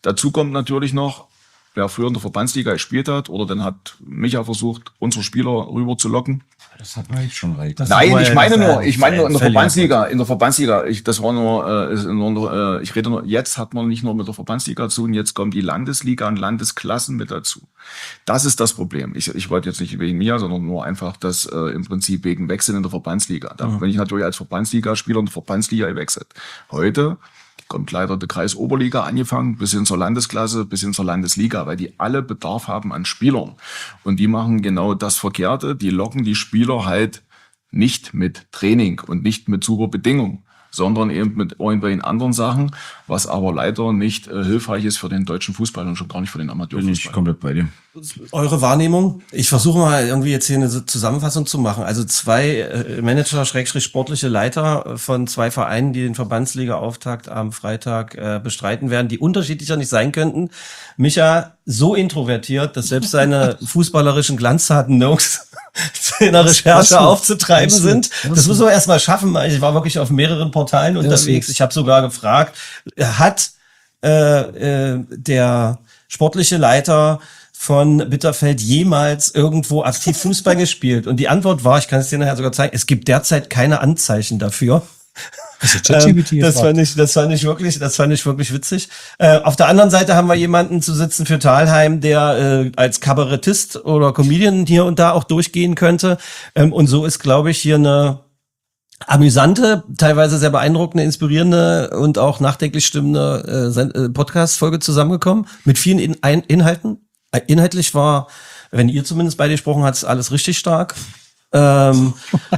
Dazu kommt natürlich noch, wer früher in der Verbandsliga gespielt hat, oder dann hat Micha versucht, unsere Spieler rüber zu locken. Das hat man jetzt schon recht. Das Nein, war ich ja meine das nur, ein ich meine nur in der Fälliger. Verbandsliga, in der Verbandsliga, ich, das war nur, äh, ist nur äh, ich rede nur, jetzt hat man nicht nur mit der Verbandsliga zu tun, jetzt kommt die Landesliga und Landesklassen mit dazu. Das ist das Problem. Ich, ich wollte jetzt nicht wegen mir, sondern nur einfach das äh, im Prinzip wegen Wechseln in der Verbandsliga. Da bin ich natürlich als Verbandsligaspieler in der Verbandsliga gewechselt. Heute kommt leider der Kreis Oberliga angefangen, bis hin zur Landesklasse, bis hin zur Landesliga, weil die alle Bedarf haben an Spielern. Und die machen genau das Verkehrte, die locken die Spieler halt nicht mit Training und nicht mit super Bedingungen, sondern eben mit irgendwelchen anderen Sachen, was aber leider nicht äh, hilfreich ist für den deutschen Fußball und schon gar nicht für den Bin ich Amateurfußball. komplett bei dir. Eure Wahrnehmung? Ich versuche mal irgendwie jetzt hier eine Zusammenfassung zu machen. Also zwei äh, Manager, Schrägstrich sportliche Leiter von zwei Vereinen, die den Verbandsliga-Auftakt am Freitag äh, bestreiten werden, die unterschiedlicher nicht sein könnten. Micha so introvertiert, dass selbst seine fußballerischen Glanztaten nirgends in der Recherche aufzutreiben sind. Das muss man erstmal schaffen. Ich war wirklich auf mehreren Portalen unterwegs. Ich habe sogar gefragt, hat äh, äh, der sportliche Leiter von Bitterfeld jemals irgendwo aktiv Fußball gespielt? Und die Antwort war, ich kann es dir nachher sogar zeigen, es gibt derzeit keine Anzeichen dafür. Ähm, das fand ich, das fand ich wirklich, das fand ich wirklich witzig. Äh, auf der anderen Seite haben wir jemanden zu sitzen für Thalheim, der äh, als Kabarettist oder Comedian hier und da auch durchgehen könnte. Ähm, und so ist, glaube ich, hier eine amüsante, teilweise sehr beeindruckende, inspirierende und auch nachdenklich stimmende äh, Podcast-Folge zusammengekommen mit vielen In- Ein- Inhalten. Äh, inhaltlich war, wenn ihr zumindest beide gesprochen habt, alles richtig stark. Ähm,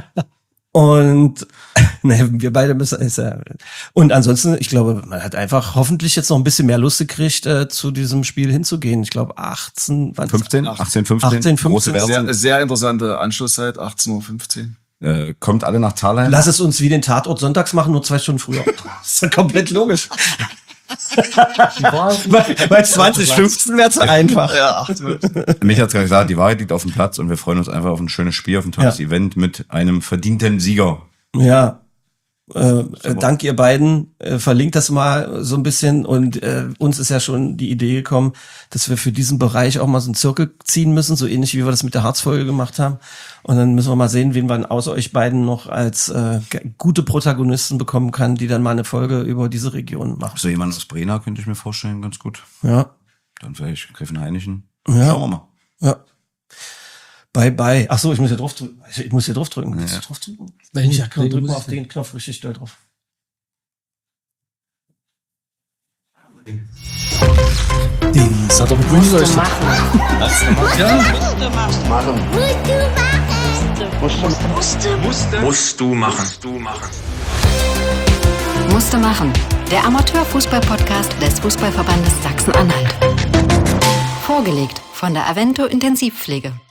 Und ne, wir beide müssen ist ja, und ansonsten, ich glaube, man hat einfach hoffentlich jetzt noch ein bisschen mehr Lust gekriegt, äh, zu diesem Spiel hinzugehen. Ich glaube achtzehn, wann- fünfzehn, achtzehn, fünfzehn. achtzehn, Große fünfzehn. Werbung. Sehr, sehr interessante Anschlusszeit, achtzehn Uhr fünfzehn. Äh, kommt alle nach Thalheim. Lass es uns wie den Tatort sonntags machen, nur zwei Stunden früher. Das ist ja komplett logisch. Bei, bei zwanzig fünfzehn wäre es einfach. Ja. Mich hat's gerade gesagt, die Wahrheit liegt auf dem Platz und wir freuen uns einfach auf ein schönes Spiel, auf ein tolles Ja. Event mit einem verdienten Sieger. Ja. Äh, äh, dank ihr beiden, äh, verlinkt das mal so ein bisschen und äh, uns ist ja schon die Idee gekommen, dass wir für diesen Bereich auch mal so einen Zirkel ziehen müssen, so ähnlich wie wir das mit der Harzfolge gemacht haben. Und dann müssen wir mal sehen, wen wir außer euch beiden noch als äh, g- gute Protagonisten bekommen kann, die dann mal eine Folge über diese Region machen. So jemand aus Brena könnte ich mir vorstellen, ganz gut. Ja, Dann vielleicht Griffen Heinichen. Ja. Schauen wir mal. ja. Bye bye. Ach so, ich muss hier drauf drücken. Ich, ich muss hier drauf drücken. Muss ich drauf drücken? Welchen Ja, Knopf drück muss mal ich auf den Knopf richtig doll drauf. Das hat doch ein Grün leuchtet. Musst du machen. Musste machen. Der Amateurfußball-Podcast des Fußballverbandes Sachsen-Anhalt. Vorgelegt von der Avento Intensivpflege.